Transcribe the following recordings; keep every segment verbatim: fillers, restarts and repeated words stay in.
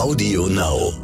Audio Now.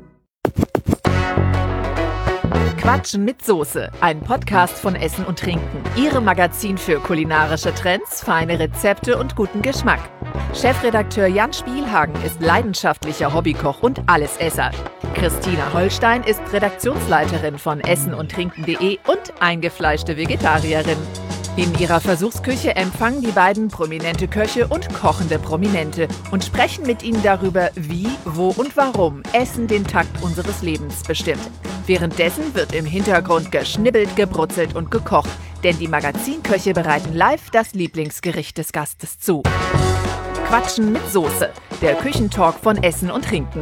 Quatschen mit Soße, ein Podcast von Essen und Trinken. Ihre Magazin für kulinarische Trends, feine Rezepte und guten Geschmack. Chefredakteur Jan Spielhagen ist leidenschaftlicher Hobbykoch und Allesesser. Christina Holstein ist Redaktionsleiterin von essen und trinken punkt de und eingefleischte Vegetarierin. In ihrer Versuchsküche empfangen die beiden prominente Köche und kochende Prominente und sprechen mit ihnen darüber, wie, wo und warum Essen den Takt unseres Lebens bestimmt. Währenddessen wird im Hintergrund geschnibbelt, gebrutzelt und gekocht, denn die Magazinköche bereiten live das Lieblingsgericht des Gastes zu. Quatschen mit Soße, der Küchentalk von Essen und Trinken.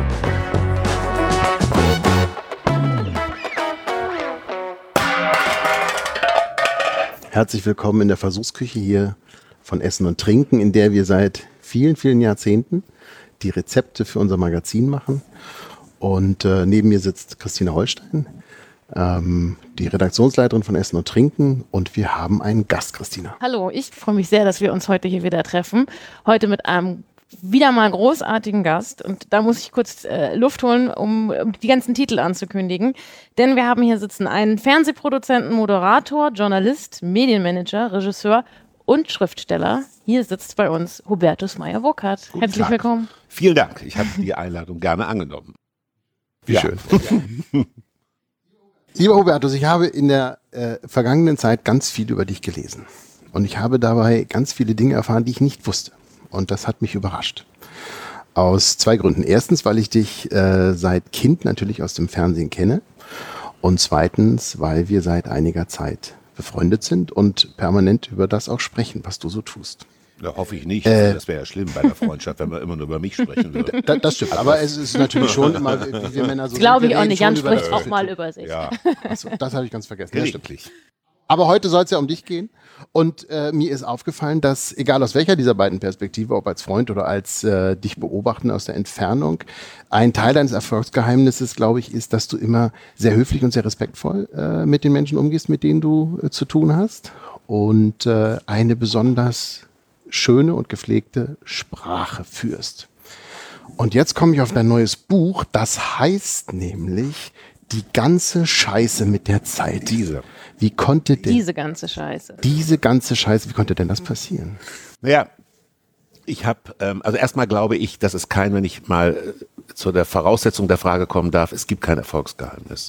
Herzlich willkommen in der Versuchsküche hier von Essen und Trinken, in der wir seit vielen, vielen Jahrzehnten die Rezepte für unser Magazin machen. Und äh, neben mir sitzt Christina Holstein, ähm, die Redaktionsleiterin von Essen und Trinken. Und wir haben einen Gast, Christina. Hallo, ich freue mich sehr, dass wir uns heute hier wieder treffen. Heute mit einem wieder mal großartigen Gast. Und da muss ich kurz äh, Luft holen, um, um die ganzen Titel anzukündigen. Denn wir haben hier sitzen einen Fernsehproduzenten, Moderator, Journalist, Medienmanager, Regisseur und Schriftsteller. Hier sitzt bei uns Hubertus Meyer-Burkhardt. Herzlich Tag. willkommen. Vielen Dank. Ich habe die Einladung gerne angenommen. Wie Ja. schön. Lieber Hubertus, ich habe in der äh, vergangenen Zeit ganz viel über dich gelesen. Und ich habe dabei ganz viele Dinge erfahren, die ich nicht wusste. Und das hat mich überrascht. Aus zwei Gründen. Erstens, weil ich dich äh, seit Kind natürlich aus dem Fernsehen kenne. Und zweitens, weil wir seit einiger Zeit befreundet sind und permanent über das auch sprechen, was du so tust. Ja, hoffe ich nicht. Äh. Das wäre ja schlimm bei der Freundschaft, wenn man immer nur über mich sprechen würde. Da, das stimmt. Aber es ist natürlich schon immer, wie wir Männer so Das glaube sind, ich wir auch reden nicht. schon Jan über spricht das, auch was wir mal tun. über sich. Ja, Achso, das habe ich ganz vergessen. Ja, stimmt. gelegentlich. Aber heute soll es ja um dich gehen. Und äh, mir ist aufgefallen, dass, egal aus welcher dieser beiden Perspektive, ob als Freund oder als äh, dich beobachten aus der Entfernung, ein Teil deines Erfolgsgeheimnisses, glaube ich, ist, dass du immer sehr höflich und sehr respektvoll äh, mit den Menschen umgehst, mit denen du äh, zu tun hast. Und äh, eine besonders schöne und gepflegte Sprache führst. Und jetzt komme ich auf dein neues Buch. Das heißt nämlich Die ganze Scheiße mit der Zeit. Diese. Wie konnte denn Diese ganze Scheiße. diese ganze Scheiße, wie konnte denn das passieren? Naja, ich habe, ähm, also erstmal glaube ich, dass es kein, wenn ich mal äh, zu der Voraussetzung der Frage kommen darf, es gibt kein Erfolgsgeheimnis.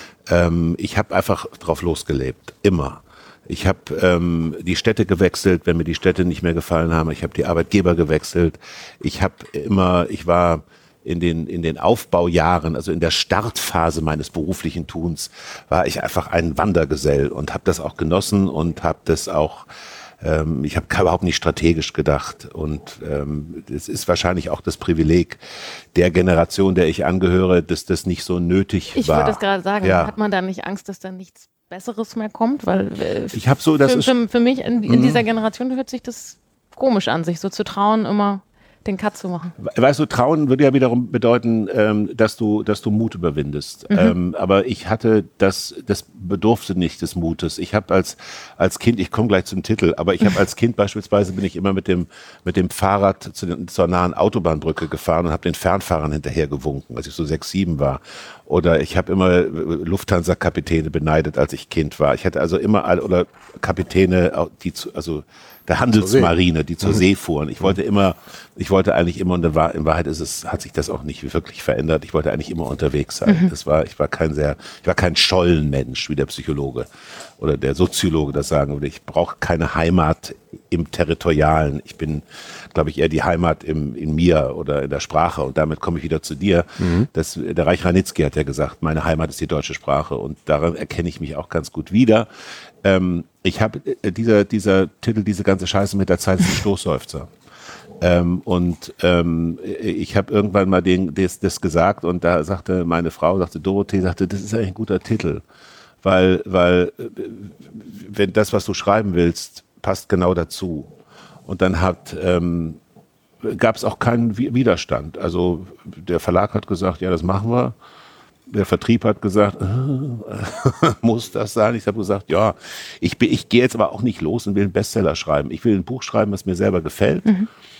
Ähm, ich habe einfach drauf losgelebt, immer. Ich habe ähm, die Städte gewechselt, wenn mir die Städte nicht mehr gefallen haben. Ich habe die Arbeitgeber gewechselt. Ich habe immer, ich war in den in den Aufbaujahren, also in der Startphase meines beruflichen Tuns, war ich einfach ein Wandergesell und habe das auch genossen und habe das auch, ähm, ich habe überhaupt nicht strategisch gedacht. Und ähm, es ist wahrscheinlich auch das Privileg der Generation, der ich angehöre, dass das nicht so nötig Ich war. wollte das gerade sagen. Ja. Hat man da nicht Angst, dass da nichts Besseres mehr kommt? Weil äh, Ich habe so, das für, ist für, für mich in, in dieser Generation hört sich das komisch an, sich so zu trauen, immer den Cut zu machen. Weißt du, trauen würde ja wiederum bedeuten, ähm, dass du, dass du Mut überwindest. Mhm. Ähm, aber ich hatte das, das bedurfte nicht des Mutes. Ich habe als als Kind, ich komme gleich zum Titel, aber ich habe als Kind beispielsweise bin ich immer mit dem mit dem Fahrrad zu den, zur nahen Autobahnbrücke gefahren und habe den Fernfahrern hinterher gewunken, als ich so sechs, sieben war. Oder ich habe immer Lufthansa-Kapitäne beneidet, als ich Kind war. Ich hatte also immer all, oder Kapitäne, die zu, also der Handelsmarine, die zur See fuhren. Ich wollte immer, ich wollte eigentlich immer, und in Wahrheit ist es, hat sich das auch nicht wirklich verändert. Ich wollte eigentlich immer unterwegs sein. Mhm. Das war, ich war kein sehr, ich war kein Schollenmensch, wie der Psychologe oder der Soziologe das sagen würde. Ich brauche keine Heimat im Territorialen. Ich bin, glaube ich, eher die Heimat im, in mir oder in der Sprache. Und damit komme ich wieder zu dir. Mhm. Das, der Reich Ranitzky hat ja gesagt, meine Heimat ist die deutsche Sprache. Und daran erkenne ich mich auch ganz gut wieder. Ähm, ich habe äh, dieser dieser Titel, diese ganze Scheiße mit der Zeit ist ein Stoßseufzer. Ähm, und ähm, ich habe irgendwann mal den, das, das gesagt und da sagte meine Frau, sagte Dorothee, sagte, das ist eigentlich ein guter Titel, weil weil äh, wenn das, was du schreiben willst, passt genau dazu. Und dann hat ähm, gab es auch keinen Widerstand. Also der Verlag hat gesagt, ja, das machen wir. Der Vertrieb hat gesagt, äh, muss das sein? Ich habe gesagt, ja, ich, bin, ich gehe jetzt aber auch nicht los und will einen Bestseller schreiben. Ich will ein Buch schreiben, was mir selber gefällt. Mhm.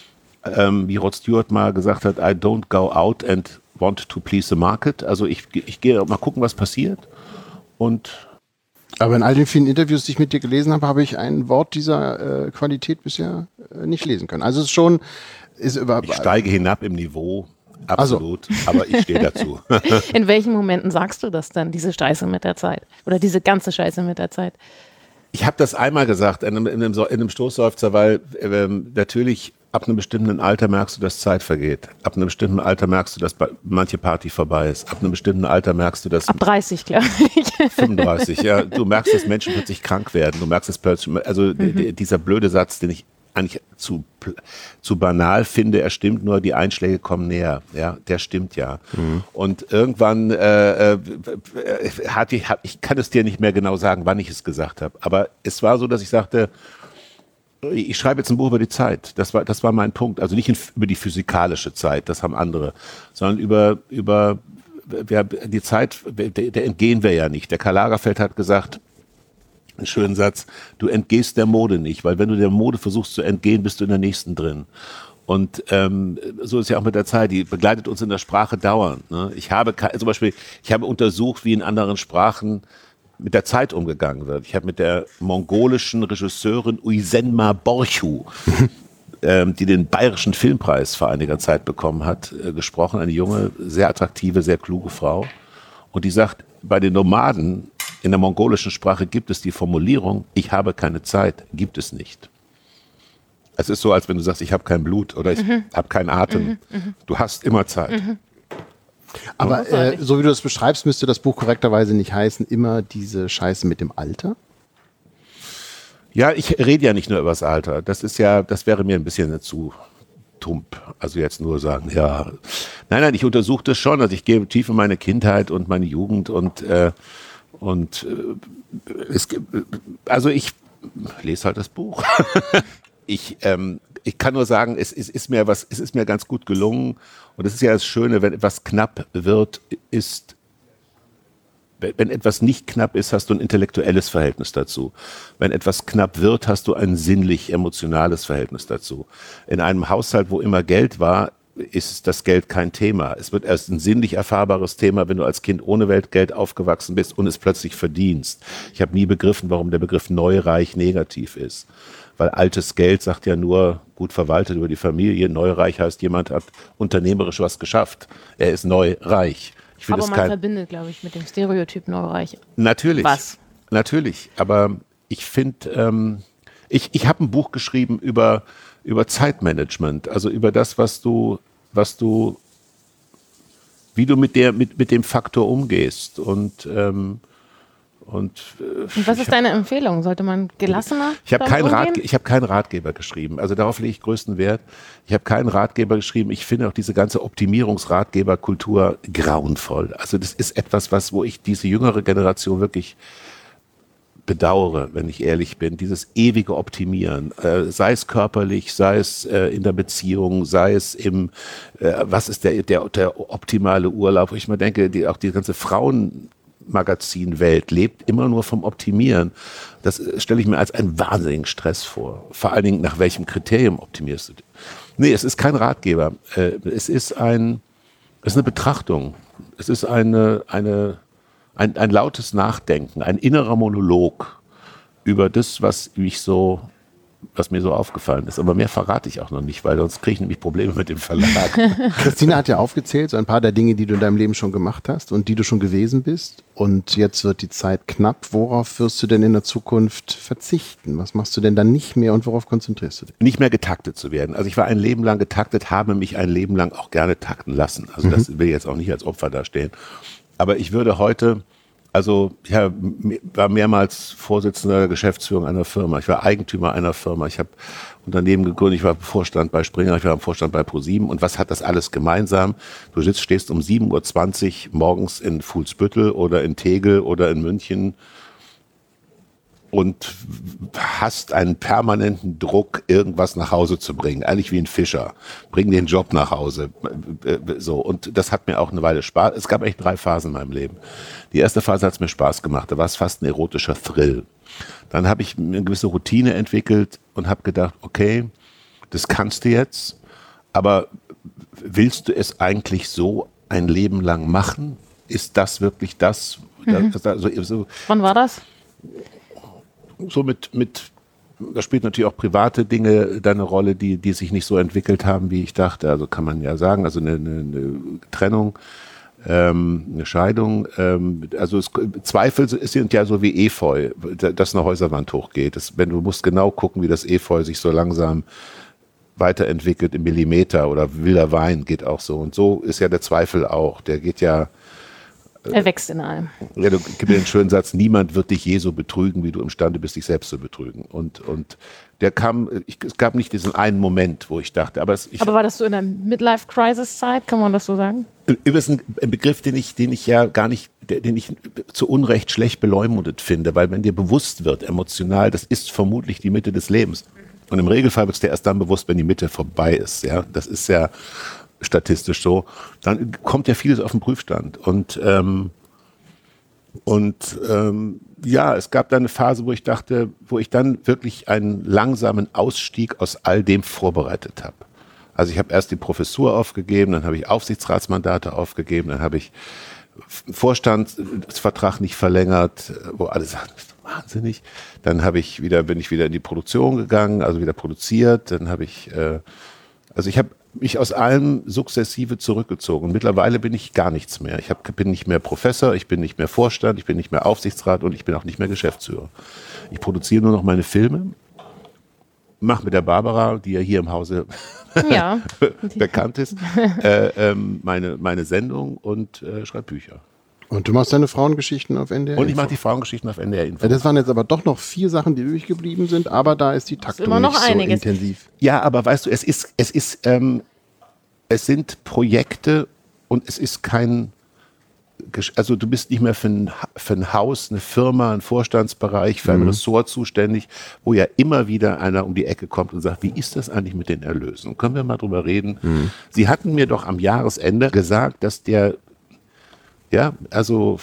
ähm, wie Rod Stewart mal gesagt hat, I don't go out and want to please the market. Also ich, ich gehe mal gucken, was passiert. Und Aber in all den vielen Interviews, die ich mit dir gelesen habe, habe ich ein Wort dieser äh, Qualität bisher äh, nicht lesen können. Also es ist schon... Ist über, ich steige hinab im Niveau, absolut, also. Aber ich stehe dazu. In welchen Momenten sagst du das dann, diese Scheiße mit der Zeit? Oder diese ganze Scheiße mit der Zeit? Ich habe das einmal gesagt, in einem, in einem, in einem Stoßseufzer, weil ähm, natürlich ab einem bestimmten Alter merkst du, dass Zeit vergeht. Ab einem bestimmten Alter merkst du, dass manche Party vorbei ist. Ab einem bestimmten Alter merkst du, dass... Ab dreißig, glaube ich. fünfunddreißig, ja. Du merkst, dass Menschen plötzlich krank werden. Du merkst es plötzlich... Also mhm. dieser blöde Satz, den ich eigentlich zu, zu banal finde, er stimmt, nur die Einschläge kommen näher. Ja, der stimmt ja. Mhm. Und irgendwann äh, äh, hatte ich, ich kann es dir nicht mehr genau sagen, wann ich es gesagt habe. Aber es war so, dass ich sagte, ich schreibe jetzt ein Buch über die Zeit. Das war, das war mein Punkt. Also nicht in, über die physikalische Zeit, das haben andere, sondern über, über ja, die Zeit, der, der entgehen wir ja nicht. Der Karl Lagerfeld hat gesagt, einen schönen Satz, du entgehst der Mode nicht, weil wenn du der Mode versuchst zu entgehen, bist du in der nächsten drin. Und ähm, so ist ja auch mit der Zeit, die begleitet uns in der Sprache dauernd. Ne? Ich habe zum Beispiel, ich habe untersucht, wie in anderen Sprachen mit der Zeit umgegangen wird. Ich habe mit der mongolischen Regisseurin Uisenma Borchu, ähm, die den Bayerischen Filmpreis vor einiger Zeit bekommen hat, äh, gesprochen. Eine junge, sehr attraktive, sehr kluge Frau. Und die sagt, bei den Nomaden in der mongolischen Sprache gibt es die Formulierung, ich habe keine Zeit, gibt es nicht. Es ist so, als wenn du sagst, ich habe kein Blut oder ich mhm. habe keinen Atem. Mhm. Du hast immer Zeit. Mhm. Aber äh, so wie du das beschreibst, müsste das Buch korrekterweise nicht heißen, immer diese Scheiße mit dem Alter? Ja, ich rede ja nicht nur über das Alter. Das ist ja, das wäre mir ein bisschen zu tump. Also jetzt nur sagen, ja. Nein, nein, ich untersuche das schon. Also ich gehe tief in meine Kindheit und meine Jugend und äh, Und äh, es, also ich lese halt das Buch. ich, ähm, ich kann nur sagen, es, es, ist mir was, es ist mir ganz gut gelungen. Und das ist ja das Schöne, wenn etwas knapp wird, ist, wenn etwas nicht knapp ist, hast du ein intellektuelles Verhältnis dazu. Wenn etwas knapp wird, hast du ein sinnlich-emotionales Verhältnis dazu. In einem Haushalt, wo immer Geld war, ist das Geld kein Thema. Es wird erst ein sinnlich erfahrbares Thema, wenn du als Kind ohne Weltgeld aufgewachsen bist und es plötzlich verdienst. Ich habe nie begriffen, warum der Begriff neureich negativ ist. Weil altes Geld sagt ja nur, gut verwaltet über die Familie. Neureich heißt, jemand hat unternehmerisch was geschafft. Er ist neureich. Ich aber man kein... verbindet, glaube ich, mit dem Stereotyp neureich. Natürlich. Was? Natürlich. Aber ich finde, ähm, ich, ich habe ein Buch geschrieben über über Zeitmanagement, also über das, was du, was du, wie du mit der, mit, mit dem Faktor umgehst und ähm, und, äh, und was ist deine Empfehlung? Sollte man gelassener? Ich habe keinen Rat, ich habe keinen Ratgeber geschrieben. Also darauf lege ich größten Wert. Ich habe keinen Ratgeber geschrieben. Ich finde auch diese ganze Optimierungsratgeberkultur grauenvoll. Also das ist etwas, was, wo ich diese jüngere Generation wirklich bedauere, wenn ich ehrlich bin, dieses ewige Optimieren, äh, sei es körperlich, sei es äh, in der Beziehung, sei es im, äh, was ist der, der, der optimale Urlaub, wo ich mir denke, die, auch die ganze Frauenmagazinwelt lebt immer nur vom Optimieren. Das äh, stelle ich mir als einen wahnsinnigen Stress vor. Vor allen Dingen, nach welchem Kriterium optimierst du? Nee, es ist kein Ratgeber. Äh, es ist ein, es ist eine Betrachtung. Es ist eine, eine Ein, ein lautes Nachdenken, ein innerer Monolog über das, was mich so, was mir so aufgefallen ist. Aber mehr verrate ich auch noch nicht, weil sonst kriege ich nämlich Probleme mit dem Verlag. Christina hat ja aufgezählt, so ein paar der Dinge, die du in deinem Leben schon gemacht hast und die du schon gewesen bist. Und jetzt wird die Zeit knapp. Worauf wirst du denn in der Zukunft verzichten? Was machst du denn dann nicht mehr und worauf konzentrierst du dich? Nicht mehr getaktet zu werden. Also ich war ein Leben lang getaktet, habe mich ein Leben lang auch gerne takten lassen. Also das mhm. will jetzt auch nicht als Opfer dastehen. Aber ich würde heute, also ich war mehrmals Vorsitzender der Geschäftsführung einer Firma. Ich war Eigentümer einer Firma. Ich habe Unternehmen gegründet. Ich war Vorstand bei Springer. Ich war im Vorstand bei ProSieben. Und was hat das alles gemeinsam? Du sitzt, stehst um sieben Uhr zwanzig morgens in Fuhlsbüttel oder in Tegel oder in München und hast einen permanenten Druck, irgendwas nach Hause zu bringen. Eigentlich wie ein Fischer. Bring den Job nach Hause. So. Und das hat mir auch eine Weile Spaß. Es gab echt drei Phasen in meinem Leben. Die erste Phase hat es mir Spaß gemacht. Da war es fast ein erotischer Thrill. Dann habe ich eine gewisse Routine entwickelt und habe gedacht, okay, das kannst du jetzt. aber willst du es eigentlich so ein Leben lang machen? Ist das wirklich das? Mhm. das also, so, Wann war das? so mit, mit, da spielt natürlich auch private Dinge da eine Rolle, die, die sich nicht so entwickelt haben, wie ich dachte. Also kann man ja sagen, also eine, eine, eine Trennung, ähm, eine Scheidung. Ähm, also es, Zweifel sind ja so wie Efeu, das eine Häuserwand hochgeht. Das, wenn du musst genau gucken, wie das Efeu sich so langsam weiterentwickelt im Millimeter, oder wilder Wein geht auch so. Und so ist ja der Zweifel auch. Der geht ja. Er wächst in allem. Ja, du gib mir den schönen Satz: Niemand wird dich je so betrügen, wie du imstande bist, dich selbst zu betrügen. Und, und der kam, ich, es gab nicht diesen einen Moment, wo ich dachte, aber es, ich, Aber war das so in der Midlife-Crisis-Zeit, kann man das so sagen? übrigens ein Begriff, den ich, den ich ja gar nicht, den ich zu Unrecht schlecht beleumundet finde, weil wenn dir bewusst wird, emotional, das ist vermutlich die Mitte des Lebens. Und im Regelfall wird es dir erst dann bewusst, wenn die Mitte vorbei ist. Ja, das ist ja statistisch so. Dann kommt ja vieles auf den Prüfstand. Und, ähm, und ähm, ja, es gab dann eine Phase, wo ich dachte, wo ich dann wirklich einen langsamen Ausstieg aus all dem vorbereitet habe. Also ich habe erst die Professur aufgegeben, dann habe ich Aufsichtsratsmandate aufgegeben, dann habe ich Vorstandsvertrag nicht verlängert, wo alle sagen, das ist wahnsinnig. Dann habe ich wieder, bin ich wieder in die Produktion gegangen, also wieder produziert. Dann habe ich, äh, also ich habe mich aus allem sukzessive zurückgezogen. Und mittlerweile bin ich gar nichts mehr. Ich hab, bin nicht mehr Professor, ich bin nicht mehr Vorstand, ich bin nicht mehr Aufsichtsrat und ich bin auch nicht mehr Geschäftsführer. Ich produziere nur noch meine Filme, mache mit der Barbara, die ja hier im Hause Ja. bekannt ist, äh, ähm, meine, meine Sendung und äh, schreibe Bücher. Und du machst deine Frauengeschichten auf N D R Und ich Info. mache die Frauengeschichten auf N D R Info. Ja, das waren jetzt aber doch noch vier Sachen, die übrig geblieben sind, aber da ist die Taktung immer noch nicht so einiges. intensiv. Ja, aber weißt du, es ist, es ist, ähm, es sind Projekte und es ist kein, Gesch- also du bist nicht mehr für ein, Ha- für ein Haus, eine Firma, ein Vorstandsbereich, für ein Ressort zuständig, wo ja immer wieder einer um die Ecke kommt und sagt, wie ist das eigentlich mit den Erlösen? Können wir mal drüber reden? Sie hatten mir doch am Jahresende gesagt, dass der, ja, also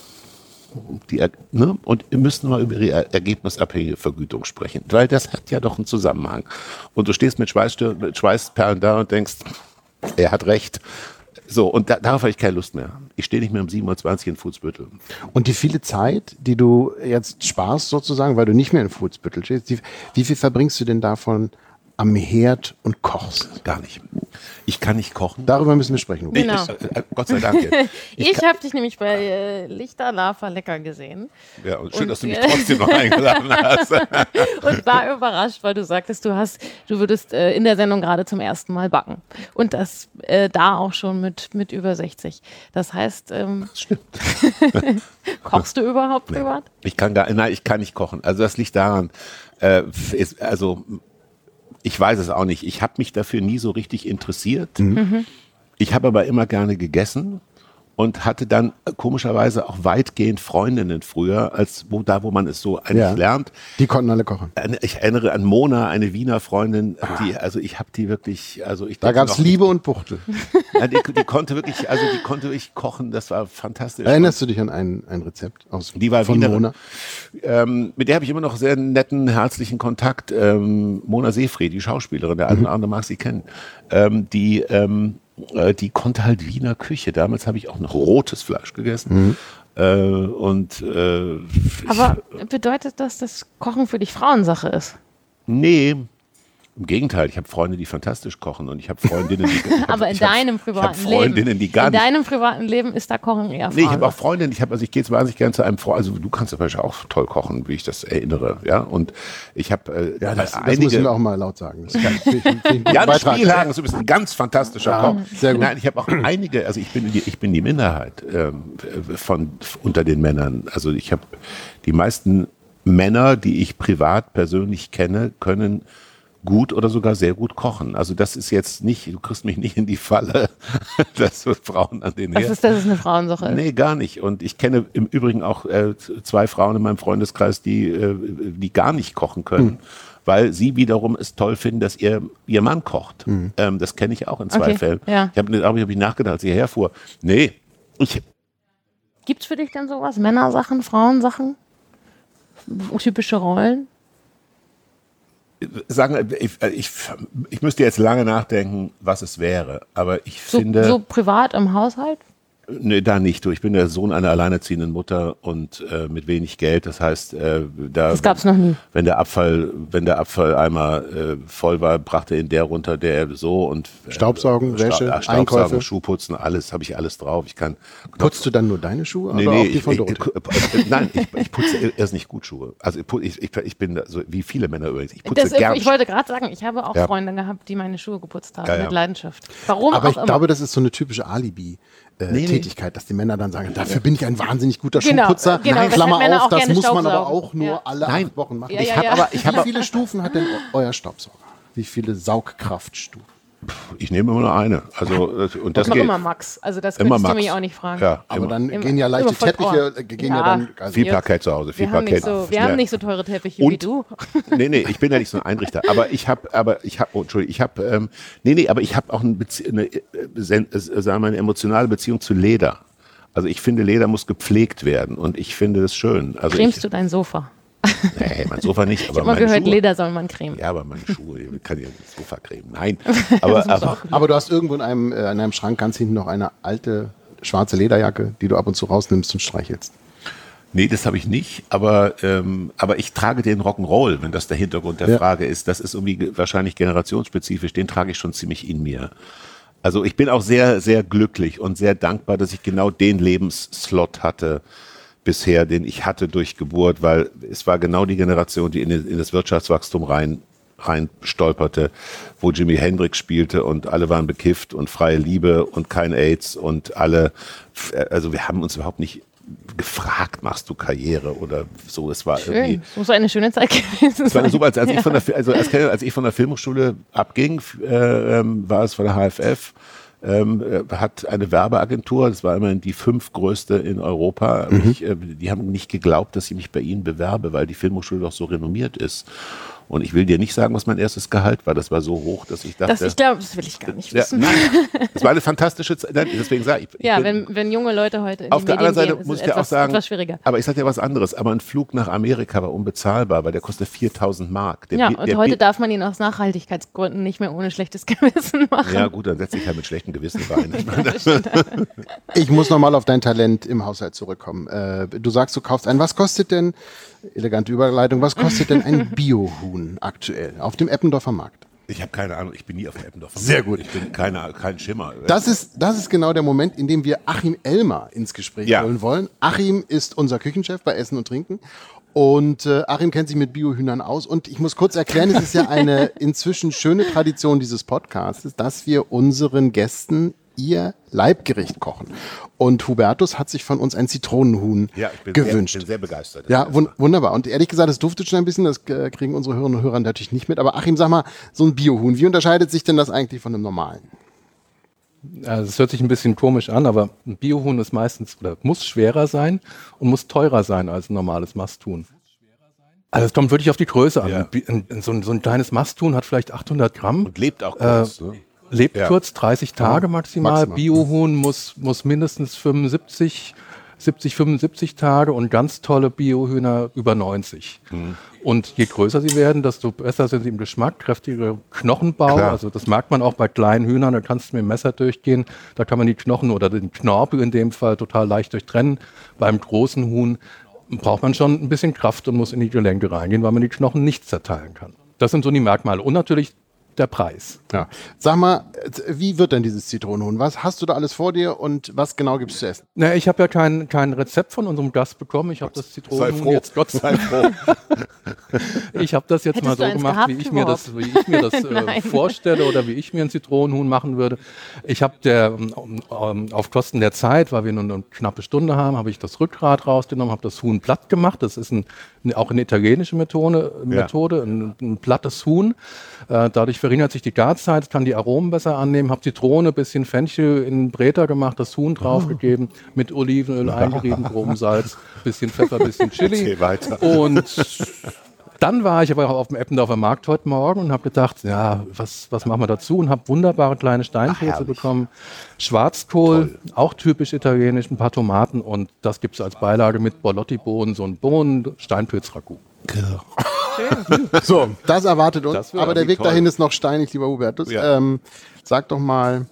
die, Er- ne? Und wir müssen mal über die er- ergebnisabhängige Vergütung sprechen, weil das hat ja doch einen Zusammenhang. Und du stehst mit, Schweißstö- mit Schweißperlen da und denkst, er hat recht. So, und da, darauf habe ich keine Lust mehr. Ich stehe nicht mehr um sieben Uhr zwanzig in Fuhlsbüttel. Und die viele Zeit, die du jetzt sparst sozusagen, weil du nicht mehr in Fuhlsbüttel stehst, die, wie viel verbringst du denn davon am Herd und kochst? Gar nicht. Ich kann nicht kochen. Darüber müssen wir sprechen. Genau. Ich, äh, Gott sei Dank. jetzt. Ich habe dich nämlich bei äh, Lichter Lava lecker gesehen Ja, und schön, Und, dass du mich äh, trotzdem noch eingeladen hast. und war überrascht, weil du sagtest, du hast, du würdest äh, in der Sendung gerade zum ersten Mal backen. Und das äh, da auch schon mit, mit über sechzig. Das heißt, ähm, Das stimmt. kochst du überhaupt privat? Ich kann gar, nein, ich kann nicht kochen. Also das liegt daran, äh, ist, also ich weiß es auch nicht. Ich habe mich dafür nie so richtig interessiert. Mhm. Ich habe aber immer gerne gegessen und hatte dann äh, komischerweise auch weitgehend Freundinnen früher, als wo da, wo man es so eigentlich Ja. lernt. Die konnten alle kochen. Eine- Ich erinnere an Mona, eine Wiener Freundin, die, also ich habe die wirklich, also ich Da denke gab es noch- Liebe und Buchtel. Ja, die, die konnte wirklich, also die konnte wirklich kochen, das war fantastisch. Erinnerst du dich an ein, ein Rezept aus Die war von Wienerin. Mona? Ähm, mit der habe ich immer noch sehr netten, herzlichen Kontakt. Ähm, Mona Seefried, die Schauspielerin, der eine oder andere mag sie kennen. Ähm, die, ähm, äh, die konnte halt Wiener Küche. Damals habe ich auch noch rotes Fleisch gegessen. Äh, und äh, Aber bedeutet das, dass Kochen für dich Frauensache ist? nee. Im Gegenteil, ich habe Freunde, die fantastisch kochen und ich habe Freundinnen, die ich hab, Aber in ich hab, deinem ich hab privaten Freundinnen, Leben, die gar in nicht. deinem privaten Leben ist da Kochen eher Nee, ich habe auch Frauensache. Freundinnen, ich habe, also ich gehe jetzt wahnsinnig gerne zu einem Freund, also du kannst zum Beispiel auch toll kochen, wie ich das erinnere, ja, und ich habe äh, Ja, das, das einige, müssen wir auch mal laut sagen. Das kann, finde ich, finde ich einen guten Jan Beitrag. Spielhagen, du bist ein ganz fantastischer Ja, Koch. sehr gut. Nein, ich habe auch einige, also ich bin die, ich bin die Minderheit ähm, von unter den Männern. Also ich habe die meisten Männer, die ich privat persönlich kenne, können gut oder sogar sehr gut kochen. Also das ist jetzt nicht, du kriegst mich nicht in die Falle, dass so Frauen an den Das Herd. ist, dass es eine Frauensache ist. Nee, gar nicht. Und ich kenne im Übrigen auch äh, zwei Frauen in meinem Freundeskreis, die, äh, die gar nicht kochen können, weil sie wiederum es toll finden, dass ihr, ihr Mann kocht. Ähm, das kenne ich auch in zwei Okay, Fällen. ja. Ich habe hab ich nachgedacht, als ich hierher fuhr. Nee, ich, Gibt es für dich denn sowas? Männersachen, Frauensachen? Typische Rollen? sagen, ich, ich, ich müsste jetzt lange nachdenken, was es wäre. Aber ich so, finde. So privat im Haushalt? Nee, da nicht. Du. Ich bin der Sohn einer alleinerziehenden Mutter und äh, mit wenig Geld. Das heißt, äh, da, das gab's noch nie. Wenn der Abfall, wenn der Abfalleimer äh, voll war, brachte ihn der runter, der so und äh, Staubsaugen, Sta Wäsche, Staubsaugen, Einkäufe, Schuhputzen, alles habe ich alles drauf. Ich kann. Putzt du dann nur deine Schuhe, Nee, aber nee, auch die von ich, Dorothee? ich, ich, nein, ich, ich putze erst nicht gut Schuhe. Also ich, ich, ich bin so wie viele Männer übrigens. Ich putze das, gern. Ich wollte gerade sagen, ich habe auch ja. Freunde gehabt, die meine Schuhe geputzt haben ja, ja. mit Leidenschaft. Warum aber auch ich immer. glaube, das ist so eine typische Alibi. Äh, Nee, nee. Tätigkeit, dass die Männer dann sagen, dafür bin ich ein wahnsinnig guter Genau, Schuhputzer. genau, Nein, weshalb Klammer Männer auf, auch das gerne muss man aber Staubsaugen. auch nur Ja. alle Nein. acht Wochen machen. Ja, ich ja, habe ja. aber, ich habe Wie viele Stufen hat denn euer Staubsauger? Wie viele Saugkraftstufen? Ich nehme immer nur eine. Also und das Mach geht. immer Max. Also das Immer könntest du Max. mich auch nicht fragen. Ja, Aber immer. dann Immer- gehen ja leichte immer voll Teppiche, Power. gehen ja, Ja. dann also Viel Parkett zu Hause, viel Wir haben, nicht Parkett. so, wir haben nicht so teure Teppiche wie Und- du. Nee, nee, ich bin ja nicht so ein Einrichter, aber ich habe, aber ich habe, oh, Entschuldigung, ich habe, ähm, nee, nee, aber ich habe auch eine, Bezie eine, äh, sen- äh, sagen wir mal, eine emotionale Beziehung zu Leder. Also ich finde, Leder muss gepflegt werden und ich finde das schön. Also Cremst ich, du dein Sofa? Nee, mein Sofa nicht, Ich aber habe mal meine gehört, Schuhe. Leder soll man cremen. Ja, aber meine Schuhe, ich kann ja das Sofa cremen. Nein, aber, aber Aber du hast irgendwo in einem, äh, in einem Schrank ganz hinten noch eine alte schwarze Lederjacke, die du ab und zu rausnimmst und streichelst. nee, das habe ich nicht. Aber, ähm, aber ich trage den Rock'n'Roll, wenn das der Hintergrund der Ja. Frage ist. Das ist irgendwie ge- wahrscheinlich generationsspezifisch. Den trage ich schon ziemlich in mir. Also ich bin auch sehr, sehr glücklich und sehr dankbar, dass ich genau den Lebensslot hatte bisher, den ich hatte durch Geburt, weil es war genau die Generation, die in, in das Wirtschaftswachstum rein, rein stolperte, wo Jimi Hendrix spielte und alle waren bekifft und freie Liebe und kein AIDS und alle, also wir haben uns überhaupt nicht gefragt, machst du Karriere oder so. Es war irgendwie. Schön. Das muss eine schöne Zeit gewesen Es war sein. super, als, als, ich von der, also als, als ich von der Filmhochschule abging, äh, ähm, war es von der H F F, ähm, äh, hat eine Werbeagentur, das war immerhin die fünftgrößte in Europa, Mhm. mich, äh, die haben nicht geglaubt, dass ich mich bei ihnen bewerbe, weil die Filmhochschule doch so renommiert ist. Und ich will dir nicht sagen, was mein erstes Gehalt war. Das war so hoch, dass ich dachte. Das, ich glaube, das will ich gar nicht ja, wissen. nein, das war eine fantastische Zeit. Nein, deswegen sage ich. ich Ja, bin- wenn, wenn junge Leute heute in auf die der Medien anderen Seite gehen, ist muss es ich dir auch etwas, sagen, etwas schwieriger. aber ich sage dir was anderes, aber ein Flug nach Amerika war unbezahlbar, weil der kostet viertausend Mark. Der, Ja, Bi- und der heute Bi- darf man ihn aus Nachhaltigkeitsgründen nicht mehr ohne schlechtes Gewissen machen. Ja gut, dann setze ich halt mit schlechtem Gewissen rein. Ich muss nochmal auf dein Talent im Haushalt zurückkommen. Äh, du sagst, du kaufst ein. Was kostet denn, elegante Überleitung, was kostet denn ein Biohuhn aktuell auf dem Eppendorfer Markt? Ich habe keine Ahnung, ich bin nie auf dem Eppendorf. Sehr gut. Ich bin keine, kein Schimmer. Das ist, das ist genau der Moment, in dem wir Achim Elmer ins Gespräch Ja. holen wollen. Achim ist unser Küchenchef bei Essen und Trinken. Und äh, Achim kennt sich mit Biohühnern aus. Und ich muss kurz erklären, es ist ja eine inzwischen schöne Tradition dieses Podcasts, dass wir unseren Gästen ihr Leibgericht kochen. Und Hubertus hat sich von uns ein Zitronenhuhn ja, ich bin gewünscht. Sehr, bin sehr begeistert. Ja, wun wunderbar. Und ehrlich gesagt, es duftet schon ein bisschen, das äh, kriegen unsere Hörerinnen und Hörer natürlich nicht mit. Aber Achim, sag mal, so ein Biohuhn, wie unterscheidet sich denn das eigentlich von einem normalen? Also es hört sich ein bisschen komisch an, aber ein Biohuhn ist meistens oder muss schwerer sein und muss teurer sein als ein normales Masthuhn. Also es kommt wirklich auf die Größe an. Ja. Ein, ein, so, ein, so ein kleines Masthuhn hat vielleicht achthundert Gramm, Und lebt auch kurz. Äh, ne? lebt Ja. kurz, dreißig Tage maximal. maximal. Biohuhn muss, muss mindestens fünfundsiebzig, siebzig, fünfundsiebzig Tage und ganz tolle Biohühner über neunzig. Mhm. Und je größer sie werden, desto besser sind sie im Geschmack, kräftiger Knochenbau. Klar. Also das merkt man auch bei kleinen Hühnern, da kannst du mit dem Messer durchgehen, da kann man die Knochen oder den Knorpel in dem Fall total leicht durchtrennen. Beim großen Huhn braucht man schon ein bisschen Kraft und muss in die Gelenke reingehen, weil man die Knochen nicht zerteilen kann. Das sind so die Merkmale. Und natürlich der Preis. Ja. Sag mal, äh, wie wird denn dieses Zitronenhuhn? Was hast du da alles vor dir und was genau gibt's zu essen? Na, ich habe ja kein, kein Rezept von unserem Gast bekommen. Ich habe das Sei Zitronenhuhn froh. jetzt Gott sei Sei froh. Ich habe das jetzt Hättest mal du so eins gemacht, gehabt wie ich mir das, wie ich mir das äh, Nein. vorstelle oder wie ich mir ein Zitronenhuhn machen würde. Ich habe der ähm, ähm, auf Kosten der Zeit, weil wir nur eine knappe Stunde haben, habe ich das Rückgrat rausgenommen, habe das Huhn platt gemacht. Das ist ein, eine, auch eine italienische Methode, Methode ein, ein plattes Huhn. Äh, dadurch verringert sich die Garzeit, kann die Aromen besser annehmen. Habe Zitrone, bisschen Fenchel in Breta gemacht, das Huhn draufgegeben, mit Olivenöl eingerieben, grobem Salz, bisschen Pfeffer, bisschen Chili. Erzähl weiter. Und dann war ich aber auch auf dem Eppendorfer Markt heute Morgen und habe gedacht, ja, was, was machen wir dazu? Und habe wunderbare kleine Steinpilze herrlich. bekommen. Schwarzkohl, auch typisch italienisch, ein paar Tomaten und das gibt es als Beilage mit Borlotti-Bohnen, so ein Bohnen-Steinpilz-Ragout. schön. So, das erwartet uns. Das wird aber der Weg toll. dahin ist noch steinig, lieber Hubertus. Ja. Ähm, sag doch mal,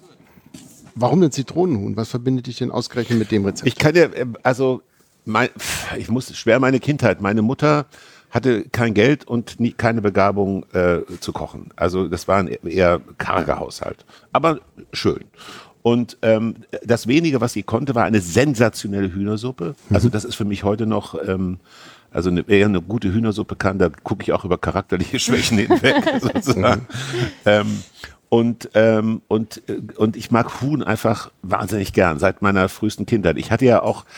warum denn Zitronenhuhn? Was verbindet dich denn ausgerechnet mit dem Rezept? Ich kann ja, äh, also, mein, pff, ich muss schwer meine Kindheit. Meine Mutter hatte kein Geld und nie, keine Begabung äh, zu kochen. Also das war ein eher karger Haushalt, aber schön. Und ähm, das Wenige, was sie konnte, war eine sensationelle Hühnersuppe. Also das ist für mich heute noch, ähm, also eine, wer eine gute Hühnersuppe kann, da gucke ich auch über charakterliche Schwächen hinweg sozusagen. ähm, und, ähm, und, äh, und ich mag Huhn einfach wahnsinnig gern, seit meiner frühesten Kindheit. Ich hatte ja auch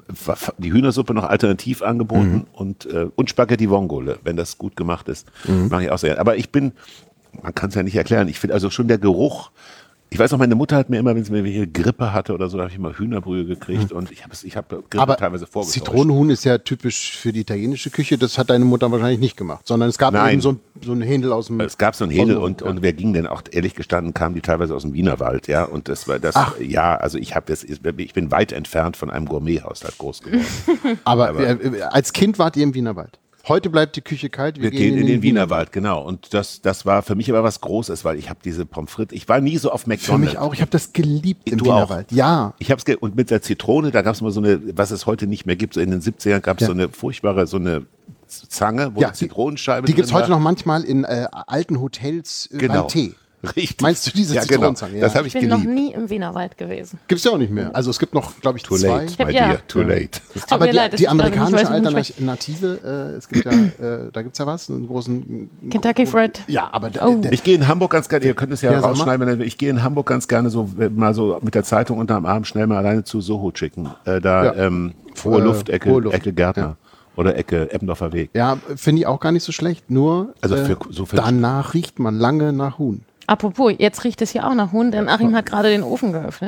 die Hühnersuppe noch alternativ angeboten mhm. und, äh, und Spaghetti Vongole, wenn das gut gemacht ist, mhm. mache ich auch sehr. Aber ich bin, man kann es ja nicht erklären, ich finde also schon der Geruch, ich weiß noch, meine Mutter hat mir immer, wenn sie mir hier Grippe hatte oder so, da habe ich immer Hühnerbrühe gekriegt mhm. und ich habe ich hab Grippe aber teilweise vorgetauscht. Zitronenhuhn ist ja typisch für die italienische Küche, das hat deine Mutter wahrscheinlich nicht gemacht, sondern es gab Nein. eben so, ein- so einen Händel aus dem... Es gab so einen Händel aus dem- und, ja. und wer ging denn auch, ehrlich gestanden, kamen die teilweise aus dem Wienerwald, ja, und das war das, Ach. ja, also ich habe das, ich bin weit entfernt von einem Gourmet-Haushalt groß geworden. Aber, aber- äh, als Kind wart ihr im Wienerwald. Heute bleibt die Küche kalt, Wir gehen in den Wienerwald, genau. Und das, das war für mich aber was Großes, weil ich habe diese Pommes frites, ich war nie so auf Für McDonald's. mich auch, ich habe das geliebt im Du auch? Wienerwald. Ja. Ich habe es und mit der Zitrone, da gab es mal so eine, was es heute nicht mehr gibt, so in den siebzigern gab es Ja. so eine furchtbare, so eine Zange, wo Ja, eine Zitronenscheibe Die gibt es drin heute war. noch manchmal in äh, alten Hotels äh, Genau. beim Tee. Richtig. Meinst du diese ja, genau. Zitronenzange? Ja. Das habe ich Ich bin noch geliebt. nie im Wienerwald gewesen. Gibt es ja auch nicht mehr. Also es gibt noch, glaube ich, Too zwei. late, my Ja. dear, too late. Tut Aber mir die, leid, dass die ich gerade nicht amerikanische weiß, wie man spricht. Alternative, äh, es gibt ja, äh, da gibt es ja was, einen großen... Kentucky Fried. Ja, aber der, Oh. der, Ich gehe in Hamburg ganz gerne, ihr könnt es ja, Ja, sag mal. rausschneiden, wenn ihr- ich gehe in Hamburg ganz gerne so äh, mal so mit der Zeitung unterm Arm schnell mal alleine zu Soho Chicken. Äh, da Ja. ähm, Frohe Äh, Luft, Ecke, Frohe Luft. Ecke Gärtner Ja. oder Ecke Eppendorfer Weg. ja, finde ich auch gar nicht so schlecht, nur Also äh, für- so für- danach riecht man lange nach Huhn. Apropos, jetzt riecht es hier auch nach Huhn, denn Achim hat gerade den Ofen geöffnet.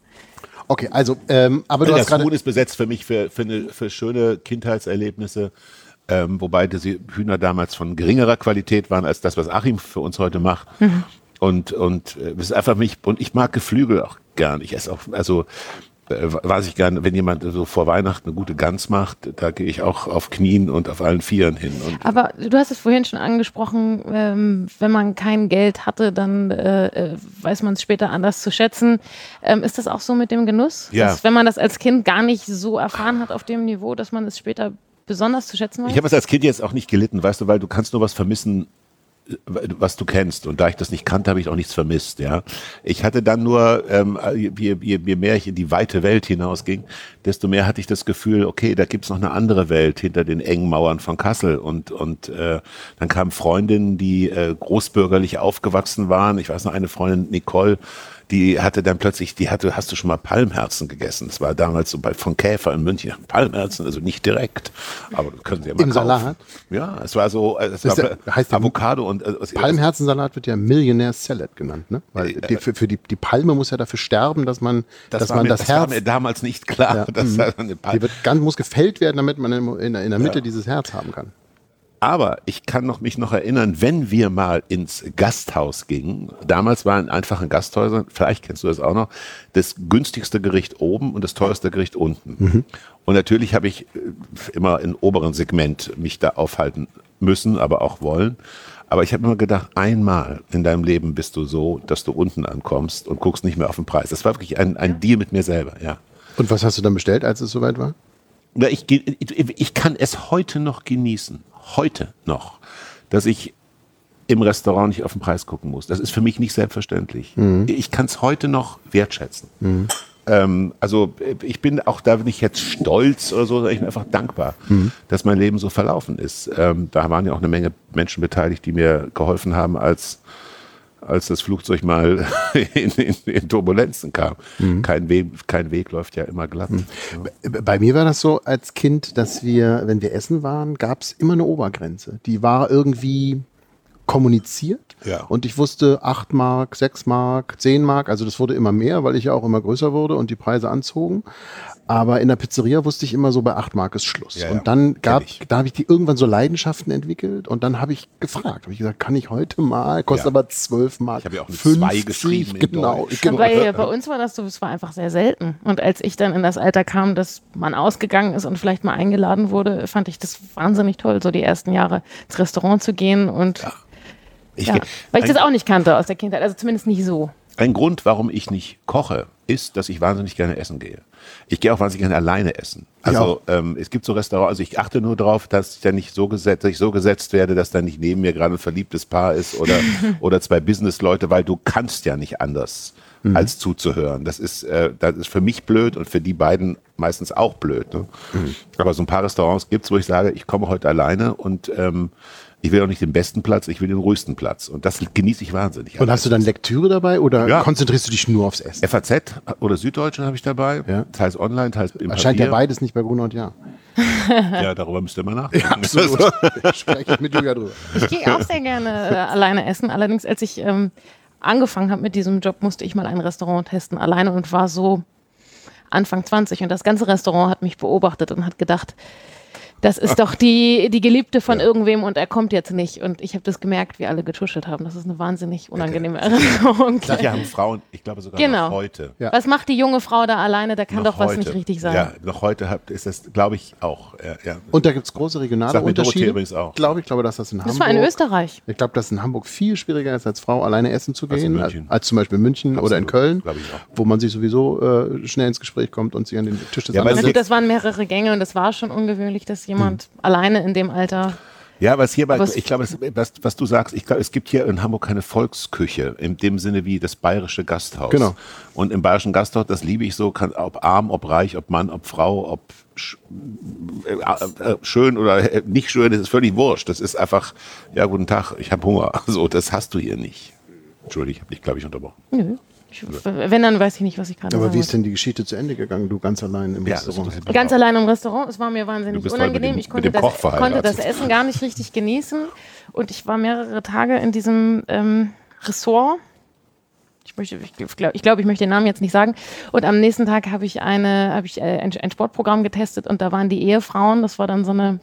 Okay, also, ähm, aber du hast Das gerade... Huhn ist besetzt für mich für, für, eine, für schöne Kindheitserlebnisse, ähm, wobei diese Hühner damals von geringerer Qualität waren als das, was Achim für uns heute macht. Mhm. Und und äh, es ist einfach mich und ich mag Geflügel auch gern. Ich esse auch also äh, weiß ich gern, wenn jemand so vor Weihnachten eine gute Gans macht, da gehe ich auch auf Knien und auf allen Vieren hin. Und Aber du hast es vorhin schon angesprochen, ähm, wenn man kein Geld hatte, dann äh, äh, weiß man es später anders zu schätzen. Ähm, ist das auch so mit dem Genuss? Ja. Dass, wenn man das als Kind gar nicht so erfahren hat auf dem Niveau, dass man es später besonders zu schätzen weiß? ich habe es als Kind jetzt auch nicht gelitten, weißt du, weil du kannst nur was vermissen, was du kennst. Und da ich das nicht kannte, habe ich auch nichts vermisst. Ja, ich hatte dann nur, ähm, je, je, je mehr ich in die weite Welt hinausging, desto mehr hatte ich das Gefühl, okay, da gibt's noch eine andere Welt hinter den engen Mauern von Kassel. Und und äh, dann kamen Freundinnen, die äh, großbürgerlich aufgewachsen waren. Ich weiß noch, eine Freundin, Nicole, die hatte dann plötzlich, die hatte, hast du schon mal Palmherzen gegessen? Das war damals so bei von Käfer in München. Palmherzen, also nicht direkt, aber das können Sie ja mal Im kaufen. Salat? Ja, es war so, äh, es Das war ist der- heißt der- Avocado und äh, es- Palmherzensalat wird ja Millionaire Salad genannt, ne? Weil die, für, für die, die Palme muss ja dafür sterben, dass man das, dass war man mir, das, das war Herz... mir damals nicht klar. Ja, dass mhm. da eine Palme, die wird ganz, muss gefällt werden, damit man in, in, in der Mitte dieses Herz haben kann. aber ich kann noch, mich noch erinnern, wenn wir mal ins Gasthaus gingen, damals waren einfach in Gasthäusern, vielleicht kennst du das auch noch, das günstigste Gericht oben und das teuerste Gericht unten. Mhm. Und natürlich habe ich äh, immer im oberen Segment mich da aufhalten müssen, aber auch wollen. Aber ich habe immer gedacht, einmal in deinem Leben bist du so, dass du unten ankommst und guckst nicht mehr auf den Preis. Das war wirklich ein, ein Deal mit mir selber, ja. Und was hast du dann bestellt, als es soweit war? Ja, ich, ge- ich kann es heute noch genießen, heute noch, dass ich im Restaurant nicht auf den Preis gucken muss. Das ist für mich nicht selbstverständlich. Ich kann es heute noch wertschätzen. Ähm, also ich bin auch da nicht jetzt stolz oder so, sondern ich bin einfach dankbar, dass mein Leben so verlaufen ist. Ähm, da waren ja auch eine Menge Menschen beteiligt, die mir geholfen haben, als als das Flugzeug mal in, in, in Turbulenzen kam. Kein, Weg, kein Weg läuft ja immer glatt. B- Bei mir war das so als Kind, dass wir, wenn wir essen waren, gab es immer eine Obergrenze. Die war irgendwie kommuniziert. Ja. Und ich wusste acht Mark, sechs Mark, zehn Mark, also das wurde immer mehr, weil ich ja auch immer größer wurde und die Preise anzogen. Aber in der Pizzeria wusste ich immer so, bei acht Mark ist Schluss. Ja, ja. Und dann gab, ich. da habe ich die irgendwann so Leidenschaften entwickelt und dann habe ich gefragt, habe ich gesagt, kann ich heute mal, kostet Ja. aber zwölf Mark. Ich habe ja auch mit fünfzig, zwei geschrieben in genau. Deutsch. genau. Weil bei uns war das so, es war einfach sehr selten. Und als ich dann in das Alter kam, dass man ausgegangen ist und vielleicht mal eingeladen wurde, fand ich das wahnsinnig toll, so die ersten Jahre ins Restaurant zu gehen und Ja. Ich, ja, weil ich das auch nicht kannte aus der Kindheit, also zumindest nicht so. Ein Grund, warum ich nicht koche, ist, dass ich wahnsinnig gerne essen gehe. Ich gehe auch wahnsinnig gerne alleine essen. Also ähm, es gibt so Restaurants, also ich achte nur darauf, dass ich da nicht so gesetzt, dass ich so gesetzt werde, dass da nicht neben mir gerade ein verliebtes Paar ist oder, oder zwei Businessleute, weil du kannst ja nicht anders, mhm. als zuzuhören. Das ist, äh, das ist für mich blöd und für die beiden meistens auch blöd. Ne? Mhm. Aber so ein paar Restaurants gibt es, wo ich sage, ich komme heute alleine und ähm, ich will auch nicht den besten Platz, ich will den ruhigsten Platz. Und das genieße ich wahnsinnig. Und hast du dann Lektüre dabei oder Ja. konzentrierst du dich nur aufs Essen? F A Z oder Süddeutschen habe ich dabei, Ja. teils online, teils im Erscheint ja Papier. beides nicht bei Gruner und Jahr. Ja, darüber müsst ihr mal nachdenken. Absolut. Spreche ich mit Julia drüber. Ich gehe auch sehr gerne äh, alleine essen. Allerdings, als ich ähm, angefangen habe mit diesem Job, musste ich mal ein Restaurant testen alleine und war so Anfang zwanzig. Und das ganze Restaurant hat mich beobachtet und hat gedacht, das ist doch die, die Geliebte von Ja. irgendwem und er kommt jetzt nicht. Und ich habe das gemerkt, wie alle getuschelt haben. Das ist eine wahnsinnig unangenehme Erinnerung. Sicher haben Frauen, ich glaube sogar Genau. noch heute. Ja. Was macht die junge Frau da alleine? Da kann noch doch was heute. nicht richtig sein. Ja, noch heute habt, ist das, glaube ich, auch. Ja, ja. Und da gibt es große regionale Sagt mir Dorothee Unterschiede. übrigens auch. Glaube ich, glaube, dass das in Das Hamburg. war in Österreich. Ich glaube, dass in Hamburg viel schwieriger ist, als Frau alleine essen zu Als in gehen, München. als, als zum Beispiel in München oder in Absolut, Köln, glaube ich auch. wo man sich sowieso äh, schnell ins Gespräch kommt und sich an den Tisch des Ja, weil anderen Also sie- setzt. das waren mehrere Gänge und es war schon ungewöhnlich, dass jemand alleine in dem Alter. Ja, was hier bei, Aber es- ich glaube, es- was, was du sagst, ich glaube, es gibt hier in Hamburg keine Volksküche, in dem Sinne wie das bayerische Gasthaus. Genau. Und im bayerischen Gasthaus, das liebe ich so, kann, ob arm, ob reich, ob Mann, ob Frau, ob sch, äh, äh, schön oder äh, nicht schön, das ist völlig wurscht. Das ist einfach, ja, guten Tag, ich habe Hunger. So, das hast du hier nicht. Entschuldigung, ich habe dich, glaube ich, unterbrochen. Nö. Ich, wenn, dann weiß ich nicht, was ich gerade Aber sagen wie ist wollte. denn die Geschichte zu Ende gegangen, du ganz allein im Ja, Restaurant? das interessiert mich Ganz auch. allein im Restaurant, es war mir Du wahnsinnig bist heute mit unangenehm. dem- Ich konnte mit dem das, Koch verheiratet. konnte das Essen gar nicht richtig genießen und ich war mehrere Tage in diesem ähm, Ressort. Ich möchte, ich glaube, ich, glaub, ich möchte den Namen jetzt nicht sagen. Und am nächsten Tag habe ich eine, habe ich äh, ein, ein Sportprogramm getestet und da waren die Ehefrauen. Das war dann so eine,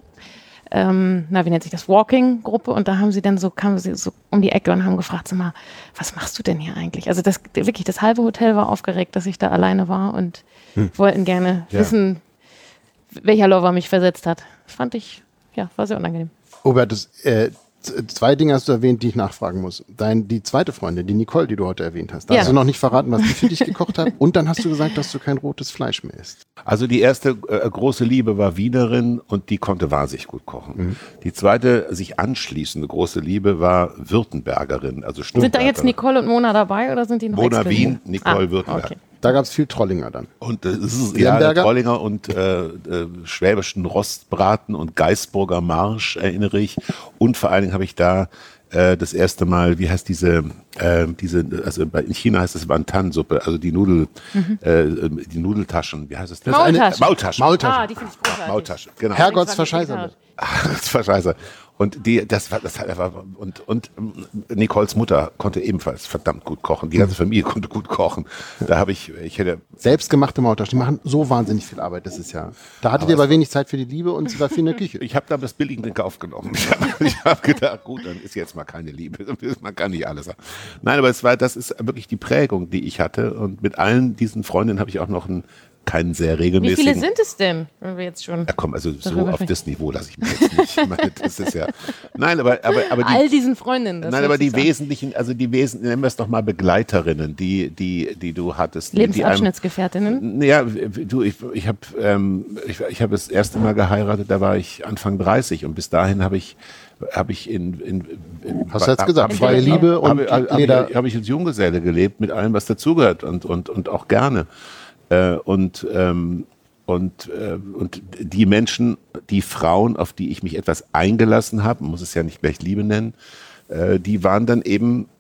ähm, na wie nennt sich das, Walking-Gruppe und da haben sie dann so, kamen sie so um die Ecke und haben gefragt, sag mal, was machst du denn hier eigentlich? Also das wirklich, das halbe Hotel war aufgeregt, dass ich da alleine war und wollten gerne Ja. wissen, welcher Lover mich versetzt hat. Das fand ich, ja, war sehr unangenehm. Robert, das, äh, z- zwei Dinge hast du erwähnt, die ich nachfragen muss. Dein, die zweite Freundin, die Nicole, die du heute erwähnt hast, da Ja. hast du noch nicht verraten, was die für dich gekocht hat. Und dann hast du gesagt, dass du kein rotes Fleisch mehr isst. Also die erste äh, große Liebe war Wienerin und die konnte wahnsinnig gut kochen. Mhm. Die zweite sich anschließende große Liebe war Württembergerin, also Sind da jetzt Stuttgarterin. Nicole und Mona dabei oder sind die noch Mona exklusiv? Wien, Nicole Ah, Württemberg. okay. Da gab es viel Trollinger dann. Und das ist ja Lemberger? Trollinger und äh, äh, schwäbischen Rostbraten und Geisburger Marsch erinnere ich. Und vor allen Dingen habe ich da äh, das erste Mal, wie heißt diese, äh, diese, also bei, in China heißt das Wantan-Suppe, also die Nudel, äh, die Nudeltaschen, wie heißt es? Das? Maultaschen. Eine, Maultaschen. Maultaschen. Ah, die finde ich großartig. Maultasche, genau. Herrgottsverscheißer. Das war scheiße. Und die, das war, das war, und, und Nicoles Mutter konnte ebenfalls verdammt gut kochen. Die ganze Familie konnte gut kochen. Da habe ich, ich hätte, Selbstgemachte Maultaschen, die machen so wahnsinnig viel Arbeit, das ist ja. Da hattet ihr aber wenig Zeit für die Liebe und sie war viel in der Küche. ich habe da das billige in Kauf genommen. Ich habe ich hab gedacht, gut, dann ist jetzt mal keine Liebe. Man kann nicht alles haben. Nein, aber es war, das ist wirklich die Prägung, die ich hatte. Und mit allen diesen Freundinnen habe ich auch noch einen, keinen sehr Wie regelmäßigen. viele sind es denn, wenn wir jetzt schon Ja, komm, also so Darüber auf sprechen. das Niveau lasse ich mich jetzt nicht. Ich meine, das ist ja. Nein, aber, aber, aber die, all diesen Freundinnen? das Nein, hört aber die sich so an. wesentlichen, also die wesentlichen, nennen wir es doch mal Begleiterinnen, die, die, die du hattest. die- die einem- Lebensabschnittsgefährtinnen? Ja, du, ich, ich habe ähm, ich, ich hab das erste Mal geheiratet, da war ich Anfang dreißig und bis dahin habe ich habe ich in, in, in Hast du jetzt gesagt, In freie Berlin. Liebe und habe, habe, Leder. ich, habe ich als Junggeselle gelebt mit allem, was dazugehört und, und, und auch gerne. Äh, und ähm, und, äh, und die Menschen, die Frauen, auf die ich mich etwas eingelassen habe, man muss es ja nicht gleich Liebe nennen, äh, die waren dann eben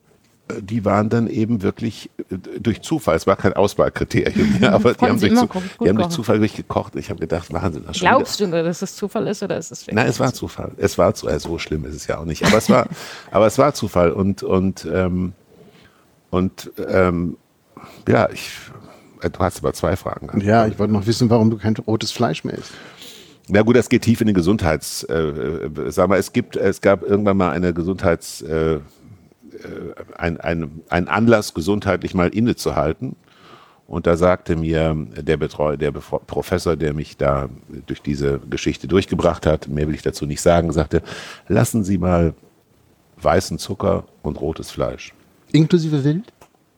die waren dann eben wirklich durch Zufall, es war kein Auswahlkriterium, ja, aber die haben, durch, zu, die haben durch Zufall durchgekocht. Ich habe gedacht, machen Sie das schon. Glaubst du, dass es Zufall ist oder ist es wirklich? Nein, es war Zufall. Es war zu, also so schlimm ist es ja auch nicht, aber es war, aber es war Zufall und und ähm, und ähm, ja, ich, du hast aber zwei Fragen gehabt. Ja, ich wollte noch wissen, warum du kein rotes Fleisch mehr isst. Na gut, das geht tief in den Gesundheits. Äh, sag mal, es gibt, es gab irgendwann mal eine Gesundheits, äh, ein, ein, ein Anlass, gesundheitlich mal innezuhalten. Und da sagte mir der Betreuer, der Befo- Professor, der mich da durch diese Geschichte durchgebracht hat, mehr will ich dazu nicht sagen, sagte: Lassen Sie mal weißen Zucker und rotes Fleisch. Inklusive Wild?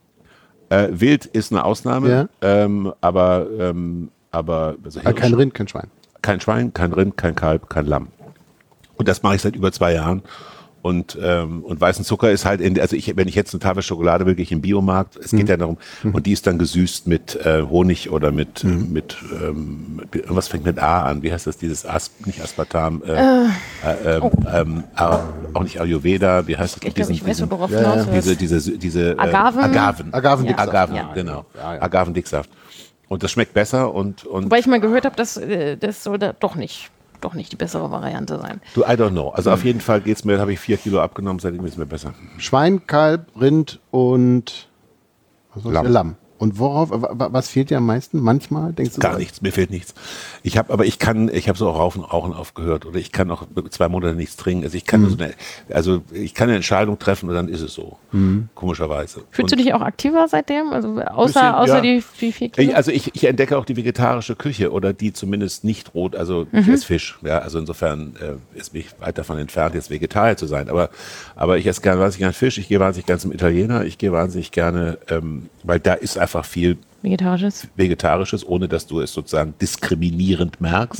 Äh, Wild ist eine Ausnahme, Ja. ähm, aber, ähm, aber also Ah, kein Rind, kein Schwein. Kein Schwein, kein Rind, kein Kalb, kein Lamm. Und das mache ich seit über zwei Jahren. Und, ähm, und weißen Zucker ist halt, in, also ich, wenn ich jetzt eine Tafel Schokolade will, gehe ich im Biomarkt. Es geht Mhm. ja darum, und die ist dann gesüßt mit äh, Honig oder mit, mhm. mit, ähm, mit, irgendwas fängt mit A an. Wie heißt das? Dieses As, nicht Aspartam, äh, äh, äh, oh. ähm, äh, auch nicht Ayurveda, wie heißt das? Ich glaube, ich weiß, worauf ja, hinaus ja. willst. Diese, diese, diese äh, Agaven? Agaven. Agavendicksaft. Agaven, Ja. genau. Ja, ja. Agavendicksaft. Und das schmeckt besser und, und Wobei ich mal gehört habe, dass äh, das soll da doch nicht, doch nicht die bessere Variante sein. du, I don't know. Also auf jeden Fall geht's mir, habe ich vier Kilo abgenommen, seitdem ist es mir besser. Schwein, Kalb, Rind und was war's? Lamm. Lamm. Und worauf, wa- wa- was fehlt dir am meisten? Manchmal denkst du Gar so, nichts, mir fehlt nichts. Ich habe, aber ich kann, ich habe so auch Rauchen, Rauchen aufgehört oder ich kann auch zwei Monate nichts trinken. Also ich kann, Mhm. so eine, also ich kann eine Entscheidung treffen und dann ist es so. Mhm. Komischerweise. Fühlst und du dich auch aktiver seitdem? Also außer, Bisschen, außer ja. die, die vier Kilo? Ich, also ich, ich entdecke auch die vegetarische Küche oder die zumindest nicht rot, also Mhm. ich esse Fisch. Ja, also insofern äh, ist mich weit davon entfernt, jetzt Vegetarier zu sein. Aber, aber ich esse gerne wahnsinnig gern Fisch, ich gehe wahnsinnig gern zum Italiener, ich gehe wahnsinnig gerne, ähm, weil da ist einfach viel Vegetarisches. Vegetarisches, ohne dass du es sozusagen diskriminierend merkst.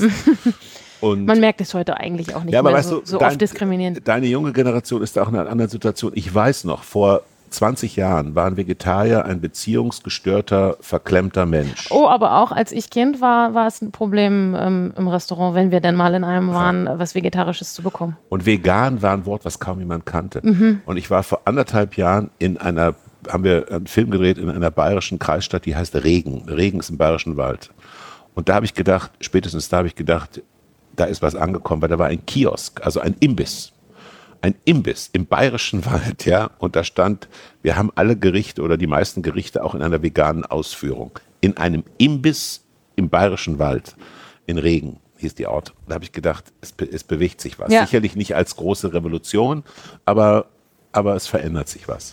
Und Man merkt es heute eigentlich auch nicht ja, aber mehr weißt so, du, so dein, oft diskriminierend. Deine junge Generation ist da auch in einer anderen Situation. Ich weiß noch, vor zwanzig Jahren war ein Vegetarier ein beziehungsgestörter, verklemmter Mensch. Oh, aber auch als ich Kind war, war es ein Problem ähm, im Restaurant, wenn wir denn mal in einem waren, äh, was Vegetarisches zu bekommen. Und vegan war ein Wort, was kaum jemand kannte. Mhm. Und ich war vor anderthalb Jahren in einer, haben wir einen Film gedreht in einer bayerischen Kreisstadt, die heißt Regen. Regen ist im Bayerischen Wald. Und da habe ich gedacht, spätestens da habe ich gedacht, da ist was angekommen, weil da war ein Kiosk, also ein Imbiss. Ein Imbiss im Bayerischen Wald, ja. Und da stand, wir haben alle Gerichte oder die meisten Gerichte auch in einer veganen Ausführung. In einem Imbiss im Bayerischen Wald, in Regen hieß die Ort. Da habe ich gedacht, es, be- es bewegt sich was. Ja. Sicherlich nicht als große Revolution, aber, aber es verändert sich was.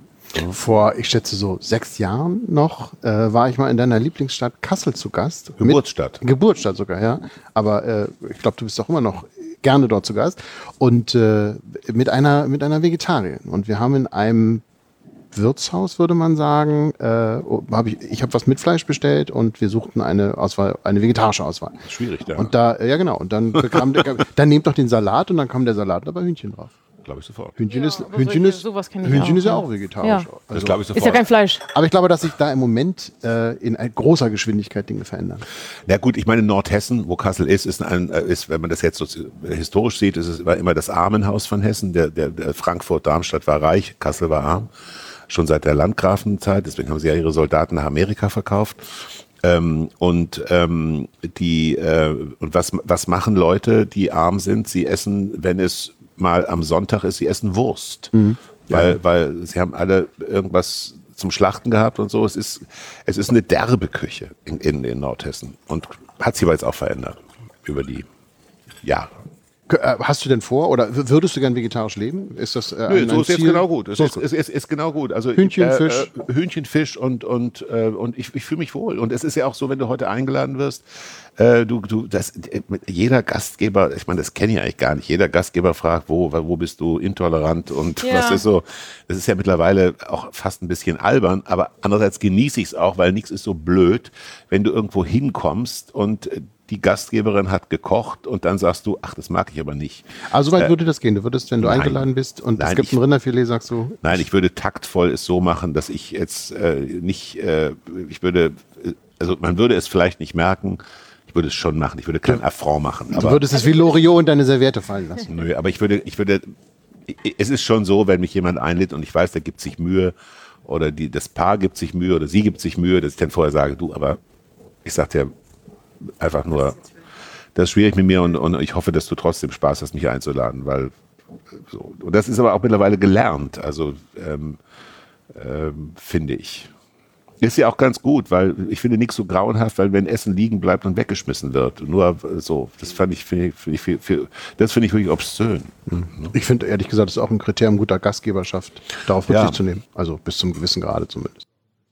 vor, ich schätze so sechs Jahren noch, äh, war ich mal in deiner Lieblingsstadt Kassel zu Gast. Geburtsstadt. Mit, Geburtsstadt sogar, ja. Aber äh, ich glaube, du bist doch immer noch gerne dort zu Gast. Und äh, mit einer, mit einer Vegetarierin. Und wir haben in einem Wirtshaus, würde man sagen, äh, hab ich, ich habe was mit Fleisch bestellt und wir suchten eine Auswahl, eine vegetarische Auswahl. Schwierig da. Und da, ja genau, und dann bekam der, dann nehmt doch den Salat und dann kam der Salat aber Hühnchen drauf. Glaube ich sofort. Hühnchen Ja, ist, aber Hühnchen solche- ist, sowas kenn ich Hühnchen auch, ist ja ja. auch vegetarisch. Ja. Das Also, glaube ich sofort. Ist ja kein Fleisch. aber ich glaube, dass sich da im Moment äh, in ein- großer Geschwindigkeit Dinge verändern. Na gut, ich meine, Nordhessen, wo Kassel ist, ist, ein, äh, ist wenn man das jetzt so historisch sieht, ist es war immer das Armenhaus von Hessen. Der, der, der Frankfurt, Darmstadt war reich, Kassel war arm. Schon seit der Landgrafenzeit. Deswegen haben sie ja ihre Soldaten nach Amerika verkauft. Ähm, und ähm, die äh, und was, was machen Leute, die arm sind? Sie essen, wenn es mal am Sonntag ist, sie essen Wurst. Weil, weil sie haben alle irgendwas zum Schlachten gehabt und so. Es ist, es ist eine derbe Küche in, in, in Nordhessen. Und hat sich aber jetzt auch verändert über die Jahre. K- äh, Hast du denn vor oder w- würdest du gern vegetarisch leben? Ist das äh, Nö, ein, so ein ist jetzt Ziel? genau gut. Es So ist, ist, ist, ist genau gut. Also Hühnchen, äh, Fisch. Äh, Hühnchen, Fisch und und äh, und ich, ich fühle mich wohl. Und es ist ja auch so, wenn du heute eingeladen wirst, äh, du du das äh, jeder Gastgeber, ich meine, das kenne ich eigentlich gar nicht. Jeder Gastgeber fragt, wo wo bist du intolerant und Ja. was ist so. Das ist ja mittlerweile auch fast ein bisschen albern, aber andererseits genieße ich es auch, weil nichts ist so blöd, wenn du irgendwo hinkommst und äh, die Gastgeberin hat gekocht und dann sagst du, ach, das mag ich aber nicht. Also soweit würde das gehen. Du würdest, wenn du nein. eingeladen bist und es Nein, gibt ich- ein Rinderfilet, sagst du, Nein, ich würde taktvoll es so machen, dass ich jetzt äh, nicht, äh, ich würde, äh, also man würde es vielleicht nicht merken, ich würde es schon machen, ich würde kein Affront machen, du aber würdest es wie Loriot in deine Serviette fallen lassen. nö, aber ich würde, ich würde, es ist schon so, wenn mich jemand einlädt und ich weiß, der gibt sich Mühe oder die, das Paar gibt sich Mühe oder sie gibt sich Mühe, dass ich dann vorher sage, du, aber ich sag dir einfach nur, das ist schwierig mit mir und, und ich hoffe, dass du trotzdem Spaß hast, mich einzuladen, weil so. Und das ist aber auch mittlerweile gelernt, also ähm, ähm, finde ich. Ist ja auch ganz gut, weil ich finde nichts so grauenhaft, weil wenn Essen liegen bleibt und weggeschmissen wird. Nur so, das fand ich, finde ich, find ich, find, das finde ich wirklich obszön. Mhm. Ich finde ehrlich gesagt, das ist auch ein Kriterium guter Gastgeberschaft, darauf Rücksicht ja. zu nehmen. Also bis zum gewissen Grade zumindest.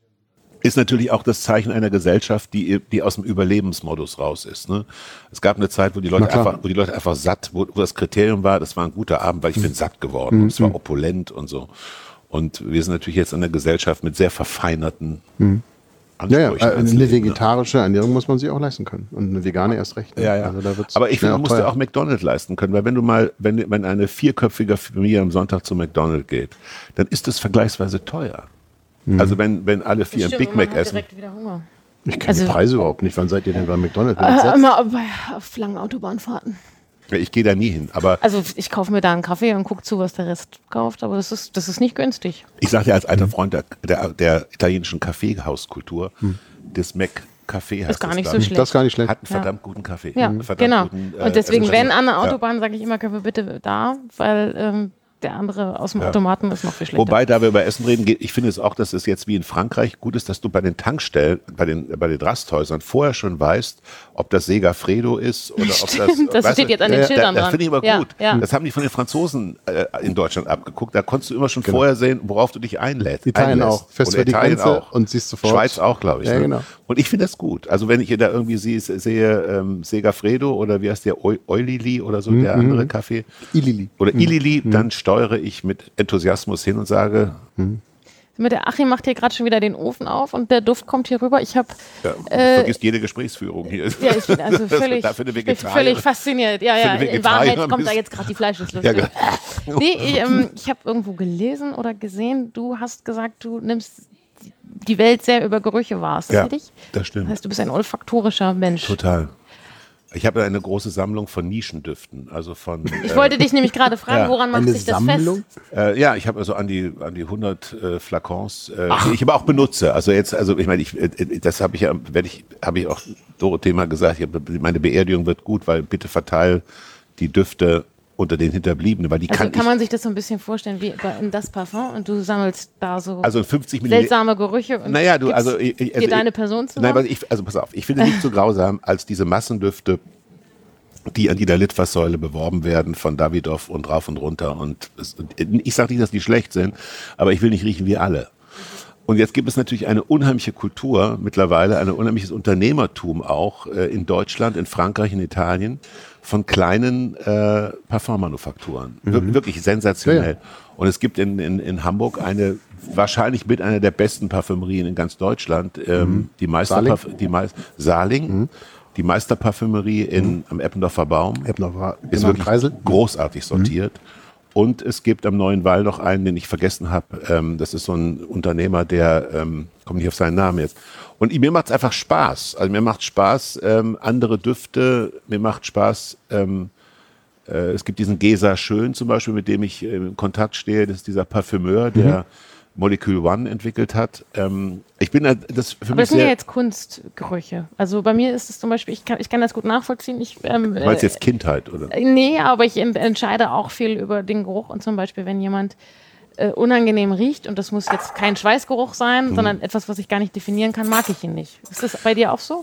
Ist natürlich auch das Zeichen einer Gesellschaft, die, die aus dem Überlebensmodus raus ist. Ne? Es gab eine Zeit, wo die Leute einfach, wo die Leute einfach satt, wo, wo das Kriterium war, das war ein guter Abend, weil ich mhm. bin satt geworden. Mhm. Und es war opulent und so. Und wir sind natürlich jetzt in einer Gesellschaft mit sehr verfeinerten mhm. Ansprüchen. Ja, ja, eine Leben, vegetarische Ernährung muss man sich auch leisten können. Und eine vegane erst recht. Ne? Ja, ja. Also da aber ich finde, man muss ja auch McDonald's leisten können, weil wenn du mal, wenn, wenn eine vierköpfige Familie am Sonntag zu McDonald's geht, dann ist das vergleichsweise teuer. Mhm. Also wenn, wenn alle vier ein Big Mac essen. Direkt wieder Hunger. Ich kenne also, die Preise überhaupt nicht. Wann seid ihr denn bei McDonald's? Äh, immer bei, auf langen Autobahnfahrten. Ich gehe da nie hin, aber... Also ich kaufe mir da einen Kaffee und gucke zu, was der Rest kauft, aber das ist, das ist nicht günstig. Ich sage ja als alter Freund der, der, der italienischen Kaffeehauskultur, hm. das Mac-Café heißt ist gar nicht das so schlecht. Das ist gar nicht schlecht. Hat einen verdammt ja. guten Kaffee. Ja, einen verdammt genau. Guten, äh, und deswegen, also wenn an der ja. Autobahn, sage ich immer, können wir bitte da, weil ähm, der andere aus dem Ja. Automaten ist noch viel schlechter. Wobei, da wir über Essen reden, ich finde es auch, dass es jetzt wie in Frankreich gut ist, dass du bei den Tankstellen, bei den, bei den Rasthäusern vorher schon weißt, ob das Segafredo ist oder Stimmt, ob das... das steht du, jetzt an den da, Schildern Das dran. finde ich aber ja, gut. Ja. Das haben die von den Franzosen äh, in Deutschland abgeguckt. Da konntest du immer schon Genau. vorher sehen, worauf du dich einlädst. Italien einlässt. auch. Fest Oder für die Italien Grenze auch. und siehst sofort. Schweiz auch, glaube ich. Ja, ne? genau. Und ich finde das gut. Also wenn ich da irgendwie sehe, sehe ähm, Segafredo oder wie heißt der, Eulili oder so, Mhm. der andere Kaffee. Ilili. Oder Mhm. Ilili, dann steuere ich mit Enthusiasmus hin und sage... Mhm. Der Achim macht hier gerade schon wieder den Ofen auf und der Duft kommt hier rüber. Ich habe Ja, äh, vergisst jede Gesprächsführung hier. ja, ich bin also Das völlig, wird dafür eine ich bin Vegetarier- völlig fasziniert. Ja, für ja. eine In Wahrheit Vegetarier kommt da bist- jetzt gerade die Fleischesslust. Ja, genau. Nee, ich, ähm, ich habe irgendwo gelesen oder gesehen, du hast gesagt, du nimmst die Welt sehr über Gerüche wahr. Ist das Ja, richtig? das stimmt. Das heißt, du bist ein olfaktorischer Mensch. Total. Ich habe eine große Sammlung von Nischendüften, also von. Ich äh, wollte dich nämlich gerade fragen, ja. woran macht Eine sich das Sammlung? fest? Äh, ja, ich habe also an die an die hundert äh, Flakons, äh, die ich aber auch benutze. Also jetzt, also ich meine, ich, äh, das habe ich ja, werde ich, habe ich auch Dorothee mal gesagt. Ich hab, meine Beerdigung wird gut, weil bitte verteil die Düfte unter den Hinterbliebenen, weil die Also kann, kann ich, man sich das so ein bisschen vorstellen wie bei- in das Parfum und du sammelst da so also fünfzig Milliliter. seltsame Gerüche und Naja, du, gibst also, ich, ich- also dir deine ich, Person zu Nein, weil ich, also pass auf, ich finde nicht so grausam als diese Massendüfte, die an jeder Litfaßsäule beworben werden von Davidoff und rauf und runter. Und es, ich sage nicht, dass die schlecht sind, aber ich will nicht riechen wie alle. Und jetzt gibt es natürlich eine unheimliche Kultur mittlerweile, ein unheimliches Unternehmertum auch äh, in Deutschland, in Frankreich, in Italien von kleinen äh, Parfummanufakturen. Wir, wirklich sensationell. Ja, ja. Und es gibt in, in, in Hamburg eine, wahrscheinlich mit einer der besten Parfümerien in ganz Deutschland, ähm, Mhm. die Meister Saling? Parf- die Meis- Saling, Mhm. die Meisterparfümerie in, am Eppendorfer Baum. Eppendorfer, Ist genau, wirklich Kreisel. großartig sortiert. Und es gibt am Neuen Wall noch einen, den ich vergessen habe. Ähm, das ist so ein Unternehmer, der, ähm, komme nicht auf seinen Namen jetzt. Und mir macht es einfach Spaß. Also mir macht Spaß, ähm, andere Düfte, mir macht Spaß, ähm, äh, es gibt diesen Gesa Schön zum Beispiel, mit dem ich in Kontakt stehe. Das ist dieser Parfümeur, der Molecule One entwickelt hat. Ähm, ich bin da- das für Aber mich das sind ja sehr... jetzt Kunstgerüche. Also bei mir ist es zum Beispiel, ich kann, ich kann das gut nachvollziehen. Ich, ähm, Du meinst äh, jetzt Kindheit, oder? Nee, aber ich en- entscheide auch viel über den Geruch. Und zum Beispiel, wenn jemand äh, unangenehm riecht, und das muss jetzt kein Schweißgeruch sein, Mhm. sondern etwas, was ich gar nicht definieren kann, mag ich ihn nicht. Ist das bei dir auch so?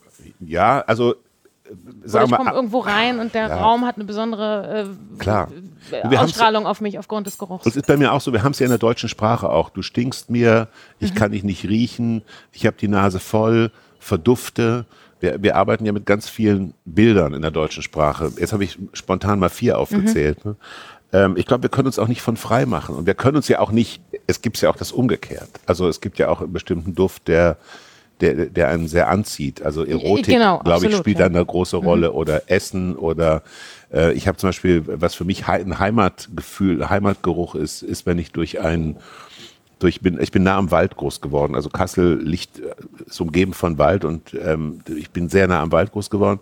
Ja, also... Oder Sagen ich wir komme mal, irgendwo rein und der Ja. Raum hat eine besondere äh, Klar. äh, Wir haben's- Ausstrahlung auf mich aufgrund des Geruchs. Das ist bei mir auch so, wir haben es ja in der deutschen Sprache auch. Du stinkst mir, ich kann dich nicht riechen, ich habe die Nase voll, verdufte. Wir, wir arbeiten ja mit ganz vielen Bildern in der deutschen Sprache. Jetzt habe ich spontan mal vier aufgezählt. Ne? Ähm, ich glaube, wir können uns auch nicht von frei machen. Und wir können uns ja auch nicht, es gibt ja auch das umgekehrt. Also es gibt ja auch einen bestimmten Duft, der, der, der einen sehr anzieht. Also Erotik, Genau, glaube ich, absolut, spielt ja. da eine große Rolle. Oder Essen oder äh, ich habe zum Beispiel, was für mich ein Heimatgefühl, Heimatgeruch ist, ist, wenn ich durch einen durch bin, ich bin nah am Wald groß geworden. Also Kassel liegt, ist umgeben von Wald und ähm, ich bin sehr nah am Wald groß geworden.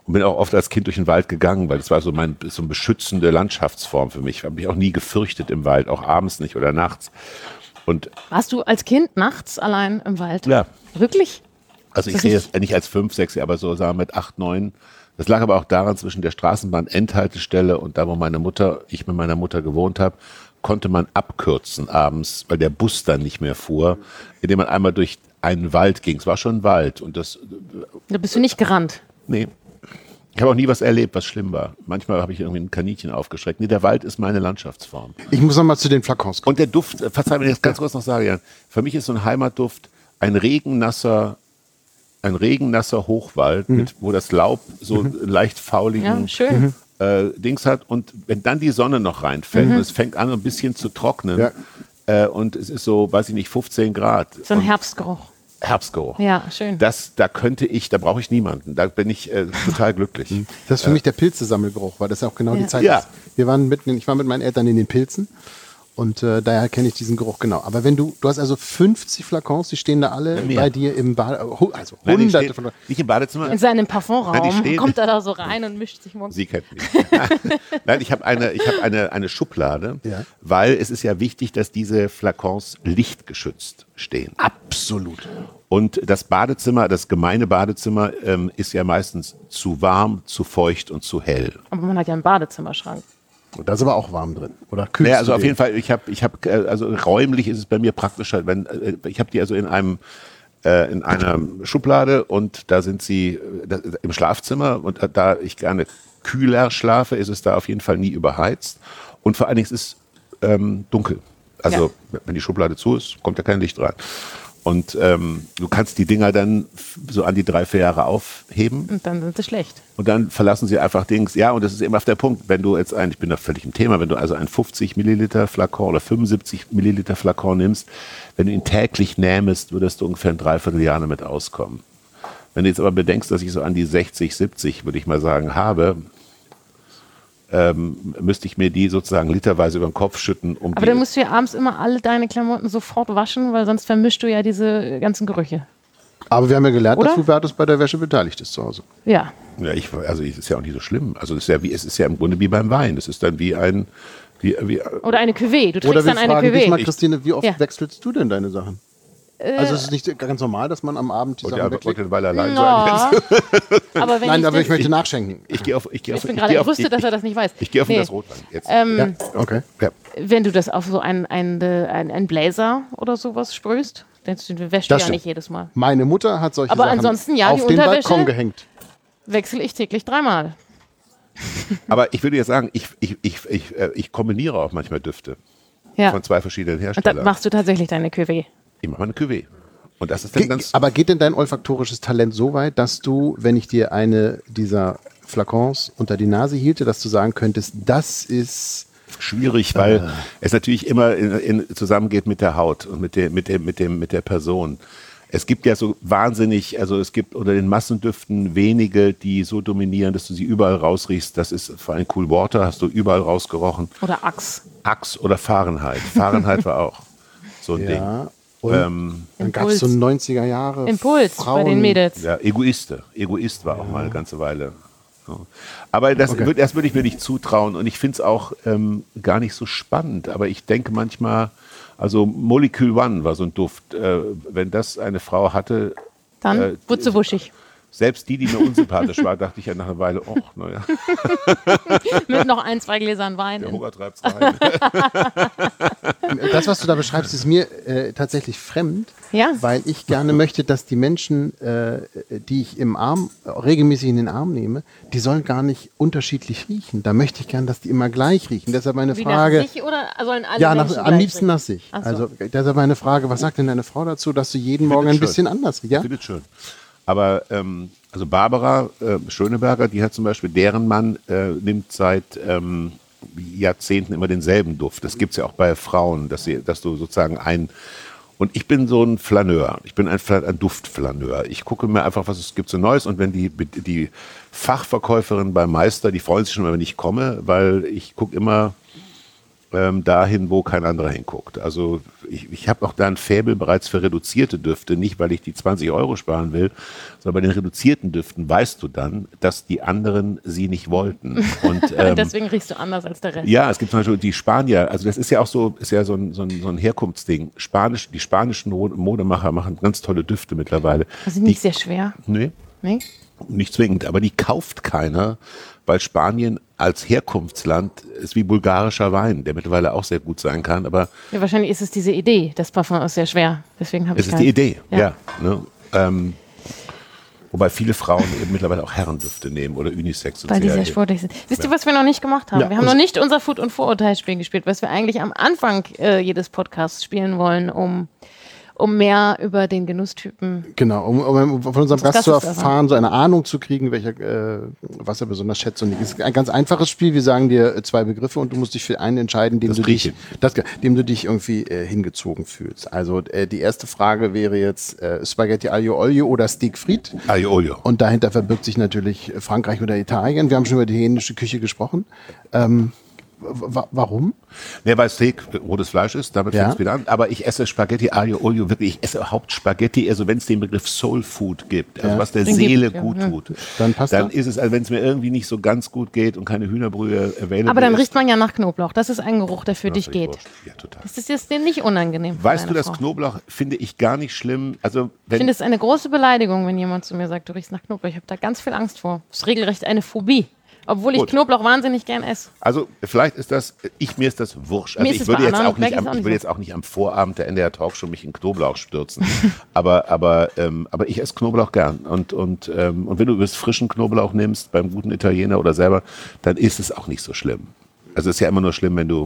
Und bin auch oft als Kind durch den Wald gegangen, weil das war so mein so eine beschützende Landschaftsform für mich. Ich habe mich auch nie gefürchtet im Wald, auch abends nicht oder nachts. Und Warst du als Kind nachts allein im Wald? ja, Wirklich? also ich Das sehe ist- es nicht als fünf, sechs, aber so sagen wir mit acht, neun. Das lag aber auch daran, zwischen der Straßenbahn-Endhaltestelle und da, wo meine Mutter, ich mit meiner Mutter gewohnt habe, konnte man abkürzen abends, weil der Bus dann nicht mehr fuhr, indem man einmal durch einen Wald ging. Es war schon ein Wald und das, Da bist du nicht gerannt. nee. Ich habe auch nie was erlebt, was schlimm war. Manchmal habe ich irgendwie ein Kaninchen aufgeschreckt. Nee, der Wald ist meine Landschaftsform. Ich muss noch mal zu den Flakons kommen. Und der Duft, äh, verzeih, wenn ich das ganz kurz noch sage, Jan, für mich ist so ein Heimatduft ein regennasser, ein regennasser Hochwald, mit, wo das Laub so leicht fauligen Ja, schön. äh, Dings hat. Und wenn dann die Sonne noch reinfällt und es fängt an, ein bisschen zu trocknen Ja. äh, und es ist so, weiß ich nicht, fünfzehn Grad. So ein und Herbstgeruch. Herbstgeruch. Ja, schön. Das, da könnte ich, da brauche ich niemanden. Da bin ich äh, total glücklich. Das ist für mich der Pilzesammelgeruch, weil das ja auch genau Ja. die Zeit Ja. ist. Wir waren mitten, in, ich war mit meinen Eltern in den Pilzen und äh, daher kenne ich diesen Geruch genau. Aber wenn du, du hast also fünfzig Flakons, die stehen da alle mehr. bei dir im Bad, also Nein, die hunderte stehen, von nicht im Badezimmer. In seinem Nein, die Parfumraum stehen- kommt er da so rein und mischt sich morgens. Sie kennt mich. Nein, ich habe eine, ich habe eine, eine Schublade, Ja. weil es ist ja wichtig, dass diese Flakons lichtgeschützt stehen. absolut. Und das Badezimmer, das gemeine Badezimmer, ähm, ist ja meistens zu warm, zu feucht und zu hell. Aber man hat ja einen Badezimmerschrank. Und da ist aber auch warm drin. Oder kühlst Naja, also du auf den? jeden Fall, ich habe, ich habe, äh, also räumlich ist es bei mir praktischer, wenn äh, ich habe die also in einem äh, in einer Schublade und da sind sie äh, da, im Schlafzimmer und da ich gerne kühler schlafe, ist es da auf jeden Fall nie überheizt und vor allen Dingen es ist ähm, dunkel. Also wenn die Schublade zu ist, kommt da kein Licht rein. Und ähm, du kannst die Dinger dann f- so an die drei, vier Jahre aufheben Und dann sind sie schlecht. und dann verlassen sie einfach Dings. Ja, und das ist eben auf der Punkt, wenn du jetzt ein, ich bin da völlig im Thema, wenn du also einen fünfzig Milliliter Flakon oder fünfundsiebzig Milliliter Flakon nimmst, wenn du ihn täglich nähmest, würdest du ungefähr ein Dreivierteljahr damit auskommen. Wenn du jetzt aber bedenkst, dass ich so an die sechzig, siebzig, würde ich mal sagen, habe, ähm, müsste ich mir die sozusagen literweise über den Kopf schütten, um Aber die dann musst du ja abends immer alle deine Klamotten sofort waschen, weil sonst vermischst du ja diese ganzen Gerüche. Aber wir haben ja gelernt, Oder? dass Hubertus bei der Wäsche beteiligt ist zu Hause. Ja. Ja, ich, also es ist ja auch nicht so schlimm. Also es ist ja wie, es ist ja im Grunde wie beim Wein. Es ist dann wie ein, wie, wie, Oder eine Cuvée. Du Oder trägst wir dann eine fragen dich mal, Cuvée. Christine, wie oft Ja. wechselst du denn deine Sachen? Also es ist nicht ganz normal, dass man am Abend die wollt Sachen ihr, wollt wegklickt? ihr weil allein sein? Ja. Aber wenn Nein, ich, aber das, ich möchte nachschenken. Ich gehe auf, ich gehe auf, ich bin ich gerade gehe auf, entrüstet, ich, dass er das nicht weiß. ich gehe auf Nee. das Rotwein jetzt. Ähm, Ja, okay. Ja. Wenn du das auf so einen ein, ein, ein Blazer oder sowas sprühst, dann wäschst du Das ja stimmt. nicht jedes Mal. Meine Mutter hat solche Aber Sachen ansonsten, ja, auf die den Unterwäsche- Balkon gehängt. Wechsle ich täglich dreimal. Aber ich würde jetzt sagen, ich, ich, ich, ich, äh, ich kombiniere auch manchmal Düfte Ja. von zwei verschiedenen Und dann Herstellern. machst du tatsächlich deine Cuvée. Ich mache eine Cuvée. Und das ist dann Ge ganz... aber geht denn dein olfaktorisches Talent so weit, dass du, wenn ich dir eine dieser Flakons unter die Nase hielte, dass du sagen könntest, das ist schwierig, weil es natürlich immer in, in, zusammengeht mit der Haut und mit der, mit, der, mit, dem, mit der Person. Es gibt ja so wahnsinnig, also es gibt unter den Massendüften wenige, die so dominieren, dass du sie überall rausriechst. Das ist vor allem Cool Water, hast du überall rausgerochen. Oder Axe. Axe oder Fahrenheit. Fahrenheit war auch so ein ja. Ding. Und Ähm, dann gab es so neunziger Jahre Impuls Frauen, bei den Mädels. ja, Egoiste. Egoist war auch mal eine ganze Weile. Ja. Aber das, würd, das würde ich mir nicht zutrauen und ich finde es auch ähm, gar nicht so spannend. Aber ich denke manchmal, also Molecule One war so ein Duft. Äh, wenn das eine Frau hatte, Dann Äh, wurde sie wuschig. selbst die, die mir unsympathisch war, dachte ich ja nach einer Weile, oh, naja, Mit noch ein, zwei Gläsern Wein. der in- Hunger treibt's rein. Das, was du da beschreibst, ist mir äh, tatsächlich fremd, Ja. weil ich gerne möchte, dass die Menschen, äh, die ich im Arm, regelmäßig in den Arm nehme, die sollen gar nicht unterschiedlich riechen. Da möchte ich gerne, dass die immer gleich riechen. Deshalb meine Wie Frage. nach sich oder sollen alle Ja, nach, Menschen am gleich liebsten riechen? nach sich. Ach so. Also deshalb meine Frage, was sagt denn deine Frau dazu, dass du jeden Morgen ein schön. bisschen anders riechst? Ja? Ich finde es schön. Aber ähm, also Barbara äh, Schöneberger, die hat zum Beispiel, deren Mann äh, nimmt seit ähm, Jahrzehnten immer denselben Duft. Das gibt es ja auch bei Frauen, dass, sie, dass du sozusagen ein... Und ich bin so ein Flaneur. Ich bin ein, Fla- ein Duftflaneur. Ich gucke mir einfach, was es gibt so Neues. Und wenn die, die Fachverkäuferin beim Meister, die freuen sich schon, wenn ich komme, weil ich gucke immer... ähm, dahin, wo kein anderer hinguckt. Also ich, ich habe auch da ein Faible bereits für reduzierte Düfte, nicht weil ich die zwanzig Euro sparen will, sondern bei den reduzierten Düften weißt du dann, dass die anderen sie nicht wollten. Und ähm, deswegen riechst du anders als der Rest. ja, es gibt zum Beispiel die Spanier, also das ist ja auch so, ist ja so ein, so ein, so ein Herkunftsding. Spanisch, die spanischen Modemacher machen ganz tolle Düfte mittlerweile. Das ist nicht sehr schwer. Nee, Nee? nicht zwingend, aber die kauft keiner, weil Spanien als Herkunftsland ist wie bulgarischer Wein, der mittlerweile auch sehr gut sein kann, aber Ja, wahrscheinlich ist es diese Idee. Das Parfum ist sehr schwer. Deswegen habe ich es ist keins. die Idee, Ja. ja. ne? ähm, wobei viele Frauen eben mittlerweile auch Herrendüfte nehmen oder Unisex. und Weil die sehr- sehr sportlich sind. Wisst ihr, was wir noch nicht gemacht haben? Ja, wir haben und- noch nicht unser Food- und Vorurteilsspiel gespielt, was wir eigentlich am Anfang äh, jedes Podcasts spielen wollen, um, um mehr über den Genusstypen. Genau, um, um von unserem Das Gast zu Gast ist erfahren, so eine Ahnung zu kriegen, welcher, äh, was er besonders schätzt und nicht. Es ist ein ganz einfaches Spiel. Wir sagen dir äh, zwei Begriffe und du musst dich für einen entscheiden, dem Das du dich, Riechen. das, dem du dich irgendwie äh, hingezogen fühlst. Also äh, die erste Frage wäre jetzt äh, Spaghetti Aglio Olio oder Steak Frites. Aglio Olio. Und dahinter verbirgt sich natürlich Frankreich oder Italien. Wir haben schon über die italienische Küche gesprochen. Ähm, wa- warum? Ne, weil Steak rotes Fleisch ist, damit Ja. fängt es wieder an. Aber ich esse Spaghetti Aglio Olio wirklich, ich esse überhaupt Spaghetti, also wenn es den Begriff Soul Food gibt, also Ja. was der Den Seele gibt, ja. gut Ja. tut, Dann passt dann das. ist es, also wenn es mir irgendwie nicht so ganz gut geht und keine Hühnerbrühe available Aber dann ist. riecht man ja nach Knoblauch. Das ist ein Geruch, der für Ja, dich völlig geht. wurscht. Ja, total. Das ist jetzt dir nicht unangenehm. für Weißt du, deine das Frau. Knoblauch finde ich gar nicht schlimm. Also Ich wenn finde es eine große Beleidigung, wenn jemand zu mir sagt, du riechst nach Knoblauch. Ich habe da ganz viel Angst vor. Das ist regelrecht eine Phobie. Obwohl ich Gut. Knoblauch wahnsinnig gern esse. Also vielleicht ist das, ich mir ist das wurscht. Also Mir ist ich es würde bei jetzt anderen auch nicht, Black am, ist auch ich nicht würde so. jetzt auch nicht am Vorabend der N D R Talkshow mich in Knoblauch stürzen. aber aber ähm, aber ich esse Knoblauch gern und und ähm, und wenn du übrigens frischen Knoblauch nimmst beim guten Italiener oder selber, dann ist es auch nicht so schlimm. Also es ist ja immer nur schlimm, wenn du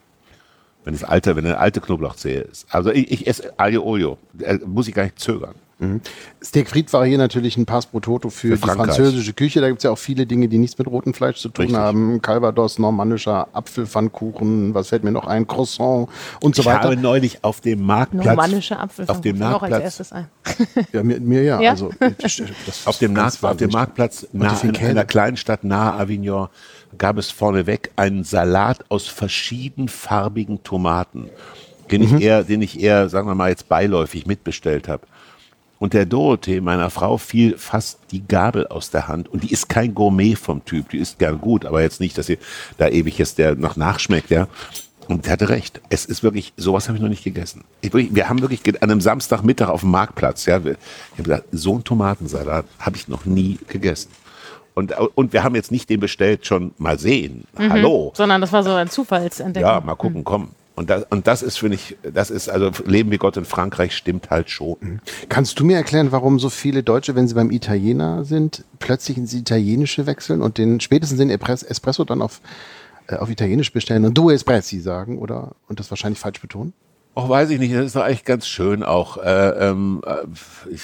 wenn es alte, wenn eine alte Knoblauchzehe ist. Also ich, ich esse Aglio Olio, äh, muss ich gar nicht zögern. Steak Frites war hier natürlich ein Pass pro Toto für, Für die Frankreich. französische Küche. Da gibt es ja auch viele Dinge, die nichts mit rotem Fleisch zu tun Richtig. haben. Calvados, normannischer Apfelpfannkuchen, was fällt mir noch ein? Croissant und so Ich weiter. habe neulich auf dem Marktplatz Normannische Apfel auf dem noch als Marktplatz erstes ein. Ja, mir, mir ja. Ja? Also, das Auf dem, ganz Nach auf dem wahnsinnig. Marktplatz die nahe, in Finkenne. einer kleinen Stadt nahe Avignon gab es vorneweg einen Salat aus verschiedenfarbigen Tomaten, den ich eher, den ich eher, sagen wir mal, jetzt beiläufig mitbestellt habe. Und der Dorothee, meiner Frau, fiel fast die Gabel aus der Hand. Und die ist kein Gourmet vom Typ. Die ist gern gut, aber jetzt nicht, dass sie da ewig jetzt der noch nachschmeckt, ja. Und er hatte recht. Es ist wirklich, sowas habe ich noch nicht gegessen. Ich, wirklich, wir haben wirklich ge- an einem Samstagmittag auf dem Marktplatz, ja, wir, ich habe gesagt, so einen Tomatensalat habe ich noch nie gegessen. Und, und wir haben jetzt nicht den bestellt, schon mal sehen. Hallo. Sondern das war so ein Zufallsentdeckung. Ja, mal gucken, komm. Und das, und das ist, finde ich, das ist, also Leben wie Gott in Frankreich stimmt halt schon. Kannst du mir erklären, warum so viele Deutsche, wenn sie beim Italiener sind, plötzlich ins Italienische wechseln und den spätestens den Epres- Espresso dann auf, äh, auf Italienisch bestellen und Due Espressi sagen oder und das wahrscheinlich falsch betonen? Auch weiß ich nicht, das ist doch eigentlich ganz schön auch. Äh, ähm, äh, ich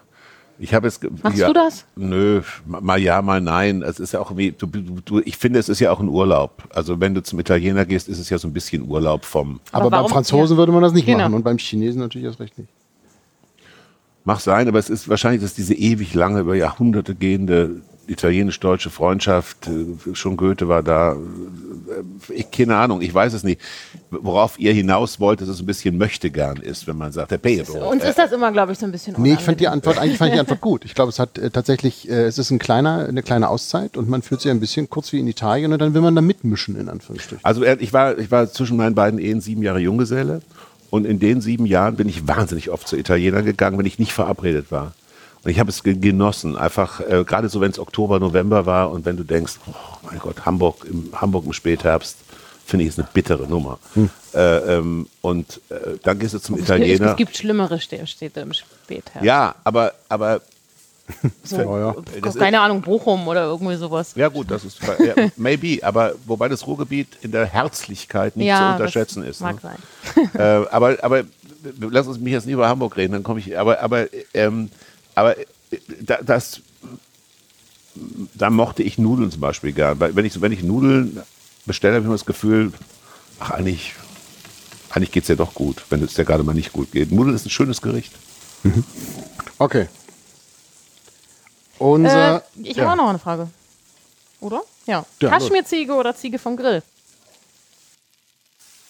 ich habe jetzt. ge- Machst ja, du das? Nö, mal ja, mal nein. Es ist ja auch wie, du, du, du, ich finde, es ist ja auch ein Urlaub. Also wenn du zum Italiener gehst, ist es ja so ein bisschen Urlaub vom. Aber, beim warum- Franzosen ja. würde man das nicht Genau. machen und beim Chinesen natürlich erst recht nicht. Mag sein, aber es ist wahrscheinlich, dass diese ewig lange, über Jahrhunderte gehende italienisch-deutsche Freundschaft, äh, schon Goethe war da, äh, ich, keine Ahnung, ich weiß es nicht. Worauf ihr hinaus wollt, dass es ein bisschen möchtegern ist, wenn man sagt, der Pedro. Uns ist das immer, glaube ich, so ein bisschen Nee, ich fand die unangenehm. Antwort, eigentlich fand ich die Antwort gut. Ich glaube, es hat äh, tatsächlich, äh, es ist ein kleiner, eine kleine Auszeit und man fühlt sich ein bisschen kurz wie in Italien und dann will man da mitmischen, in Anführungsstrichen. Also äh, ich war, ich war zwischen meinen beiden Ehen sieben Jahre Junggeselle und in den sieben Jahren bin ich wahnsinnig oft zu Italienern gegangen, wenn ich nicht verabredet war. Und ich habe es ge- genossen, einfach äh, gerade so, wenn es Oktober, November war und wenn du denkst, oh mein Gott, Hamburg im, Hamburg im Spätherbst, finde ich, ist eine bittere Nummer. Äh, ähm, und äh, dann gehst du zum Es gibt, Italiener. es gibt schlimmere Stä- Städte im Spätherbst. Ja, aber, aber So, Ja, ja. Das ist- keine Ahnung, Bochum oder irgendwie sowas. ja gut, das ist ja, maybe, aber wobei das Ruhrgebiet in der Herzlichkeit nicht zu unterschätzen das ist. Mag Ne? sein. äh, aber, aber lass uns mich jetzt nicht über Hamburg reden, dann komme ich. Aber, aber, ähm, aber äh, da, das, da mochte ich Nudeln zum Beispiel gern. Weil wenn ich, wenn ich Nudeln bestelle, habe ich immer das Gefühl, ach eigentlich, eigentlich geht es ja doch gut, wenn es ja gerade mal nicht gut geht. Nudeln ist ein schönes Gericht. Okay. Unser, Äh, ich ja. habe auch noch eine Frage. Oder? Ja. Ja, Kaschmirziege oder Ziege vom Grill?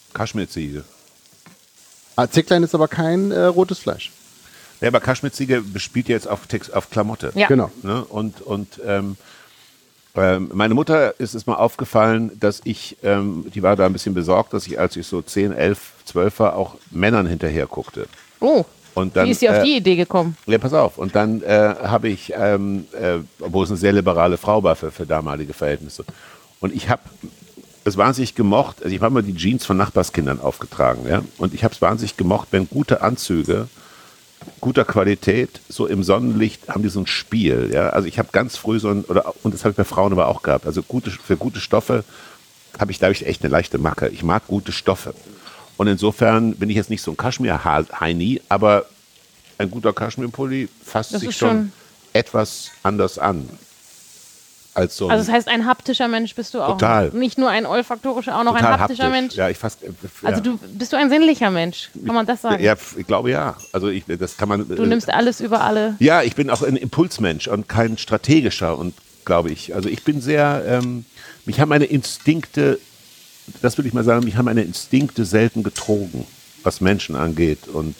Kaschmirziege. Ah, Zicklein ist aber kein äh, rotes Fleisch. Ja, aber Kaschmirziege bespielt ja jetzt auf, Text, auf Klamotte. Ja. Genau. Ne? Und, und ähm, ähm, meine Mutter ist es mal aufgefallen, dass ich, ähm, die war da ein bisschen besorgt, dass ich, als ich so zehn, elf, zwölf war, auch Männern hinterher guckte. Oh, Und dann, wie ist sie auf äh, die Idee gekommen? Ja, pass auf. Und dann äh, habe ich, ähm, äh, obwohl es eine sehr liberale Frau war für, für damalige Verhältnisse, und ich habe es wahnsinnig gemocht, also ich habe mal die Jeans von Nachbarskindern aufgetragen, ja, und ich habe es wahnsinnig gemocht, wenn gute Anzüge guter Qualität, so im Sonnenlicht haben die so ein Spiel, ja, also ich habe ganz früh so ein, oder, und das habe ich bei Frauen aber auch gehabt, also gute, für gute Stoffe habe ich, da habe ich echt eine leichte Macke, ich mag gute Stoffe und insofern bin ich jetzt nicht so ein Kaschmir-Heini, aber ein guter Kaschmirpulli fasst Das sich ist schon, schon- etwas anders an als so ein Also das heißt, ein haptischer Mensch bist du auch. Total. Nicht nur ein olfaktorischer, auch noch ein total haptischer haptisch. Mensch. Ja, ich fast, äh, Also ja. du bist du ein sinnlicher Mensch, kann man das sagen? Ja, ich glaube ja. Also ich, das kann man. Du nimmst alles über alle. Ja, ich bin auch ein Impulsmensch und kein strategischer und glaube ich. Also ich bin sehr, ähm, mich haben meine Instinkte, das würde ich mal sagen, mich haben meine Instinkte selten getrogen, was Menschen angeht und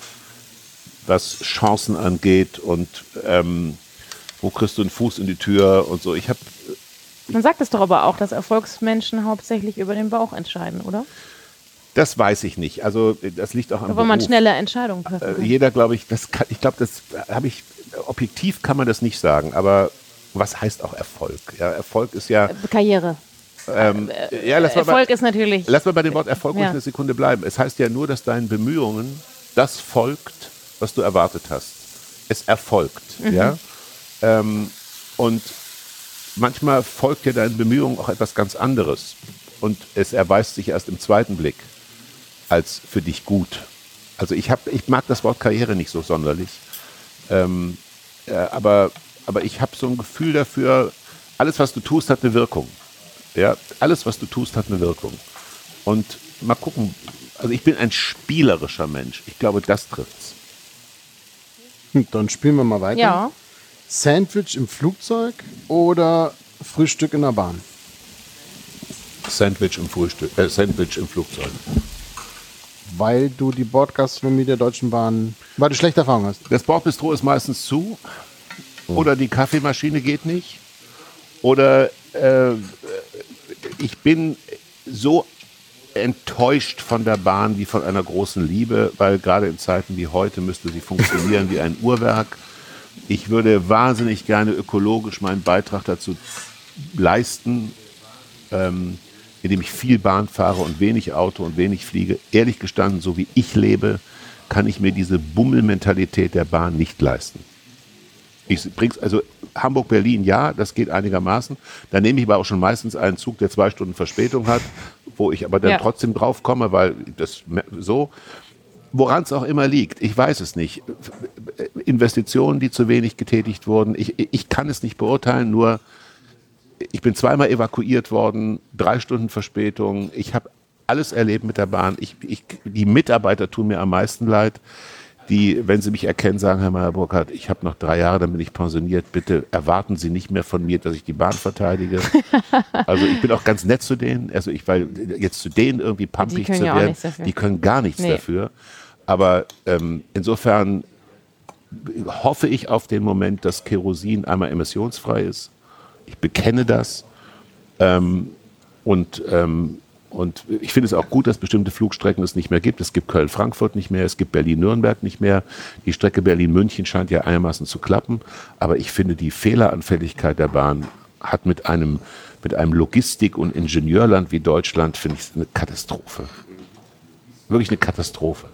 was Chancen angeht und ähm, wo kriegst du einen Fuß in die Tür und so. Ich habe Man sagt es doch aber auch, dass Erfolgsmenschen hauptsächlich über den Bauch entscheiden, oder? Das weiß ich nicht. Also das liegt auch am Aber man Beruf. schnelle Entscheidungen treffen Äh, kann. Jeder, glaube ich, das kann, ich glaube, das habe ich, objektiv kann man das nicht sagen, aber was heißt auch Erfolg? Ja, Erfolg ist ja, Karriere. ähm, ja, lass mal, Erfolg bei, ist natürlich. lass mal bei dem Wort Erfolg ruhig Ja. eine Sekunde bleiben. Es heißt ja nur, dass deinen Bemühungen das folgt, was du erwartet hast. Es erfolgt, Mhm. ja. Ähm, und manchmal folgt ja deinen Bemühungen auch etwas ganz anderes. Und es erweist sich erst im zweiten Blick als für dich gut. Also ich, hab, ich mag das Wort Karriere nicht so sonderlich. Ähm, äh, aber, aber ich habe so ein Gefühl dafür, alles, was du tust, hat eine Wirkung. Ja? Alles, was du tust, hat eine Wirkung. Und mal gucken, also ich bin ein spielerischer Mensch. Ich glaube, das trifft's. Hm, dann spielen wir mal weiter. Ja. Sandwich im Flugzeug oder Frühstück in der Bahn? Sandwich im Frühstück, äh, Sandwich im Flugzeug. Weil du die Bordgastronomie der Deutschen Bahn, weil du schlechte Erfahrungen hast. Das Bordbistro ist meistens zu oder die Kaffeemaschine geht nicht oder äh, ich bin so enttäuscht von der Bahn wie von einer großen Liebe, weil gerade in Zeiten wie heute müsste sie funktionieren wie ein Uhrwerk. Ich würde wahnsinnig gerne ökologisch meinen Beitrag dazu leisten, ähm, indem ich viel Bahn fahre und wenig Auto und wenig fliege. Ehrlich gestanden, so wie ich lebe, kann ich mir diese Bummelmentalität der Bahn nicht leisten. Ich bring's, also Hamburg-Berlin, ja, das geht einigermaßen. Da nehme ich aber auch schon meistens einen Zug, der zwei Stunden Verspätung hat, wo ich aber dann Ja. trotzdem drauf komme, weil das so, woran es auch immer liegt, ich weiß es nicht. Investitionen, die zu wenig getätigt wurden, ich, ich kann es nicht beurteilen, nur ich bin zweimal evakuiert worden, drei Stunden Verspätung, ich habe alles erlebt mit der Bahn. Ich, ich, die Mitarbeiter tun mir am meisten leid, die, wenn sie mich erkennen, sagen, Herr Meyer-Burkhardt, ich habe noch drei Jahre, dann bin ich pensioniert, bitte erwarten Sie nicht mehr von mir, dass ich die Bahn verteidige. Also ich bin auch ganz nett zu denen, also ich, weil jetzt zu denen irgendwie pampig können zu ja auch werden, nichts dafür. die können gar nichts Nee. dafür. Aber ähm, insofern hoffe ich auf den Moment, dass Kerosin einmal emissionsfrei ist. Ich bekenne das. Ähm, und, ähm, und ich finde es auch gut, dass bestimmte Flugstrecken es nicht mehr gibt. Es gibt Köln-Frankfurt nicht mehr, es gibt Berlin-Nürnberg nicht mehr. Die Strecke Berlin-München scheint ja einigermaßen zu klappen. Aber ich finde, die Fehleranfälligkeit der Bahn hat mit einem, mit einem Logistik- und Ingenieurland wie Deutschland, finde ich, eine Katastrophe. Wirklich eine Katastrophe.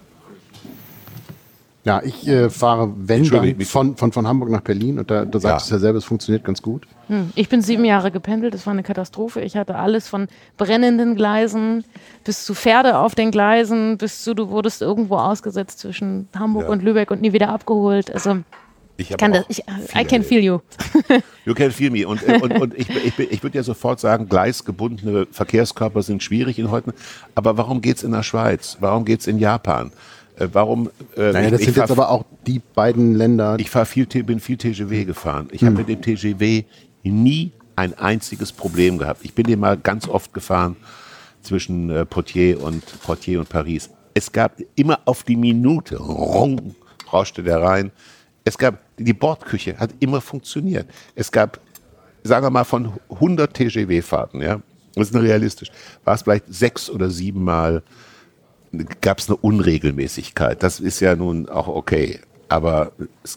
Ja, ich äh, fahre, wenn Entschuldigung, dann, mich- von, von, von Hamburg nach Berlin und da, da Ja. sagst du es ja selber, es funktioniert ganz gut. Hm. Ich bin sieben Jahre gependelt, das war eine Katastrophe. Ich hatte alles von brennenden Gleisen bis zu Pferde auf den Gleisen, bis zu, du wurdest irgendwo ausgesetzt zwischen Hamburg Ja. und Lübeck und nie wieder abgeholt. Also Ich hab kann auch das, ich, viel I can feel you. You can feel me. Und, äh, und, und ich, ich, ich würde ja sofort sagen, gleisgebundene Verkehrskörper sind schwierig in heute. Aber warum geht es in der Schweiz? Warum geht es in Japan? Äh, warum? Äh, Naja, ich, das ich sind fahr, jetzt aber auch die beiden Länder. ich fahr viel, T- bin viel T G V gefahren. Ich habe mit dem T G V nie ein einziges Problem gehabt. Ich bin den mal ganz oft gefahren. zwischen äh, Poitiers und Poitiers und Paris. Es gab immer auf die Minute, rung, rauschte der rein. Es gab, die Bordküche hat immer funktioniert. Es gab, sagen wir mal, von hundert T G V-Fahrten, ja, das ist realistisch, war es vielleicht sechs oder sieben Mal, gab es eine Unregelmäßigkeit. Das ist ja nun auch okay. Aber, es,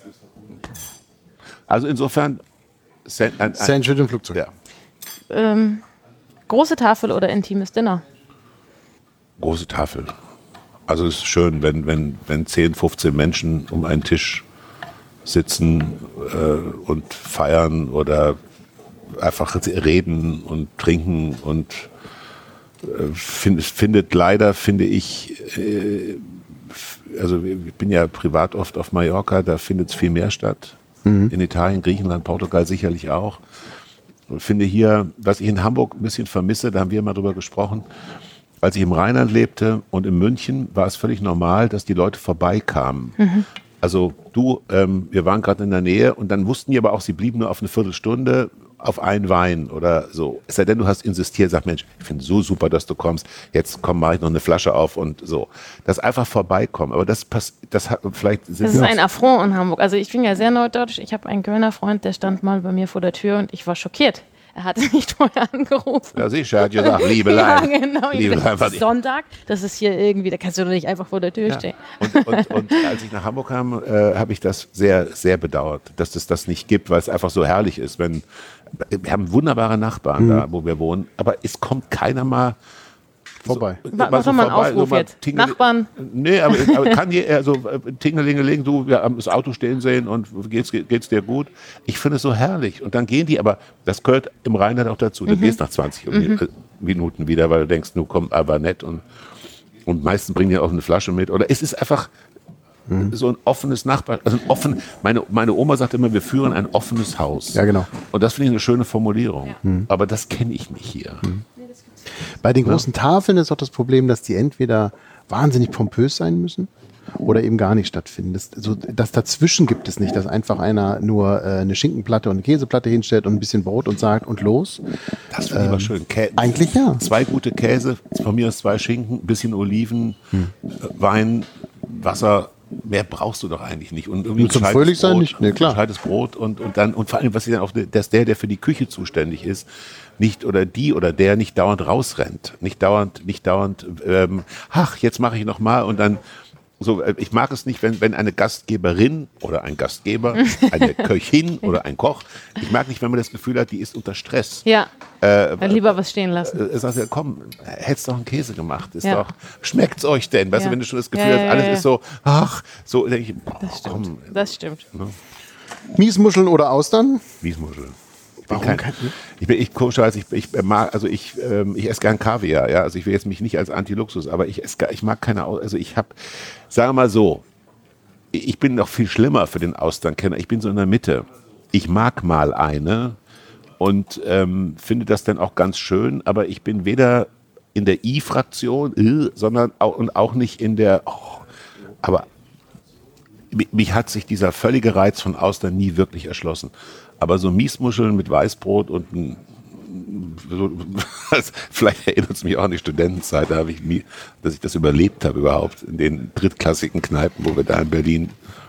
also insofern, ein, ein, Sandwich im Flugzeug. Ja. Ähm, große Tafel oder intimes Dinner? Große Tafel. Also es ist schön, wenn, wenn, wenn zehn, fünfzehn Menschen um einen Tisch sitzen äh, und feiern oder einfach reden und trinken und äh, find, findet leider, finde ich, äh, also ich bin ja privat oft auf Mallorca, da findet es viel mehr statt. Mhm. In Italien, Griechenland, Portugal sicherlich auch. Und finde hier, was ich in Hamburg ein bisschen vermisse, da haben wir mal drüber gesprochen, als ich im Rheinland lebte und in München war es völlig normal, dass die Leute vorbeikamen. Mhm. Also du, ähm, wir waren gerade in der Nähe und dann wussten die aber auch, sie blieben nur auf eine Viertelstunde auf einen Wein oder so. Es sei denn, du hast insistiert, sag Mensch, ich finde es so super, dass du kommst, jetzt komm, mach ich noch eine Flasche auf und so. Das einfach vorbeikommen, aber das passt, das hat vielleicht... Das ist ein Affront in Hamburg. Also ich bin ja sehr norddeutsch, ich habe einen Kölner Freund, der stand mal bei mir vor der Tür und ich war schockiert. Er hatte nicht vorher angerufen. Ja, sicher, er hat gesagt, Liebelein. Ja, genau. Liebelein, was ich- Sonntag, das ist hier irgendwie, da kannst du doch nicht einfach vor der Tür Ja. stehen. Und, und, und als ich nach Hamburg kam, äh, habe ich das sehr, sehr bedauert, dass es das nicht gibt, weil es einfach so herrlich ist, wenn wir haben wunderbare Nachbarn da, wo wir wohnen, aber es kommt keiner mal Vorbei. So, Mach doch mal einen vorbei, Aufruf mal jetzt. Tingel- Nachbarn. Nee, aber, aber kann je, also Tingelingeling, du, wir haben das Auto stehen sehen und geht's, geht's dir gut? Ich finde es so herrlich. Und dann gehen die, aber das gehört im Rheinland auch dazu. Du gehst nach zwanzig mhm. Minuten wieder, weil du denkst, du komm, aber nett. Und, und meistens bringen die auch eine Flasche mit. Oder es ist einfach mhm. so ein offenes Nachbar, also ein offen, meine, meine Oma sagt immer, wir führen ein offenes Haus. Ja, genau. Und das finde ich eine schöne Formulierung. Ja. Mhm. Aber das kenne ich nicht hier. Mhm. Bei den großen Tafeln ist auch das Problem, dass die entweder wahnsinnig pompös sein müssen oder eben gar nicht stattfinden. Das, so, das dazwischen gibt es nicht, dass einfach einer nur äh, eine Schinkenplatte und eine Käseplatte hinstellt und ein bisschen Brot und sagt und los. Das finde ich ähm, mal schön. Kä eigentlich ja. Zwei gute Käse, von mir aus zwei Schinken, ein bisschen Oliven, hm. Wein, Wasser. Mehr brauchst du doch eigentlich nicht. Und irgendwie zum Fröhlichsein nicht, ne, klar. Ein gescheites Brot und, und dann, und vor allem, was ich dann auch, dass der, der für die Küche zuständig ist, nicht oder die oder der nicht dauernd rausrennt. Nicht dauernd, nicht dauernd, ähm, ach, jetzt mache ich noch mal und dann, so, ich mag es nicht, wenn, wenn eine Gastgeberin oder ein Gastgeber, eine Köchin oder ein Koch, ich mag nicht, wenn man das Gefühl hat, die ist unter Stress. Ja, äh, dann lieber was stehen lassen. Äh, sagst ja, komm, hättest doch einen Käse gemacht. Ist Ja. doch, schmeckt's euch denn? Weißt Ja. du, wenn du schon das Gefühl Ja, hast, ja, alles ja, ja. ist so, ach, so, denke ich, boah, Das stimmt. komm, Das stimmt. Miesmuscheln oder Austern? Wiesmuschel. Ich bin Warum kein, kein- ich bin, ich komischerweise, ich, ich mag, also ich, ähm, ich esse gern Kaviar, ja, also ich will jetzt mich nicht als Anti-Luxus, aber ich esse, gar- ich mag keine, Au- also ich habe, sagen wir mal so, ich bin noch viel schlimmer für den Austernkenner, ich bin so in der Mitte. Ich mag mal eine und ähm, finde das dann auch ganz schön, aber ich bin weder in der I-Fraktion, äh, sondern auch, und auch nicht in der, oh, aber mi- mich hat sich dieser völlige Reiz von Austern nie wirklich erschlossen. Aber so Miesmuscheln mit Weißbrot und ein, so, vielleicht erinnert es mich auch an die Studentenzeit, da habe ich nie, dass ich das überlebt habe überhaupt in den drittklassigen Kneipen, wo wir da in Berlin.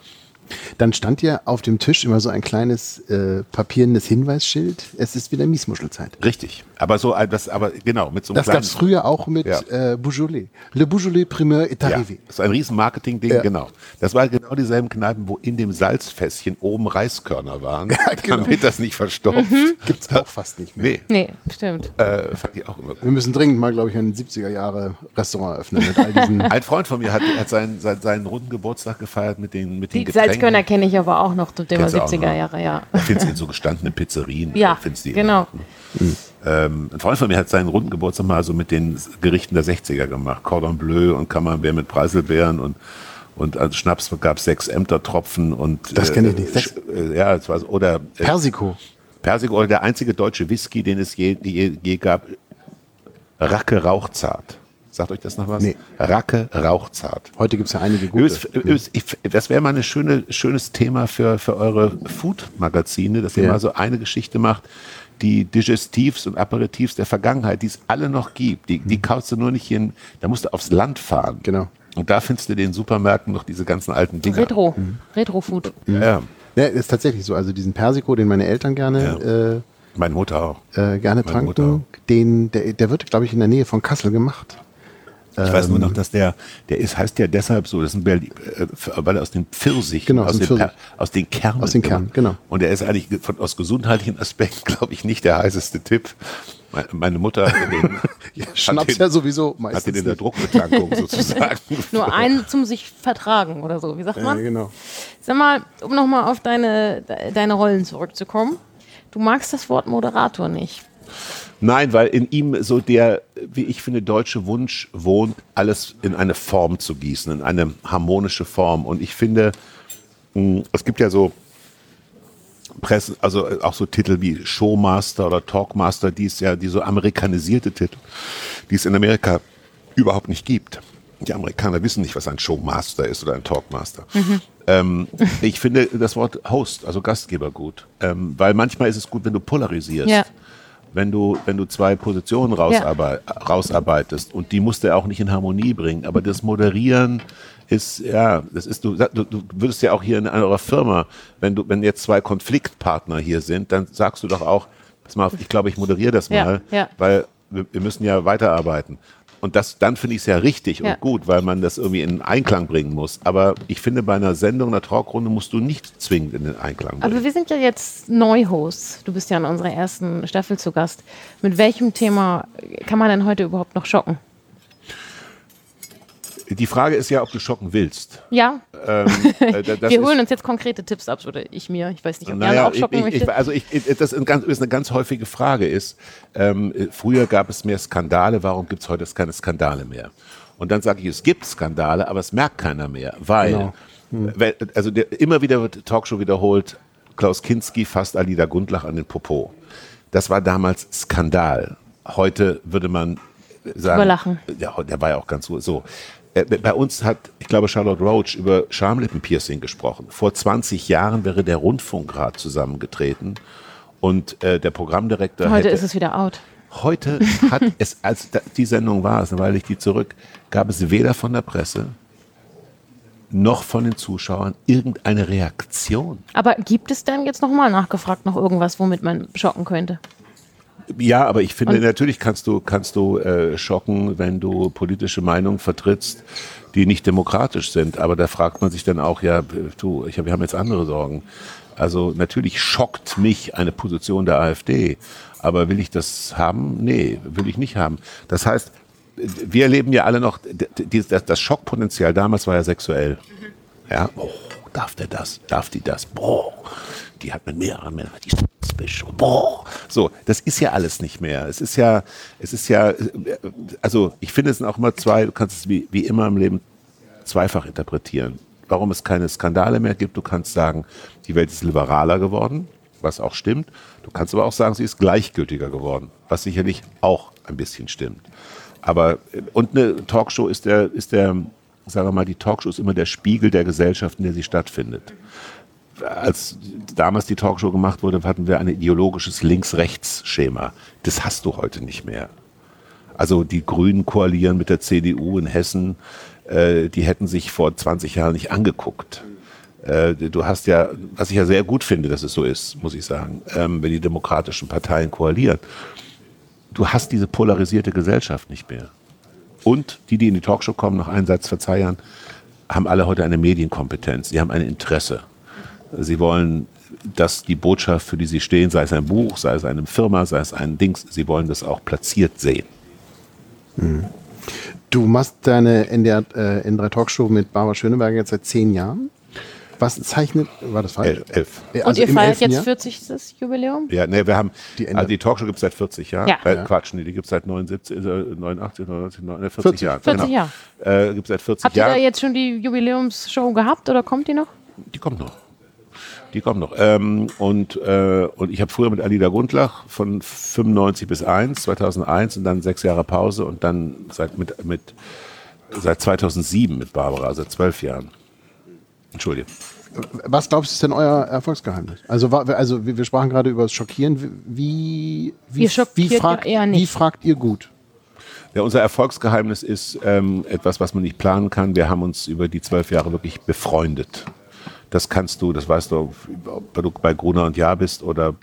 Dann stand ja auf dem Tisch immer so ein kleines äh, papierenes Hinweisschild. Es ist wieder Miesmuschelzeit. Richtig. Aber so, ein- das, aber genau, mit so einem Das gab es kleinen. früher auch mit Ja. äh, Beaujolais. Le Beaujolais Primeur est Ja, arrivé. das ist ein riesen Marketing-Ding, Ja. genau. Das waren genau dieselben Kneipen, wo in dem Salzfässchen oben Reiskörner waren, genau. damit das nicht verstopft. Gibt es auch fast nicht mehr. Nee, Nee, stimmt. äh, fand ich auch immer gut. Wir müssen dringend mal, glaube ich, ein siebziger Jahre Restaurant öffnen mit all diesen. Ein Freund von mir hat, hat seinen, seinen, seinen runden Geburtstag gefeiert mit den, mit den Die Getränken. Salzkörner kenne ich aber auch noch, zum Thema Kennst du auch siebziger noch? Jahre, ja. Ich finde es in so gestandenen Pizzerien. Ja, find's die genau. Ähm, ein Freund von mir hat seinen runden Geburtstag mal so mit den Gerichten der sechziger gemacht. Cordon Bleu und Camembert mit Preiselbeeren und, und als Schnaps gab es sechs Ämtertropfen und Das kenn ich nicht. Sechs- Äh, ja, es war so, oder äh, Persiko. Persiko oder der einzige deutsche Whisky, den es je, je, je gab, Racke Rauchzart. Sagt euch das noch was? Nee. Racke rauchzart. Heute gibt es ja einige gute. Übrigens, übrigens, ich, das wäre mal ein schöne, schönes Thema für, für eure Food-Magazine, dass ihr Ja. mal so eine Geschichte macht, die Digestivs und Aperitifs der Vergangenheit, die es alle noch gibt. Die, die kaufst du nur nicht hin, da musst du aufs Land fahren. Genau. Und da findest du in den Supermärkten noch diese ganzen alten Dinger. Retro. Retro-Food. Ja, Ja, ist tatsächlich so. Also diesen Persiko, den meine Eltern gerne, meine Mutter auch. äh, äh, gerne Meine Mutter tranken, den, der, der wird, glaube ich, in der Nähe von Kassel gemacht. Ich weiß nur noch, dass der, der ist, heißt ja deshalb so, das ist ein Berlin, äh, weil er aus den Pfirsichen, Genau, aus aus, dem den, Pfirsich. Per- aus den Kernen. Aus den Kernen, gemacht. genau. Und der ist eigentlich von, aus gesundheitlichen Aspekten, glaube ich, nicht der heißeste Tipp. Me- Meine Mutter hat den, Schnaps den, ja sowieso hat meistens den in der nicht. Druckbetankung sozusagen. Nur einen zum sich vertragen oder so. Wie sagt Ja, man? genau. Sag mal, um nochmal auf deine, de- deine Rollen zurückzukommen. Du magst das Wort Moderator nicht. Nein, weil in ihm so der, wie ich finde, deutsche Wunsch wohnt, alles in eine Form zu gießen, in eine harmonische Form. Und ich finde, mh, es gibt ja so Presse, also auch so Titel wie Showmaster oder Talkmaster, die es ja, die so amerikanisierte Titel, die es in Amerika überhaupt nicht gibt. Die Amerikaner wissen nicht, was ein Showmaster ist oder ein Talkmaster. Ähm, ich finde das Wort Host, also Gastgeber, gut, ähm, weil manchmal ist es gut, wenn du polarisierst. Ja. Wenn du, wenn du zwei Positionen rausarbeit, rausarbeitest und die musst du auch nicht in Harmonie bringen, aber das Moderieren ist, ja, das ist, du, du, du würdest ja auch hier in eurer Firma, wenn du, wenn jetzt zwei Konfliktpartner hier sind, dann sagst du doch auch, pass mal auf, ich glaube, ich moderiere das Ja, mal, ja. weil wir, wir müssen ja weiterarbeiten. Und das, dann finde ich es ja richtig Ja. und gut, weil man das irgendwie in Einklang bringen muss. Aber ich finde, bei einer Sendung, einer Talkrunde musst du nicht zwingend in den Einklang bringen. Aber wir sind ja jetzt Neu-Hosts. Du bist ja in unserer ersten Staffel zu Gast. Mit welchem Thema kann man denn heute überhaupt noch schocken? Die Frage ist ja, ob du schocken willst. Ja, Ähm, äh, das wir ist- holen uns jetzt konkrete Tipps ab, oder ich mir. Ich weiß nicht, ob Naja, Jan auch ich, schocken ich, möchte. ich, also ich, ich, das ein ganz, ist eine ganz häufige Frage ist, ähm, äh, früher gab es mehr Skandale, warum gibt es heute keine Skandale mehr? Und dann sage ich, es gibt Skandale, aber es merkt keiner mehr, weil, Genau. weil also der, immer wieder wird Talkshow wiederholt, Klaus Kinski fasst Alida Gundlach an den Popo. Das war damals Skandal. Heute würde man sagen, Überlachen. ja, der war ja auch ganz so. so. Äh, Bei uns hat, ich glaube, Charlotte Roach über Schamlippenpiercing gesprochen. Vor zwanzig Jahren wäre der Rundfunkrat zusammengetreten und äh, der Programmdirektor Heute hätte, ist es wieder out. Heute hat es, als da- die Sendung war, also weil ich die zurück, gab es weder von der Presse noch von den Zuschauern irgendeine Reaktion. Aber gibt es denn jetzt nochmal nachgefragt noch irgendwas, womit man schocken könnte? Ja, aber ich finde, Und- natürlich kannst du, kannst du äh, schocken, wenn du politische Meinungen vertrittst, die nicht demokratisch sind. Aber da fragt man sich dann auch, ja, du, ich hab, wir haben jetzt andere Sorgen. Also natürlich schockt mich eine Position der AfD. Aber will ich das haben? Nee, will ich nicht haben. Das heißt, wir erleben ja alle noch, die, das, das Schockpotenzial damals war ja sexuell. Ja, oh, darf der das? Darf die das? Boah, die hat mit mehreren Männern, die ist special. Boah. So, das ist ja alles nicht mehr. Es ist ja, es ist ja, also ich finde es sind auch immer zwei, du kannst es wie, wie immer im Leben zweifach interpretieren. Warum es keine Skandale mehr gibt, du kannst sagen, die Welt ist liberaler geworden, was auch stimmt. Du kannst aber auch sagen, sie ist gleichgültiger geworden, was sicherlich auch ein bisschen stimmt. Aber, und eine Talkshow ist der, ist der, sagen wir mal, die Talkshow ist immer der Spiegel der Gesellschaft, in der sie stattfindet. Als damals die Talkshow gemacht wurde, hatten wir ein ideologisches Links-Rechts-Schema. Das hast du heute nicht mehr. Also die Grünen koalieren mit der C D U in Hessen, äh, die hätten sich vor zwanzig Jahren nicht angeguckt. Äh, du hast ja, was ich ja sehr gut finde, dass es so ist, muss ich sagen, ähm, wenn die demokratischen Parteien koalieren. Du hast diese polarisierte Gesellschaft nicht mehr. Und die, die in die Talkshow kommen, noch einen Satz verzeihen, haben alle heute eine Medienkompetenz. Sie haben ein Interesse. Sie wollen, dass die Botschaft, für die sie stehen, sei es ein Buch, sei es eine Firma, sei es ein Dings, sie wollen das auch platziert sehen. Du machst deine N D R, äh, N drei Talkshow mit Barbara Schöneberger jetzt seit zehn Jahren. Was zeichnet, war das falsch? Elf. elf. Ja, Und also ihr im feiert elften jetzt Jahr? vierzigstes Jubiläum? Ja, nee, wir haben, Die die, Ende- also die Talkshow gibt es seit vierzig Jahren. Ja. Äh, Ja. Quatsch, nee, die gibt es seit neunundsiebzig, äh, neunundachtzig, neunundneunzig, neunundneunzig, vierzig, vierzig. Jahren. vierzig genau. Jahre. Äh, gibt es seit vierzig Habt ihr da Jahren. jetzt schon die Jubiläumsshow gehabt oder kommt die noch? Die kommt noch. Die kommen noch. Ähm, und, äh, und ich habe früher mit Alida Gundlach von fünfundneunzig bis eins, zweitausendeins und dann sechs Jahre Pause und dann seit, mit, mit, seit zweitausendsieben mit Barbara, also zwölf Jahren. Entschuldige. Was glaubst du, ist denn euer Erfolgsgeheimnis? Also, also wir sprachen gerade über das Schockieren. Wie, wie, wie, fragt, eher nicht. wie fragt ihr gut? Ja, unser Erfolgsgeheimnis ist ähm, etwas, was man nicht planen kann. Wir haben uns über die zwölf Jahre wirklich befreundet. Das kannst du, das weißt du, ob du bei Gruner und Jahr bist oder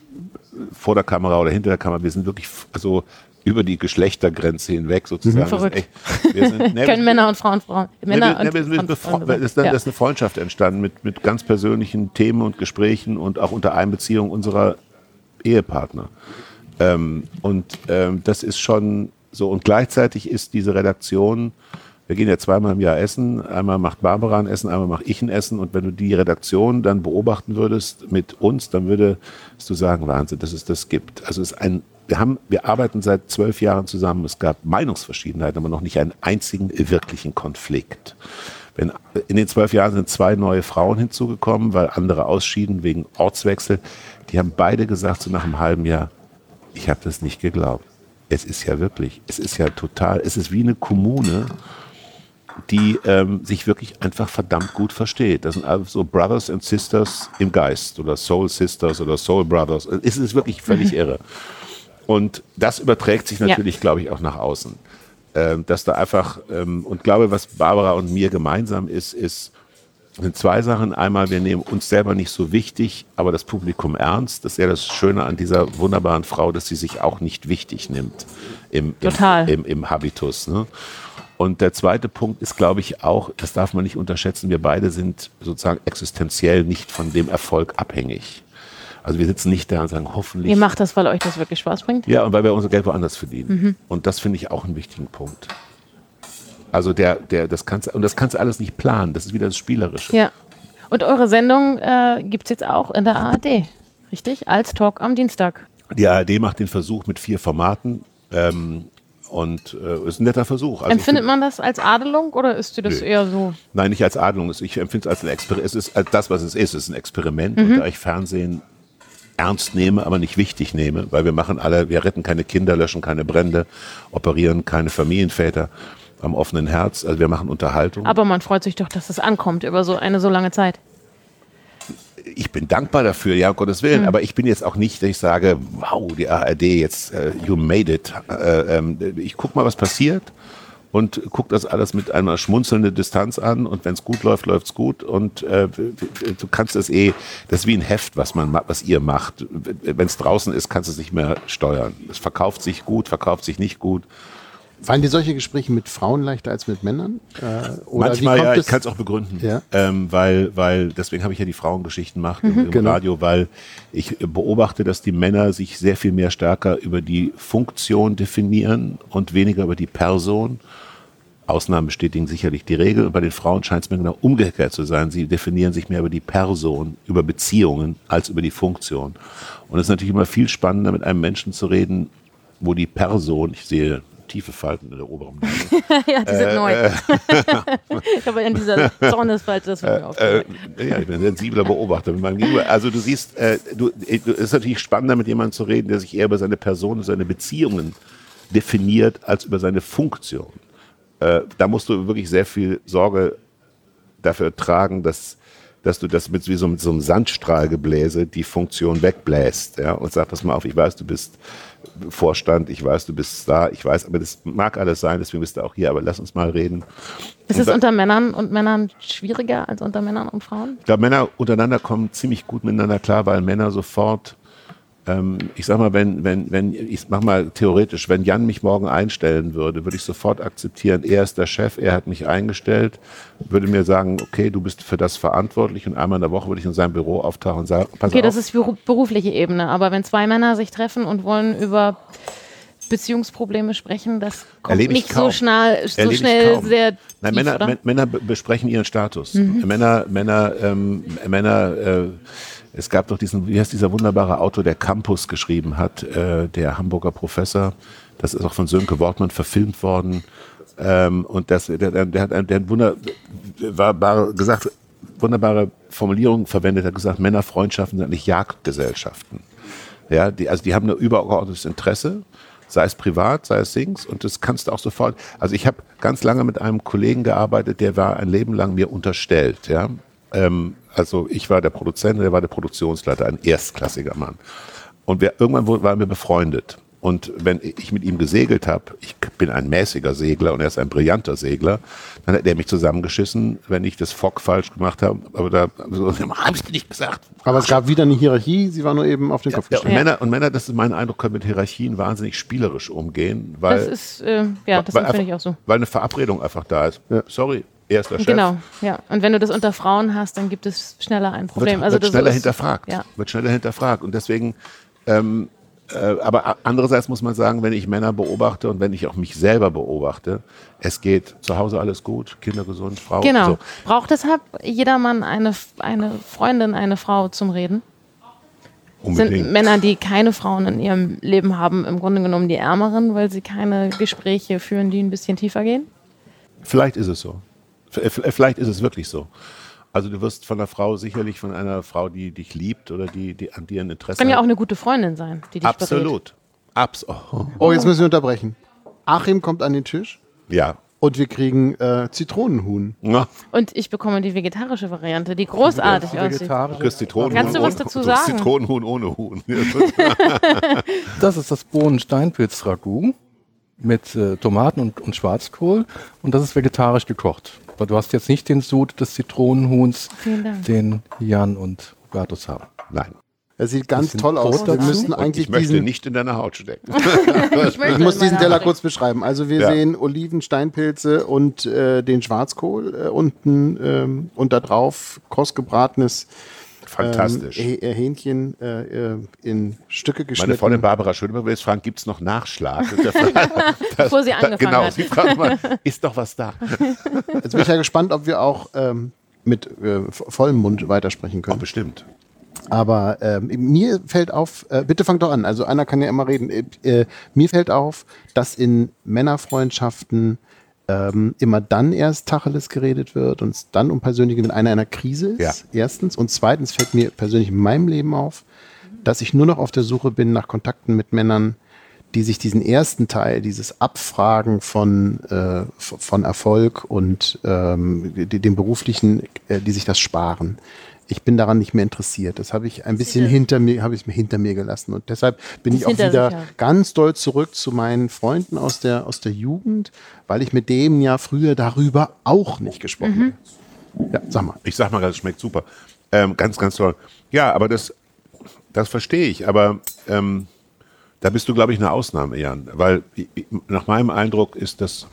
vor der Kamera oder hinter der Kamera. Wir sind wirklich also über die Geschlechtergrenze hinweg sozusagen. Mhm. Verrückt. Echt, wir sind, ne, Können Männer und Frauen, Frauen. Männer ne, wir, und ne, wir, Frauen, Frauen ist, dann, ja. Das ist eine Freundschaft entstanden mit, mit ganz persönlichen Themen und Gesprächen und auch unter Einbeziehung unserer Ehepartner. Ähm, und ähm, das ist schon so. Und gleichzeitig ist diese Redaktion, wir gehen ja zweimal im Jahr essen, einmal macht Barbara ein Essen, einmal mache ich ein Essen und wenn du die Redaktion dann beobachten würdest mit uns, dann würdest du sagen, Wahnsinn, dass es das gibt. Also es ist ein Wir, haben, wir arbeiten seit zwölf Jahren zusammen. Es gab Meinungsverschiedenheiten, aber noch nicht einen einzigen wirklichen Konflikt. Wenn, in den zwölf Jahren sind zwei neue Frauen hinzugekommen, weil andere ausschieden wegen Ortswechsel. Die haben beide gesagt, so nach einem halben Jahr, ich habe das nicht geglaubt. Es ist ja wirklich, es ist ja total, es ist wie eine Kommune, die ähm, sich wirklich einfach verdammt gut versteht. Das sind also so Brothers and Sisters im Geist oder Soul Sisters oder Soul Brothers. Es ist wirklich völlig irre. Und das überträgt sich natürlich, ja. glaube ich, auch nach außen. Ähm, dass da einfach, ähm, und glaube, was Barbara und mir gemeinsam ist, ist, sind zwei Sachen. Einmal, wir nehmen uns selber nicht so wichtig, aber das Publikum ernst. Das ist ja das Schöne an dieser wunderbaren Frau, dass sie sich auch nicht wichtig nimmt im, Total. im, im, im Habitus. Ne? Und der zweite Punkt ist, glaube ich, auch, das darf man nicht unterschätzen, wir beide sind sozusagen existenziell nicht von dem Erfolg abhängig. Also wir sitzen nicht da und sagen, hoffentlich... Ihr macht das, weil euch das wirklich Spaß bringt? Ja, und weil wir unser Geld woanders verdienen. Mhm. Und das finde ich auch einen wichtigen Punkt. Also der, der, das kannst, und das kannst du alles nicht planen, das ist wieder das Spielerische. Ja. Und eure Sendung äh, gibt es jetzt auch in der A R D, richtig? Als Talk am Dienstag. Die A R D macht den Versuch mit vier Formaten ähm, und äh, ist ein netter Versuch. Also Empfindet man das als Adelung oder ist dir das Nö. eher so? Nein, nicht als Adelung. Ich empfinde es als ein Experiment. Es ist als das, was es ist. Es ist ein Experiment. Mhm. Und da ich Fernsehen ernst nehme, aber nicht wichtig nehme, weil wir machen alle, wir retten keine Kinder, löschen keine Brände, operieren keine Familienväter am offenen Herz. Also wir machen Unterhaltung. Aber man freut sich doch, dass es ankommt über so eine so lange Zeit. Ich bin dankbar dafür, ja, um Gottes Willen. Mhm. Aber ich bin jetzt auch nicht, dass ich sage, wow, die A R D, jetzt, uh, you made it. Äh, ähm, ich gucke mal, was passiert und gucke das alles mit einer schmunzelnden Distanz an. Und wenn es gut läuft, läuft es gut. Und äh, du kannst das eh, das ist wie ein Heft, was, man, was ihr macht. Wenn es draußen ist, kannst du es nicht mehr steuern. Es verkauft sich gut, verkauft sich nicht gut. Fallen dir solche Gespräche mit Frauen leichter als mit Männern? Äh, oder Manchmal, wie kommt ja, es? ich kann es auch begründen. Ja. Ähm, weil, weil, deswegen habe ich ja die Frauengeschichten gemacht Mhm, im, im genau. Radio, weil ich beobachte, dass die Männer sich sehr viel mehr stärker über die Funktion definieren und weniger über die Person. Ausnahmen bestätigen sicherlich die Regel. Und bei den Frauen scheint es mir genau umgekehrt zu sein. Sie definieren sich mehr über die Person, über Beziehungen, als über die Funktion. Und es ist natürlich immer viel spannender, mit einem Menschen zu reden, wo die Person, ich sehe tiefe Falten in der oberen Nase. Ja, die sind Äh, neu. äh, Aber in dieser Zornesfalte, das wird mir aufgefallen. Äh, ja, ich bin ein sensibler Beobachter. Mit meinem Gegenüber. Also du siehst, äh, du, es ist natürlich spannender, mit jemandem zu reden, der sich eher über seine Person und seine Beziehungen definiert, als über seine Funktion. Äh, da musst du wirklich sehr viel Sorge dafür tragen, dass, dass du das mit, wie so, mit so einem Sandstrahlgebläse die Funktion wegbläst. Ja? Und sag, pass mal auf, ich weiß, du bist Vorstand, ich weiß, du bist Star, ich weiß, aber das mag alles sein, deswegen bist du auch hier, aber lass uns mal reden. Ist es unter Männern und Männern schwieriger als unter Männern und Frauen? Ich glaube, Männer untereinander kommen ziemlich gut miteinander klar, weil Männer sofort, ähm, ich sag mal, wenn, wenn, wenn, ich mach mal theoretisch, wenn Jan mich morgen einstellen würde, würde ich sofort akzeptieren, er ist der Chef, er hat mich eingestellt, würde mir sagen, okay, du bist für das verantwortlich und einmal in der Woche würde ich in seinem Büro auftauchen und sagen, pass Okay, auf. das ist beru- berufliche Ebene, aber wenn zwei Männer sich treffen und wollen über Beziehungsprobleme sprechen, das kommt Erlebe ich nicht so kaum. schnell, so Erlebe ich schnell kaum. sehr Nein, tief, Männer, oder? Män- Männer be- besprechen ihren Status. Mhm. Männer, Männer, ähm, Männer, äh, es gab doch diesen, wie heißt dieser wunderbare Autor, der Campus geschrieben hat, äh, der Hamburger Professor, das ist auch von Sönke Wortmann verfilmt worden, ähm, und das, der, der, der hat ein, der hat Wunder, war, war gesagt, wunderbare Formulierung verwendet, er hat gesagt, Männerfreundschaften sind eigentlich Jagdgesellschaften. Ja, die, also die haben ein übergeordnetes Interesse, sei es privat, sei es Dings, und das kannst du auch sofort, also ich habe ganz lange mit einem Kollegen gearbeitet, der war ein Leben lang mir unterstellt, ja, ähm, also ich war der Produzent, der war der Produktionsleiter, ein erstklassiger Mann, und wir, irgendwann waren wir befreundet. Und wenn ich mit ihm gesegelt habe, ich bin ein mäßiger Segler und er ist ein brillanter Segler, dann hat er mich zusammengeschissen, wenn ich das Fock falsch gemacht habe. Aber da so, habe ich dir nicht gesagt. Aber es gab wieder eine Hierarchie, sie war nur eben auf den Kopf Ja, gestellt. und, Männer, und Männer, das ist mein Eindruck, können mit Hierarchien wahnsinnig spielerisch umgehen. Weil, Das ist, äh, ja, das weil finde ich einfach- auch so. Weil eine Verabredung einfach da ist. Ja. Sorry, er ist der Chef. Genau, ja. Und wenn du das unter Frauen hast, dann gibt es schneller ein Problem. Wird, also wird das schneller ist, hinterfragt. Ja. Wird schneller hinterfragt. Und deswegen, ähm, äh, aber a- andererseits muss man sagen, wenn ich Männer beobachte und wenn ich auch mich selber beobachte, es geht zu Hause alles gut, Kinder gesund, Frau. Genau. So. Braucht deshalb jeder Mann eine, eine Freundin, eine Frau zum Reden? Sind Unbedingt. Männer, die keine Frauen in ihrem Leben haben, im Grunde genommen die Ärmeren, weil sie keine Gespräche führen, die ein bisschen tiefer gehen? Vielleicht ist es so. V- Vielleicht ist es wirklich so. Also du wirst von einer Frau sicherlich von einer Frau, die dich liebt oder die, die an dir ein Interesse Kann ja auch hat. eine gute Freundin sein, die dich berät. Absolut. Abs oh. Oh, jetzt müssen wir unterbrechen. Achim kommt an den Tisch Ja. und wir kriegen äh, Zitronenhuhn. Ja. Und ich bekomme die vegetarische Variante, die großartig aussieht. Vegetarische. Du kriegst Zitronenhuhn Kannst du was ohne- dazu du kriegst sagen? Zitronenhuhn ohne Huhn. Das ist das Bohnen-Steinpilz-Ragout mit äh, Tomaten und, und Schwarzkohl und das ist vegetarisch gekocht. Aber du hast jetzt nicht den Sud des Zitronenhuhns, Vielen Dank. den Jan und Hubertus haben. Nein. Er sieht ganz Bisschen toll aus. Brot Wir dazu. müssen Und eigentlich ich möchte diesen, nicht in deiner Haut stecken. Ich, ich muss diesen Teller kurz beschreiben. Also wir Ja. sehen Oliven, Steinpilze und äh, den Schwarzkohl äh, unten ähm, und da drauf kross gebratenes Fantastisch. ähm, Häh- Hähnchen äh, äh, in Stücke geschnitten. Meine Freundin Barbara Schöneberg will jetzt fragen, gibt es noch Nachschlag? Das ist der Frage. Das- Bevor sie angefangen genau, hat. sie fragt mal, ist doch was da? Jetzt bin ich ja gespannt, ob wir auch ähm, mit äh, vollem Mund weitersprechen Oh, können. bestimmt. Aber ähm, mir fällt auf, äh, bitte fang doch an, also einer kann ja immer reden. Äh, äh, mir fällt auf, dass in Männerfreundschaften ähm, immer dann erst Tacheles geredet wird und es dann um Persönliche, wenn einer in einer Krise ist, Ja. erstens. Und zweitens fällt mir persönlich in meinem Leben auf, dass ich nur noch auf der Suche bin nach Kontakten mit Männern, die sich diesen ersten Teil, dieses Abfragen von, äh, f- von Erfolg und ähm, die, dem beruflichen, äh, die sich das sparen. Ich bin daran nicht mehr interessiert. Das habe ich ein bisschen hinter mir, habe ich mir hinter mir gelassen. Und deshalb bin Das ich auch hinter wieder sich, ja. ganz doll zurück zu meinen Freunden aus der, aus der Jugend, weil ich mit dem ja früher darüber auch nicht gesprochen habe. Ja, sag mal. Ich sag mal, das schmeckt super. Ähm, ganz, ganz toll. Ja, aber das, das verstehe ich. Aber ähm, da bist du, glaube ich, eine Ausnahme, Jan. Weil i- i- nach meinem Eindruck ist das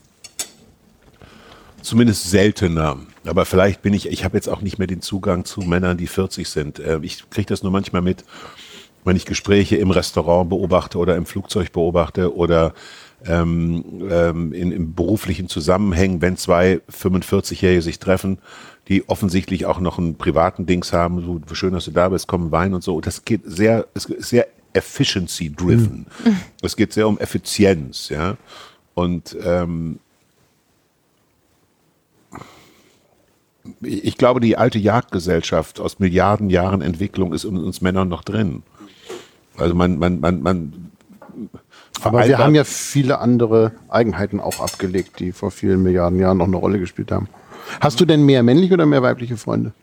zumindest seltener. Aber vielleicht bin ich, ich habe jetzt auch nicht mehr den Zugang zu Männern, die vierzig sind. Äh, ich kriege das nur manchmal mit, wenn ich Gespräche im Restaurant beobachte oder im Flugzeug beobachte oder ähm, ähm, in, in beruflichen Zusammenhängen, wenn zwei fünfundvierzigjährige sich treffen, die offensichtlich auch noch einen privaten Dings haben, so schön, dass du da bist, komm Wein und so. Und das geht sehr, es ist sehr efficiency-driven. Es geht sehr um Effizienz, ja. Und ähm, ich glaube, die alte Jagdgesellschaft aus Milliarden Jahren Entwicklung ist in uns Männern noch drin. Also man, man, man, man Aber wir vereinbart- haben ja viele andere Eigenheiten auch abgelegt, die vor vielen Milliarden Jahren noch eine Rolle gespielt haben. Hast du denn mehr männliche oder mehr weibliche Freunde?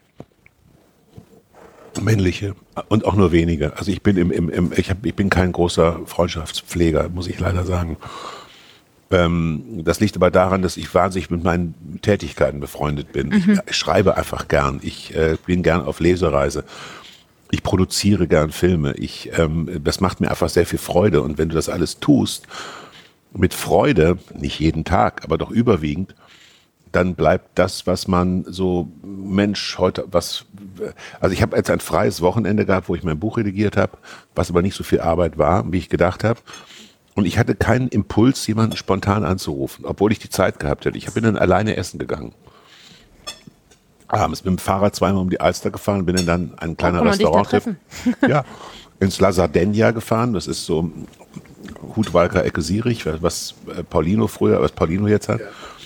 männliche und auch nur wenige. Also ich bin im, im, im ich, hab, ich bin kein großer Freundschaftspfleger, muss ich leider sagen. Ähm, das liegt aber daran, dass ich wahnsinnig mit meinen Tätigkeiten befreundet bin. Mhm. Ich schreibe einfach gern. Ich äh, bin gern auf Lesereise. Ich produziere gern Filme. Ich, ähm, das macht mir einfach sehr viel Freude. Und wenn du das alles tust, mit Freude, nicht jeden Tag, aber doch überwiegend, dann bleibt das, was man so, Mensch, heute, was, also ich habe jetzt ein freies Wochenende gehabt, wo ich mein Buch redigiert habe, was aber nicht so viel Arbeit war, wie ich gedacht habe. Und ich hatte keinen Impuls, jemanden spontan anzurufen, obwohl ich die Zeit gehabt hätte. Ich bin dann alleine essen gegangen. Abends mit dem Fahrrad zweimal um die Alster gefahren, bin dann ein kleiner kann man dich da Restaurant, ja, ins La Sardegna gefahren. Das ist so Hutwalker Ecke Sierich, was Paulino früher, was Paulino jetzt hat.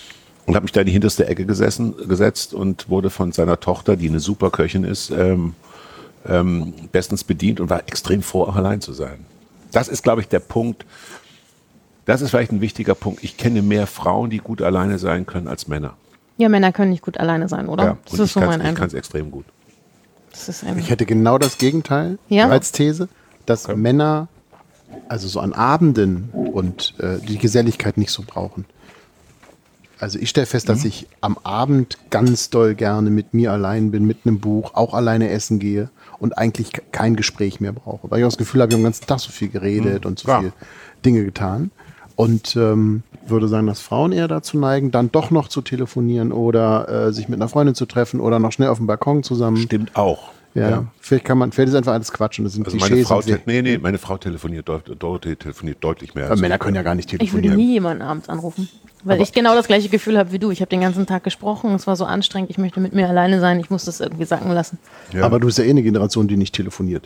und habe mich da in die hinterste Ecke gesessen, gesetzt und wurde von seiner Tochter, die eine super Köchin ist, ähm, ähm, bestens bedient und war extrem froh, auch allein zu sein. Das ist, glaube ich, der Punkt. Das ist vielleicht ein wichtiger Punkt. Ich kenne mehr Frauen, die gut alleine sein können, als Männer. Ja, Männer können nicht gut alleine sein, oder? Ja, Das und ist ich so kann's- mein ich Eindruck. kann es extrem gut. Das ist ein Ich hätte genau das Gegenteil Ja? als These, dass Männer also so an Abenden und äh, die Geselligkeit nicht so brauchen. Also ich stelle fest, dass ich am Abend ganz doll gerne mit mir allein bin, mit einem Buch, auch alleine essen gehe und eigentlich ke- kein Gespräch mehr brauche. Weil ich auch das Gefühl habe, ich habe den ganzen Tag so viel geredet und so Ja. viel Dinge getan. Und ähm, würde sagen, dass Frauen eher dazu neigen, dann doch noch zu telefonieren oder äh, sich mit einer Freundin zu treffen oder noch schnell auf dem Balkon zusammen. Stimmt auch. Ja, vielleicht kann man, vielleicht ist einfach alles Quatsch und das sind Also meine Klischees. Frau, und wir- te- nee, nee, meine Frau telefoniert, deut, Dorothee telefoniert deutlich mehr. Aber als Männer ich. können ja gar nicht Ich würde telefonieren. nie jemanden abends anrufen, weil ich genau das gleiche Gefühl habe wie du. Ich habe den ganzen Tag gesprochen, es war so anstrengend, ich möchte mit mir alleine sein, ich muss das irgendwie sacken lassen. Ja. Aber du bist ja eh eine Generation, die nicht telefoniert.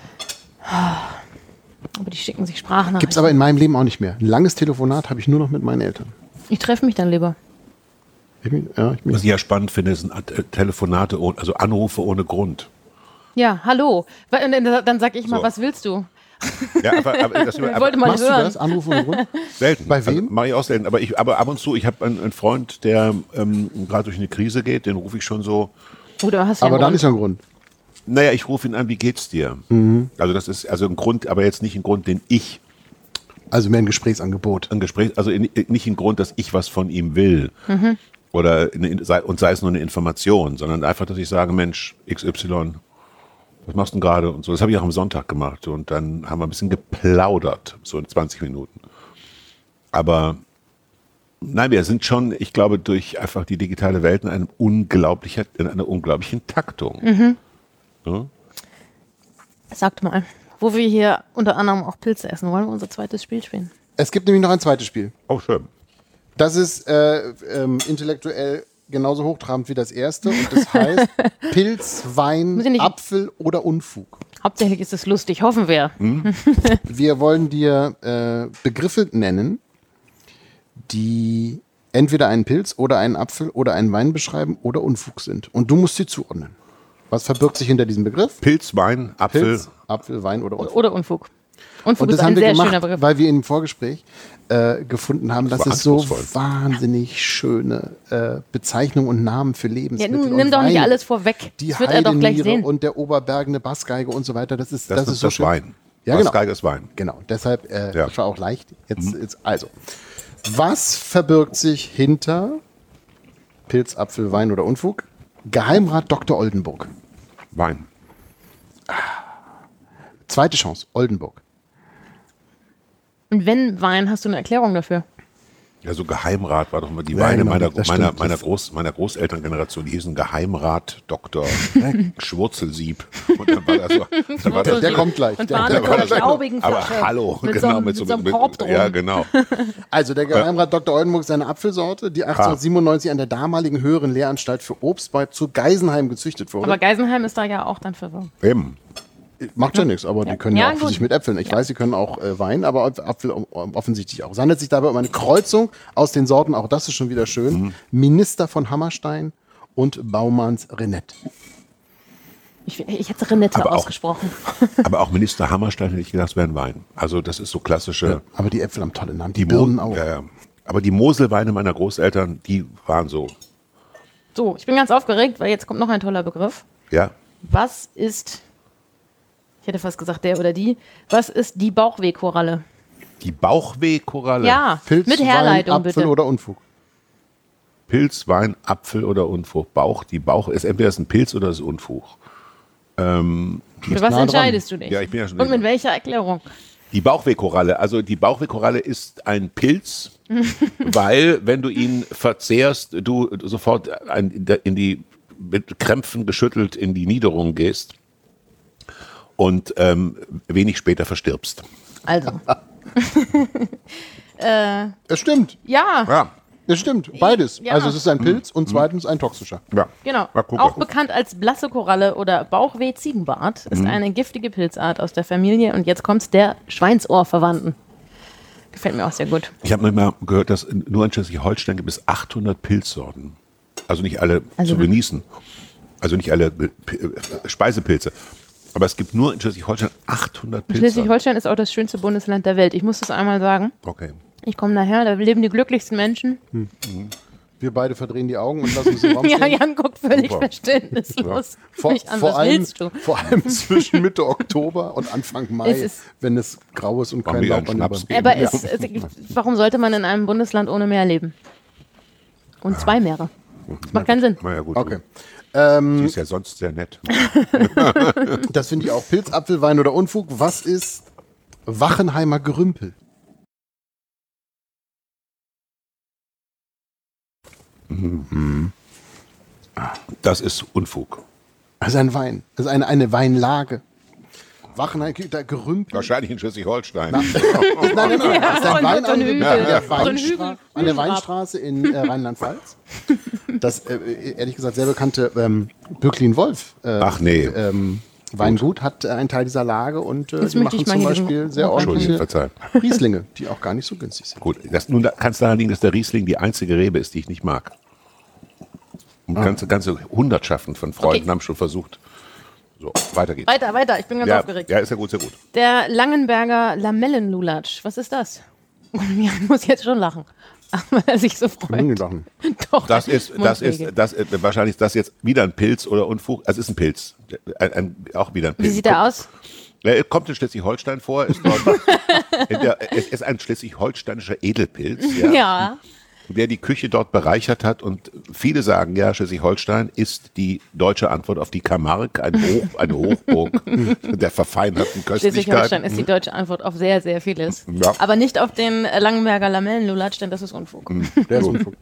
Aber die schicken sich Sprachnachrichten. Gibt's aber in meinem Leben auch nicht mehr. Ein langes Telefonat habe ich nur noch mit meinen Eltern. Ich treffe mich dann lieber. Ich, bin- ja, ich bin, Was ich ja spannend finde, sind äh, Telefonate, ohne, also Anrufe ohne Grund. Ja, hallo. Wa- und dann- Dann sag ich mal, So. was willst du? Ja, aber, aber, das, Ich aber wollte mal machst du hören. das? Anruf und Grund? selten. Bei wem? Also, mache ich auch selten. Aber, ich, aber ab und zu, ich habe einen, einen Freund, der ähm, gerade durch eine Krise geht, den rufe ich schon so. Oder hast du Aber ja dann einen ist ja ein Grund. Naja, ich rufe ihn an, wie geht's dir? Also das ist also ein Grund, aber jetzt nicht ein Grund, den ich, Also mehr ein Gesprächsangebot. ein Gespräch, also in, nicht ein Grund, dass ich was von ihm will. Oder eine, sei, und sei es nur eine Information, sondern einfach, dass ich sage, Mensch, X Y, was machst du denn gerade? Und so. Das habe ich auch am Sonntag gemacht. Und dann haben wir ein bisschen geplaudert, so in zwanzig Minuten. Aber nein, wir sind schon, ich glaube, durch einfach die digitale Welt in, einem unglaublicher, in einer unglaublichen Taktung. Ja? Sagt mal, wo wir hier unter anderem auch Pilze essen, wollen wir unser zweites Spiel spielen? Es gibt nämlich noch ein zweites Spiel. Auch schön. Das ist äh, ähm, intellektuell genauso hochtrabend wie das erste. Und das heißt Pilz, Wein, Muss ich nicht- Apfel oder Unfug. Hauptsächlich ist es lustig, hoffen wir. Wir wollen dir äh, Begriffe nennen, die entweder einen Pilz oder einen Apfel oder einen Wein beschreiben oder Unfug sind. Und du musst sie zuordnen. Was verbirgt sich hinter diesem Begriff? Pilz, Wein, Apfel. Pilz, Apfel, Wein oder Unfug. Oder Unfug. Unfug Und das ist haben ein wir sehr schöner gemacht, Begriff. weil wir im Vorgespräch äh, gefunden haben, dass war es so anspruchsvoll. wahnsinnig schöne äh, Bezeichnungen und Namen für Ja, Lebensmittel nun, und nimm doch nicht Weine, alles vorweg. die Das wird er doch gleich Heideniere sehen. und der Oberbergene Bassgeige und so weiter. Das ist, Das, das, ist ist so das schön. Wein. Ja, genau. Bassgeige ist Wein. Genau, deshalb, äh, Ja. das war auch leicht. Jetzt, jetzt, also, was verbirgt sich hinter Pilz, Apfel, Wein oder Unfug? Geheimrat Doktor Oldenburg. Wein. Zweite Chance, Oldenburg. Und wenn Wein, hast du eine Erklärung dafür? Ja, so Geheimrat war doch immer die Ja, Weine genau, meiner, das meiner, stimmt. meiner, Groß, meiner Großelterngeneration. Die hießen Geheimrat Doktor Schwurzelsieb. Und dann war das so. Dann war das, Der kommt gleich. Und Der, war der eine kommt gleich. glaubigen aber Flasche. hallo, Mit genau, so einem, mit so, mit so einem mit, Korb drum. ja, genau. Also der Geheimrat Doktor Oldenburg ist eine Apfelsorte, die achtzehnhundertsiebenundneunzig an der damaligen höheren Lehranstalt für Obst bei zu Geisenheim gezüchtet wurde. Aber Geisenheim ist da ja auch dann verwirrt. Eben. Macht ja nichts, aber die können ja, Ja, auch gut. sich mit Äpfeln. Ich weiß, sie können auch äh, Wein, aber Apfel offensichtlich auch. Es handelt sich dabei um eine Kreuzung aus den Sorten, auch das ist schon wieder schön, Mhm. Minister von Hammerstein und Baumanns Renette. Ich, ich hätte Renette Aber auch- ausgesprochen. Aber auch Minister Hammerstein hätte ich gedacht, es wäre ein Wein. Also das ist so klassische. Aber die Äpfel haben tolle Namen, die, Die Birnen Mo- auch. Ja, ja. Aber die Moselweine meiner Großeltern, die waren so. So, ich bin ganz aufgeregt, weil jetzt kommt noch ein toller Begriff. Ja. Was ist, ich hätte fast gesagt der oder die, was ist die Bauchwehkoralle? Die Bauchwehkoralle. Ja, Pilz, mit Wein, Herleitung Apfel bitte. oder Unfug. Pilz, Wein, Apfel oder Unfug. Bauch, die Bauch ist entweder ist ein Pilz oder ist Unfug. Ähm, Für was nah dran. entscheidest du dich? Ja, ich bin ja schon Und mit drin. welcher Erklärung? Die Bauchwehkoralle. Also die Bauchwehkoralle ist ein Pilz, weil wenn du ihn verzehrst, du sofort ein, in die mit Krämpfen geschüttelt in die Niederung gehst und ähm, wenig später verstirbst. Also, Es stimmt, ja, Ja, es stimmt, beides. Ja. Also es ist ein Pilz und zweitens ein toxischer. ja. genau. Na, guck Auch mal. bekannt als blasse Koralle oder Bauchweh-Ziegenbart Mhm. ist eine giftige Pilzart aus der Familie und jetzt kommt's der Schweinsohrverwandten. Gefällt mir auch sehr gut. Ich habe mal gehört, dass nur in Schleswig-Holstein gibt es achthundert Pilzsorten. Also nicht alle Also zu genießen. Also nicht alle äh, Speisepilze. Aber es gibt nur in Schleswig-Holstein achthundert Pilze. Schleswig-Holstein ist auch das schönste Bundesland der Welt. Ich muss das einmal sagen. Okay. Ich komme daher, da leben die glücklichsten Menschen. Hm. Wir beide verdrehen die Augen und lassen uns im Raum Ja, stehen. Jan guckt völlig Super. verständnislos Vor, mich an. vor, Was allem, willst du? vor allem zwischen Mitte Oktober und Anfang Mai, Es ist- wenn es grau ist und Machen kein wir einen Laub an Schnaps den geben. Aber Ja. es, es, warum sollte man in einem Bundesland ohne Meer leben? Und zwei Meere. Das macht keinen Sinn. Na ja, gut. Okay. Die Ähm, ist ja sonst sehr nett. das finde ich auch Pilz, Apfelwein oder Unfug. Was ist Wachenheimer Gerümpel? Das ist Unfug. Das ist ein Wein. Das ist eine, eine Weinlage. Wachenheimer Gerümpel. Wahrscheinlich in Schleswig-Holstein. Nein, nein, nein. Das ist ein Wein so ein an, Hügel. der So ein Weinstra Hügel. an der Weinstraße in äh, Rheinland-Pfalz. Das, äh, ehrlich gesagt, sehr bekannte ähm, Böcklin-Wolf äh, Ach nee. ähm, Weingut hat äh, einen Teil dieser Lage und äh, Jetzt die möchte machen ich mal zum hier Beispiel diesen- sehr Entschuldigung, ordentliche verzeihen. Rieslinge, die auch gar nicht so günstig sind. Gut, das, nun kann es daran liegen, dass der Riesling die einzige Rebe ist, die ich nicht mag. Und ganze, ganze Hundertschaften von Freunden Okay. haben schon versucht. So, weiter geht's. Weiter, weiter, ich bin ganz Ja, aufgeregt. ja, ist ja gut, sehr gut. Der Langenberger Lamellenlulatsch, was ist das? Jan muss jetzt schon lachen, weil er sich so freut. Hm, lachen. Doch, Das ist, das ist, Mundwege. das ist, wahrscheinlich ist das jetzt wieder ein Pilz oder Unfug. Also es ist ein Pilz. Ein, ein, auch wieder ein Pilz. Wie sieht der aus? Er kommt in Schleswig-Holstein vor. Ist dort, in der, es ist ein schleswig-holsteinischer Edelpilz, ja, Ja. der die Küche dort bereichert hat. Und viele sagen, ja, Schleswig-Holstein ist die deutsche Antwort auf die Camargue, ein Hoch, eine Hochburg der verfeinerten Schleswig-Holstein Köstlichkeiten. ist die deutsche Antwort auf sehr, sehr vieles. Ja. Aber nicht auf den äh, Langenberger Lamellenlulatsch, denn das ist Unfug. Der ist Unfug.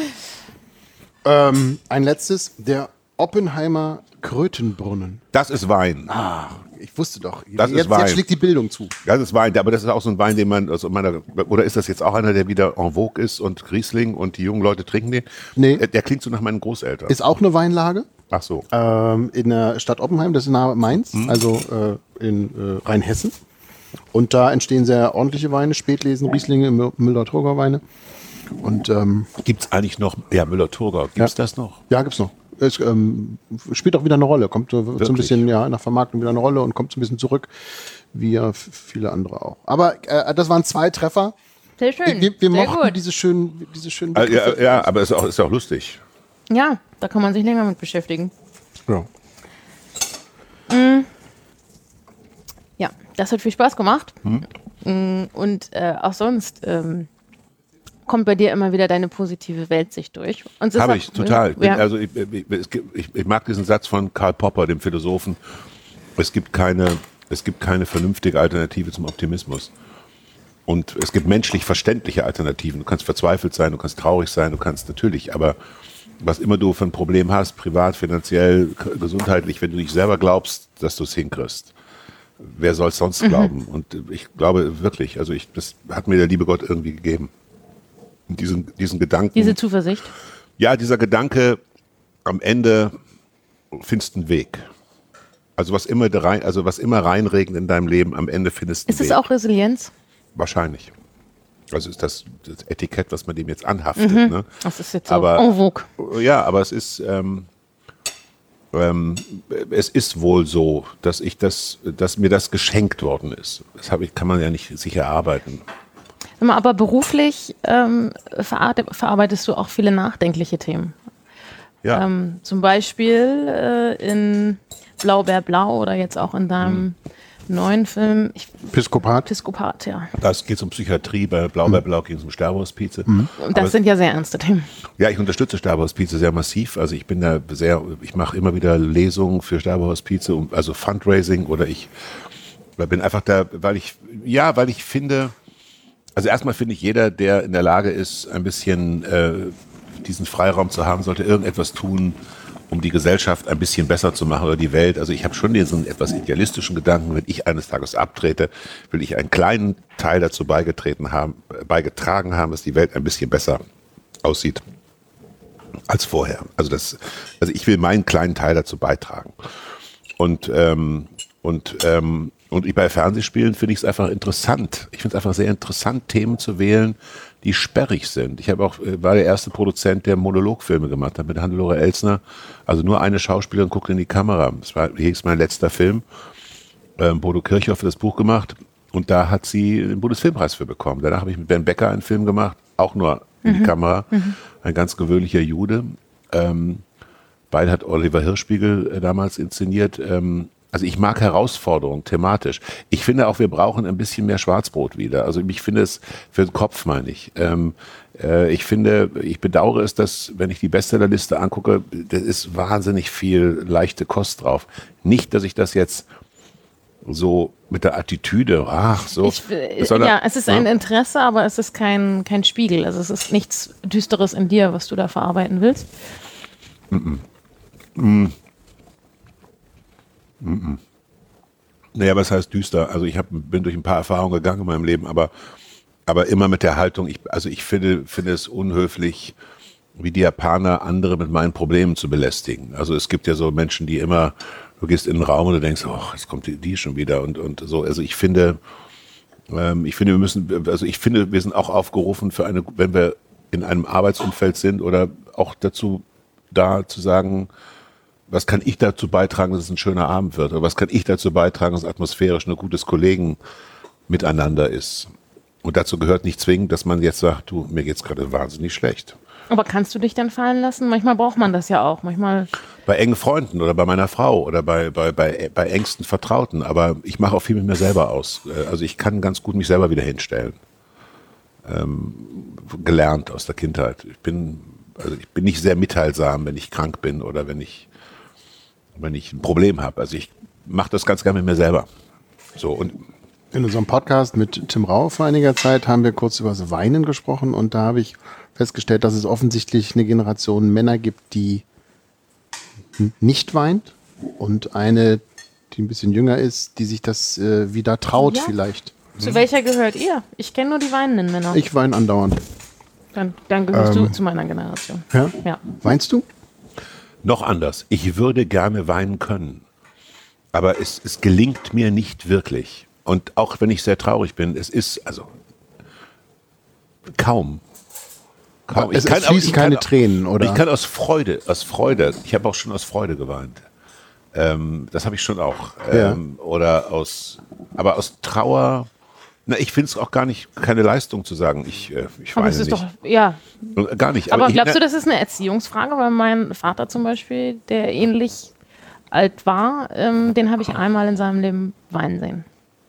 ähm, ein letztes, der Oppenheimer Krötenbrunnen. Das ist Wein. Ah, ich wusste doch. Das ist jetzt, Wein. jetzt schlägt die Bildung zu. Das ist Wein, aber das ist auch so ein Wein, den man, also meiner, oder ist das jetzt auch einer, der wieder en vogue ist und Riesling und die jungen Leute trinken den? Nee. Der, der klingt so nach meinen Großeltern. Ist auch eine Weinlage Ach so. ähm, in der Stadt Oppenheim, das ist nahe Mainz, Mhm. also äh, in äh, Rheinhessen. Und da entstehen sehr ordentliche Weine, Spätlesen, Rieslinge, Mü- Müller-Thurgau Weine. Und ähm, Gibt es eigentlich noch, ja, Müller-Thurgau, gibt es Ja. das noch? ja, gibt's noch. Es ähm, spielt auch wieder eine Rolle, kommt so, so ein Wirklich? bisschen ja, in der Vermarktung wieder eine Rolle und kommt so ein bisschen zurück, wie ja f- viele andere auch. Aber äh, das waren zwei Treffer. Sehr schön. Wir, wir sehr mochten gut. diese schönen, diese schönen Ah, ja, Begriffe. ja, aber es ist auch, ist auch lustig. Ja, da kann man sich länger mit beschäftigen. Ja. Ja, das hat viel Spaß gemacht. Hm. Mm, Und äh, auch sonst ähm, kommt bei dir immer wieder deine positive Weltsicht durch. Und es ist Habe auch- ich, total. Ich, bin, Ja. also ich, ich, es gibt- ich, ich mag diesen Satz von Karl Popper, dem Philosophen. Es gibt keine, es gibt keine vernünftige Alternative zum Optimismus. Und es gibt menschlich verständliche Alternativen. Du kannst verzweifelt sein, du kannst traurig sein, du kannst natürlich, aber was immer du für ein Problem hast, privat, finanziell, k- gesundheitlich, wenn du nicht selber glaubst, dass du es hinkriegst, wer soll es sonst Mhm. glauben? Und ich glaube wirklich, also ich, das hat mir der liebe Gott irgendwie gegeben. Und diesen, diesen Gedanken. Diese Zuversicht. Ja, dieser Gedanke, am Ende findest du einen Weg. Also was immer da rein, also was immer reinregnet in deinem Leben, am Ende findest du einen Ist Weg. es auch Resilienz? Wahrscheinlich. Also ist das das Etikett, was man dem jetzt anhaftet. Ne? Das ist jetzt so Aber- en vogue. Ja, aber es ist, ähm, ähm, es ist wohl so, dass ich das, dass mir das geschenkt worden ist. Das habe ich, kann man ja nicht sich erarbeiten. Sag mal, aber beruflich ähm, verarte- verarbeitest du auch viele nachdenkliche Themen. Ja. Ähm, zum Beispiel äh, in Blaubeerblau oder jetzt auch in deinem neuen Film ich, Piskopat. Piskopat, ja. Das geht um Psychiatrie, bei Blaubeerblau geht es um Sterbehospize. Und das Aber- sind ja sehr ernste Themen. Ja, ich unterstütze Sterbehospize sehr massiv. Also ich bin da sehr, ich mache immer wieder Lesungen für Sterbehospize, um- also Fundraising oder ich bin einfach da, weil ich, ja, weil ich finde, also erstmal finde ich, jeder, der in der Lage ist, ein bisschen äh, diesen Freiraum zu haben, sollte irgendetwas tun, um die Gesellschaft ein bisschen besser zu machen oder die Welt. Also ich habe schon diesen etwas idealistischen Gedanken, wenn ich eines Tages abtrete, will ich einen kleinen Teil dazu beigetreten haben, äh, beigetragen haben, dass die Welt ein bisschen besser aussieht als vorher. Also das, also ich will meinen kleinen Teil dazu beitragen. Und ähm, Und, ähm, und ich bei Fernsehspielen finde ich es einfach interessant. Ich finde es einfach sehr interessant, Themen zu wählen, die sperrig sind. Ich habe auch, war der erste Produzent, der Monologfilme gemacht hat mit Hannelore Elsner. Also nur eine Schauspielerin guckt in die Kamera. Das war, hieß mein letzter Film. Ähm, Bodo Kirchhoff hat das Buch gemacht und da hat sie den Bundesfilmpreis für bekommen. Danach habe ich mit Ben Becker einen Film gemacht, auch nur in die mhm. Kamera. Mhm. Ein ganz gewöhnlicher Jude. Ähm, beide hat Oliver Hirschspiegel äh, damals inszeniert. Ähm, Also ich mag Herausforderungen thematisch. Ich finde auch, wir brauchen ein bisschen mehr Schwarzbrot wieder. Also ich finde es für den Kopf, meine ich. Ähm, äh, ich finde, ich bedauere es, dass, wenn ich die Bestsellerliste angucke, da ist wahnsinnig viel leichte Kost drauf. Nicht, dass ich das jetzt so mit der Attitüde, ach so. Ich, sondern, ja, es ist ein ja. Interesse, aber es ist kein, kein Spiegel. Also es ist nichts Düsteres in dir, was du da verarbeiten willst. Mm-mm. Mm. Mm-mm. Naja, was heißt düster? Also ich hab, bin durch ein paar Erfahrungen gegangen in meinem Leben, aber, aber immer mit der Haltung, ich, also ich finde, finde es unhöflich, wie die Japaner andere mit meinen Problemen zu belästigen. Also es gibt ja so Menschen, die immer, du gehst in den Raum und du denkst, oh, jetzt kommt die, die schon wieder und, und so. Also ich finde, ähm, ich finde, wir müssen, also ich finde, wir sind auch aufgerufen für eine, wenn wir in einem Arbeitsumfeld sind oder auch dazu da zu sagen, was kann ich dazu beitragen, dass es ein schöner Abend wird? Oder was kann ich dazu beitragen, dass es atmosphärisch ein gutes Kollegen miteinander ist? Und dazu gehört nicht zwingend, dass man jetzt sagt, du, mir geht's gerade wahnsinnig schlecht. Aber kannst du dich dann fallen lassen? Manchmal braucht man das ja auch. Manchmal bei engen Freunden oder bei meiner Frau oder bei, bei, bei, bei engsten Vertrauten. Aber ich mache auch viel mit mir selber aus. Also ich kann ganz gut mich selber wieder hinstellen. Ähm, gelernt aus der Kindheit. Ich bin, also ich bin nicht sehr mitteilsam, wenn ich krank bin oder wenn ich wenn ich ein Problem habe. Also ich mache das ganz gerne mit mir selber. So, und in unserem Podcast mit Tim Rau vor einiger Zeit haben wir kurz über das Weinen gesprochen und da habe ich festgestellt, dass es offensichtlich eine Generation Männer gibt, die nicht weint und eine, die ein bisschen jünger ist, die sich das äh, wieder traut ja. vielleicht. Zu welcher gehört ihr? Ich kenne nur die weinenden Männer. Ich weine andauernd. Dann, dann gehörst ähm, du zu meiner Generation. Ja? Ja. Weinst du? Noch anders. Ich würde gerne weinen können, aber es, es gelingt mir nicht wirklich. Und auch wenn ich sehr traurig bin, es ist also kaum. kaum. Es, ich kann, es fließen ich keine kann, Tränen, oder? Ich kann aus Freude, aus Freude. Ich habe auch schon aus Freude geweint. Ähm, das habe ich schon auch. Ähm, ja. Oder aus, aber aus Trauer. Na, ich finde es auch gar nicht, keine Leistung zu sagen, ich, äh, ich weine aber es ist nicht. Doch, ja. Gar nicht. Aber, aber glaubst ich, du, das ist eine Erziehungsfrage? Weil mein Vater zum Beispiel, der ähnlich alt war, ähm, den habe ich einmal in seinem Leben weinen sehen.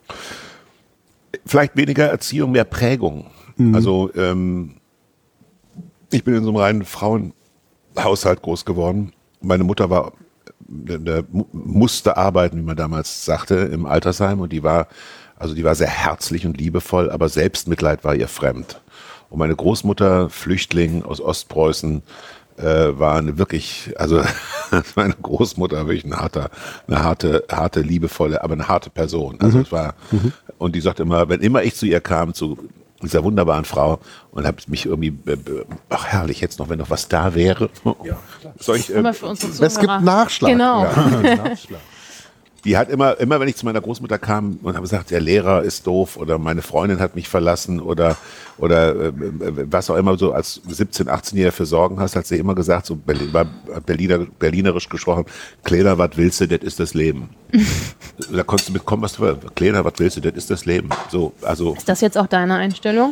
Vielleicht weniger Erziehung, mehr Prägung. Mhm. Also ähm, ich bin in so einem reinen Frauenhaushalt groß geworden. Meine Mutter war, der, musste arbeiten, wie man damals sagte, im Altersheim und die war Also die war sehr herzlich und liebevoll, aber Selbstmitleid war ihr fremd. Und meine Großmutter, Flüchtling aus Ostpreußen, äh, war eine wirklich, also meine Großmutter war wirklich eine harte, eine harte, harte, liebevolle, aber eine harte Person. Also mhm. es war, mhm. und die sagt immer, wenn immer ich zu ihr kam, zu dieser wunderbaren Frau und habe mich irgendwie, ach herrlich, jetzt noch, wenn noch was da wäre. Ja, soll ich, äh, es gibt Nachschlag. Genau. Ja, Nachschlag. Die hat immer, immer wenn ich zu meiner Großmutter kam und habe gesagt, der Lehrer ist doof oder meine Freundin hat mich verlassen oder, oder äh, was auch immer so als siebzehn-, achtzehnjähriger für Sorgen hast, hat sie immer gesagt, so Berliner, Berliner, berlinerisch gesprochen, Kleiner, was willst du, das ist das Leben. Da konntest du mitkommen, was du willst. Kleiner, was willst du, das ist das Leben. So, also, ist das jetzt auch deine Einstellung?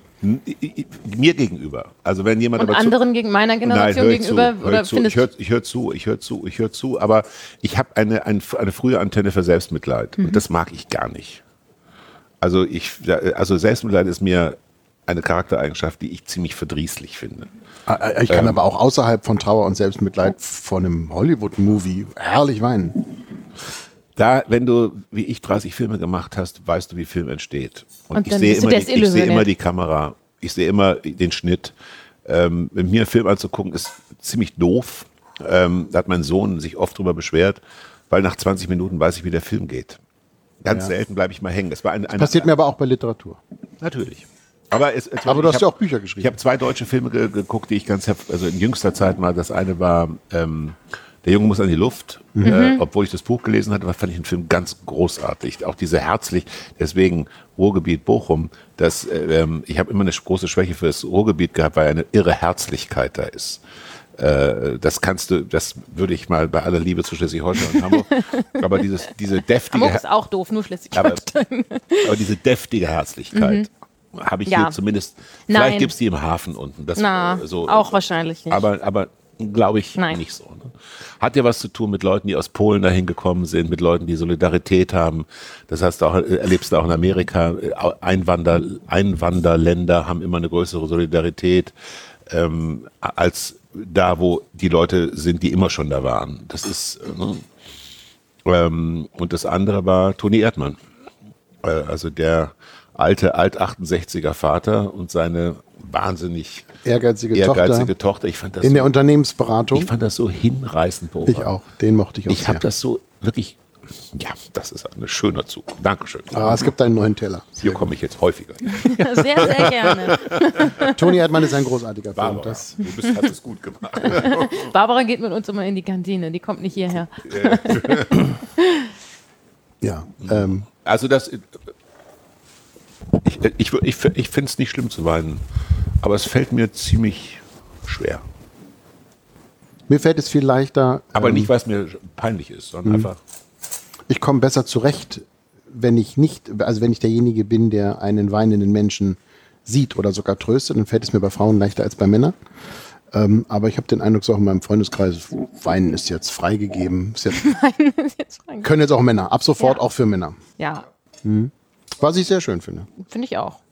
Mir gegenüber. Also wenn jemand und aber anderen zu, gegen meiner Generation nein, gegenüber zu, oder zu. findest ich höre ich hör zu, ich höre zu, ich höre zu, aber ich habe eine, eine, eine frühe Antenne für Selbstmitleid mhm. und das mag ich gar nicht. Also ich, also Selbstmitleid ist mir eine Charaktereigenschaft, die ich ziemlich verdrießlich finde. Ich kann ähm, aber auch außerhalb von Trauer und Selbstmitleid von einem Hollywood-Movie herrlich weinen. Da, wenn du, wie ich, dreißig Filme gemacht hast, weißt du, wie Film entsteht. Und, und ich sehe immer, die, ich sehe immer die Kamera, ich sehe immer den Schnitt. Ähm, mit mir einen Film anzugucken, ist ziemlich doof. Ähm, da hat mein Sohn sich oft drüber beschwert, weil nach zwanzig Minuten weiß ich, wie der Film geht. Ganz ja. selten bleibe ich mal hängen. Das war eine, eine, das passiert mir aber auch bei Literatur. Natürlich. Aber, es, es, aber du hast hab, ja auch Bücher geschrieben. Ich habe zwei deutsche Filme ge geguckt, die ich ganz, also in jüngster Zeit mal, das eine war ähm, Der Junge muss an die Luft. Mhm. Äh, obwohl ich das Buch gelesen hatte, fand ich den Film ganz großartig. Auch diese herzlich, deswegen Ruhrgebiet Bochum, das, äh, ich habe immer eine große Schwäche für das Ruhrgebiet gehabt, weil eine irre Herzlichkeit da ist. Äh, das kannst du, das würde ich mal bei aller Liebe zu Schleswig-Holstein und Hamburg, aber dieses, diese deftige, Hamburg ist auch doof, nur aber, Schleswig-Holstein. aber diese deftige Herzlichkeit habe ich Ja. hier zumindest, Nein. vielleicht gibt es die im Hafen unten. Das, Na, äh, so, auch wahrscheinlich nicht. Aber, aber glaube ich Nein. nicht so. Ne? Hat ja was zu tun mit Leuten, die aus Polen dahin gekommen sind, mit Leuten, die Solidarität haben. Das heißt, auch, erlebst du auch in Amerika, Einwander, Einwanderländer haben immer eine größere Solidarität ähm, als da, wo die Leute sind, die immer schon da waren. Das ist, ne? ähm, und das andere war Toni Erdmann. Äh, also der alte, alt achtundsechziger Vater und seine wahnsinnig Ehrgeizige, ehrgeizige Tochter Tochter. Ich fand das in so, der Unternehmensberatung. ich fand das so hinreißend beobachtet. Ich auch. Den mochte ich auch Ich habe sehr. das so wirklich, ja, das ist ein schöner Zug. Dankeschön. Ah, es gibt einen neuen Teller. Hier komme ich jetzt häufiger. Sehr, sehr gerne. Toni Erdmann ist ein großartiger Film. Barbara, Das, du bist, hast es gut gemacht. Barbara geht mit uns immer in die Kantine, die kommt nicht hierher. ja. Ähm, Also das, ich, ich, ich, ich finde es nicht schlimm zu weinen, aber es fällt mir ziemlich schwer. mir fällt es viel leichter. Aber ähm, nicht, weil es mir peinlich ist, sondern einfach, Ich komme besser zurecht, wenn ich nicht, also wenn ich derjenige bin, der einen weinenden Menschen sieht oder sogar tröstet, dann fällt es mir bei Frauen leichter als bei Männern. Ähm, aber ich habe den Eindruck, so auch in meinem Freundeskreis, Weinen ist jetzt freigegeben. Ist jetzt, Jetzt fragen- können jetzt auch Männer, ab sofort Ja. auch für Männer. Ja, Was ich sehr schön finde. finde ich auch.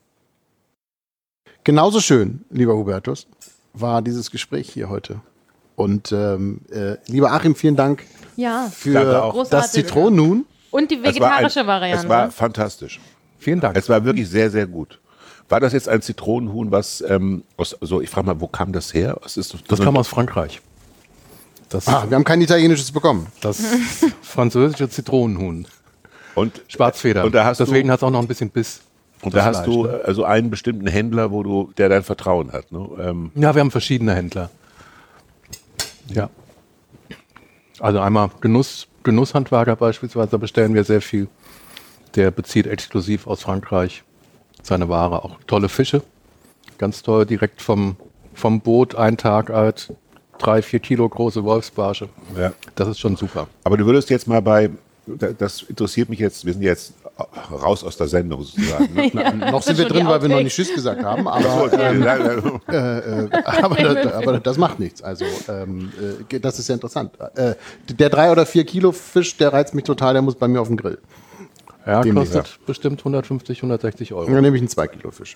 Genauso schön, lieber Hubertus, war dieses Gespräch hier heute. Und ähm, äh, lieber Achim, vielen Dank Ja, für Danke auch. das Großartig. Zitronenhuhn. und die es war, ein, vegetarische Variante. es war fantastisch. Vielen Dank. Es war wirklich sehr, sehr gut. War das jetzt ein Zitronenhuhn, was, ähm, aus, so, ich frage mal, wo kam das her? Was ist Das kam aus Frankreich. Das, Ah, wir haben kein italienisches bekommen. das französische Zitronenhuhn. und, Schwarzfeder. Und da hast Deswegen du, hat es auch noch ein bisschen Biss. und das da hast Fleisch, du ne? also einen bestimmten Händler, wo du, der dein Vertrauen hat. Ne? Ähm, Ja, wir haben verschiedene Händler. Ja. Also einmal Genuss, Genusshandwerker beispielsweise, da bestellen wir sehr viel. Der bezieht exklusiv aus Frankreich seine Ware. Auch tolle Fische. Ganz toll, direkt vom, vom Boot, ein Tag alt, drei, vier Kilo große Wolfsbarsche. ja. Das ist schon super. Aber du würdest jetzt mal bei, das interessiert mich jetzt, wir sind jetzt raus aus der Sendung sozusagen. Ne? Na, noch sind wir schon die drin, weil wir noch Outtakes. nicht Tschüss gesagt haben, aber, ähm, äh, äh, aber, das, aber das macht nichts. Also ähm, äh, das ist ja interessant. Äh, der drei oder vier Kilo Fisch, der reizt mich total, der muss bei mir auf den Grill. Ja, Dem kostet bestimmt hundertfünfzig, hundertsechzig Euro. Dann nehme ich einen zwei Kilo Fisch.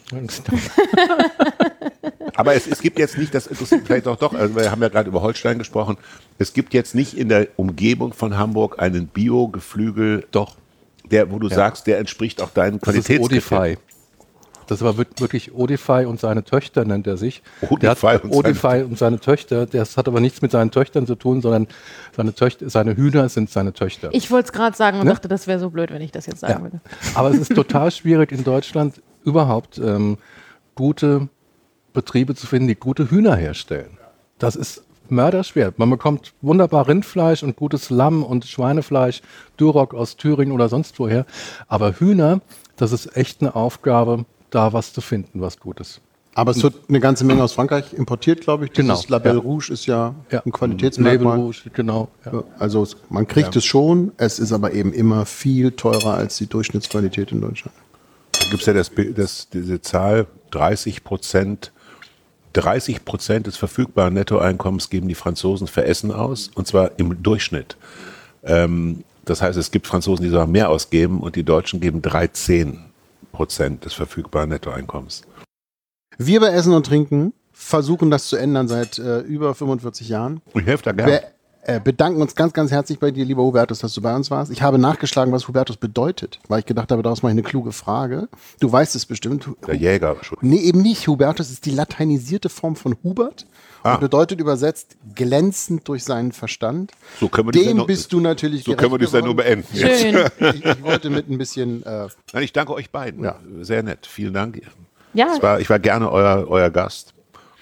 Aber es, es gibt jetzt nicht, das interessiert vielleicht auch doch, also wir haben ja gerade über Holstein gesprochen, es gibt jetzt nicht in der Umgebung von Hamburg einen Bio-Geflügel, Doch. der, wo du sagst, der entspricht auch deinen Das ist Qualitätskriterien. Odify. Das war wir- wirklich Odify und seine Töchter, nennt er sich. Odify der hat und seine Odify und seine Töchter. Das hat aber nichts mit seinen Töchtern zu tun, sondern seine, Töchter, seine Hühner sind seine Töchter. Ich wollte es gerade sagen und Ne? dachte, das wäre so blöd, wenn ich das jetzt sagen Ja. würde. Aber es ist total schwierig in Deutschland überhaupt ähm, gute Betriebe zu finden, die gute Hühner herstellen. Das ist mörderschwer. Man bekommt wunderbar Rindfleisch und gutes Lamm und Schweinefleisch, Duroc aus Thüringen oder sonst woher. Aber Hühner, das ist echt eine Aufgabe, da was zu finden, was Gutes. Aber es wird eine ganze Menge aus Frankreich importiert, glaube ich. Dieses Genau, Label ja. Rouge ist ja, Ja. ein Qualitätsmerkmal. Label Rouge, genau. Ja. Ja, also es, man kriegt es schon, es ist aber eben immer viel teurer als die Durchschnittsqualität in Deutschland. Da gibt es ja das, Bild- das, diese Zahl, dreißig Prozent, dreißig Prozent des verfügbaren Nettoeinkommens geben die Franzosen für Essen aus, und zwar im Durchschnitt. Ähm, das heißt, es gibt Franzosen, die sogar mehr ausgeben, und die Deutschen geben dreizehn Prozent des verfügbaren Nettoeinkommens. Wir bei Essen und Trinken versuchen das zu ändern seit äh, über fünfundvierzig Jahren. Ich helfe da gerne. Wir äh, bedanken uns ganz, ganz herzlich bei dir, lieber Hubertus, dass du bei uns warst. Ich habe nachgeschlagen, was Hubertus bedeutet, weil ich gedacht habe, daraus mache ich eine kluge Frage. Du weißt es bestimmt. Der Jäger. Nee, eben nicht. Hubertus ist die lateinisierte Form von Hubert Ah. und bedeutet übersetzt glänzend durch seinen Verstand. So können wir die Dem Sendung- bist du natürlich So können wir die Sendung geworden. beenden. Jetzt. Schön. Ich, ich wollte mit ein bisschen... Äh, Nein, ich danke euch beiden. Ja. Sehr nett. Vielen Dank. Ja, Es war, ich war gerne euer, euer Gast.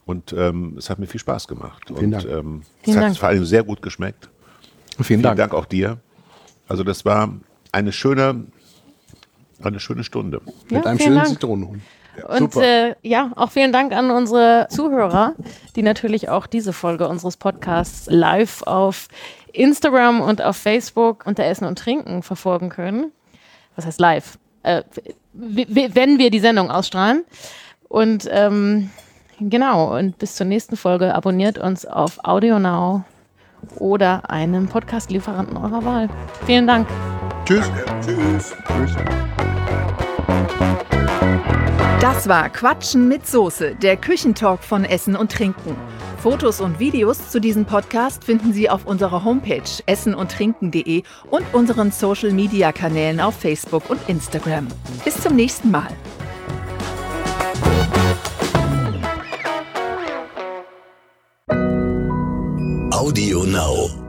Und ähm, es hat mir viel Spaß gemacht. Vielen und Dank. Ähm, es Vielen hat Dank. vor allem sehr gut geschmeckt. Vielen Vielen Dank. Dank auch dir. Also das war eine schöne, eine schöne Stunde. Ja, Mit einem vielen schönen Dank. Zitronenhuhn. Und äh, ja, auch vielen Dank an unsere Zuhörer, die natürlich auch diese Folge unseres Podcasts live auf Instagram und auf Facebook unter Essen und Trinken verfolgen können. Was heißt live? Äh, w- w- wenn wir die Sendung ausstrahlen. Und ähm, genau, und bis zur nächsten Folge abonniert uns auf AudioNow oder einem Podcast-Lieferanten eurer Wahl. Vielen Dank. Tschüss. Tschüss. Tschüss. Das war Quatschen mit Soße, der Küchentalk von Essen und Trinken. Fotos und Videos zu diesem Podcast finden Sie auf unserer Homepage essen und trinken punkt de und unseren Social-Media-Kanälen auf Facebook und Instagram. Bis zum nächsten Mal. Audio Now.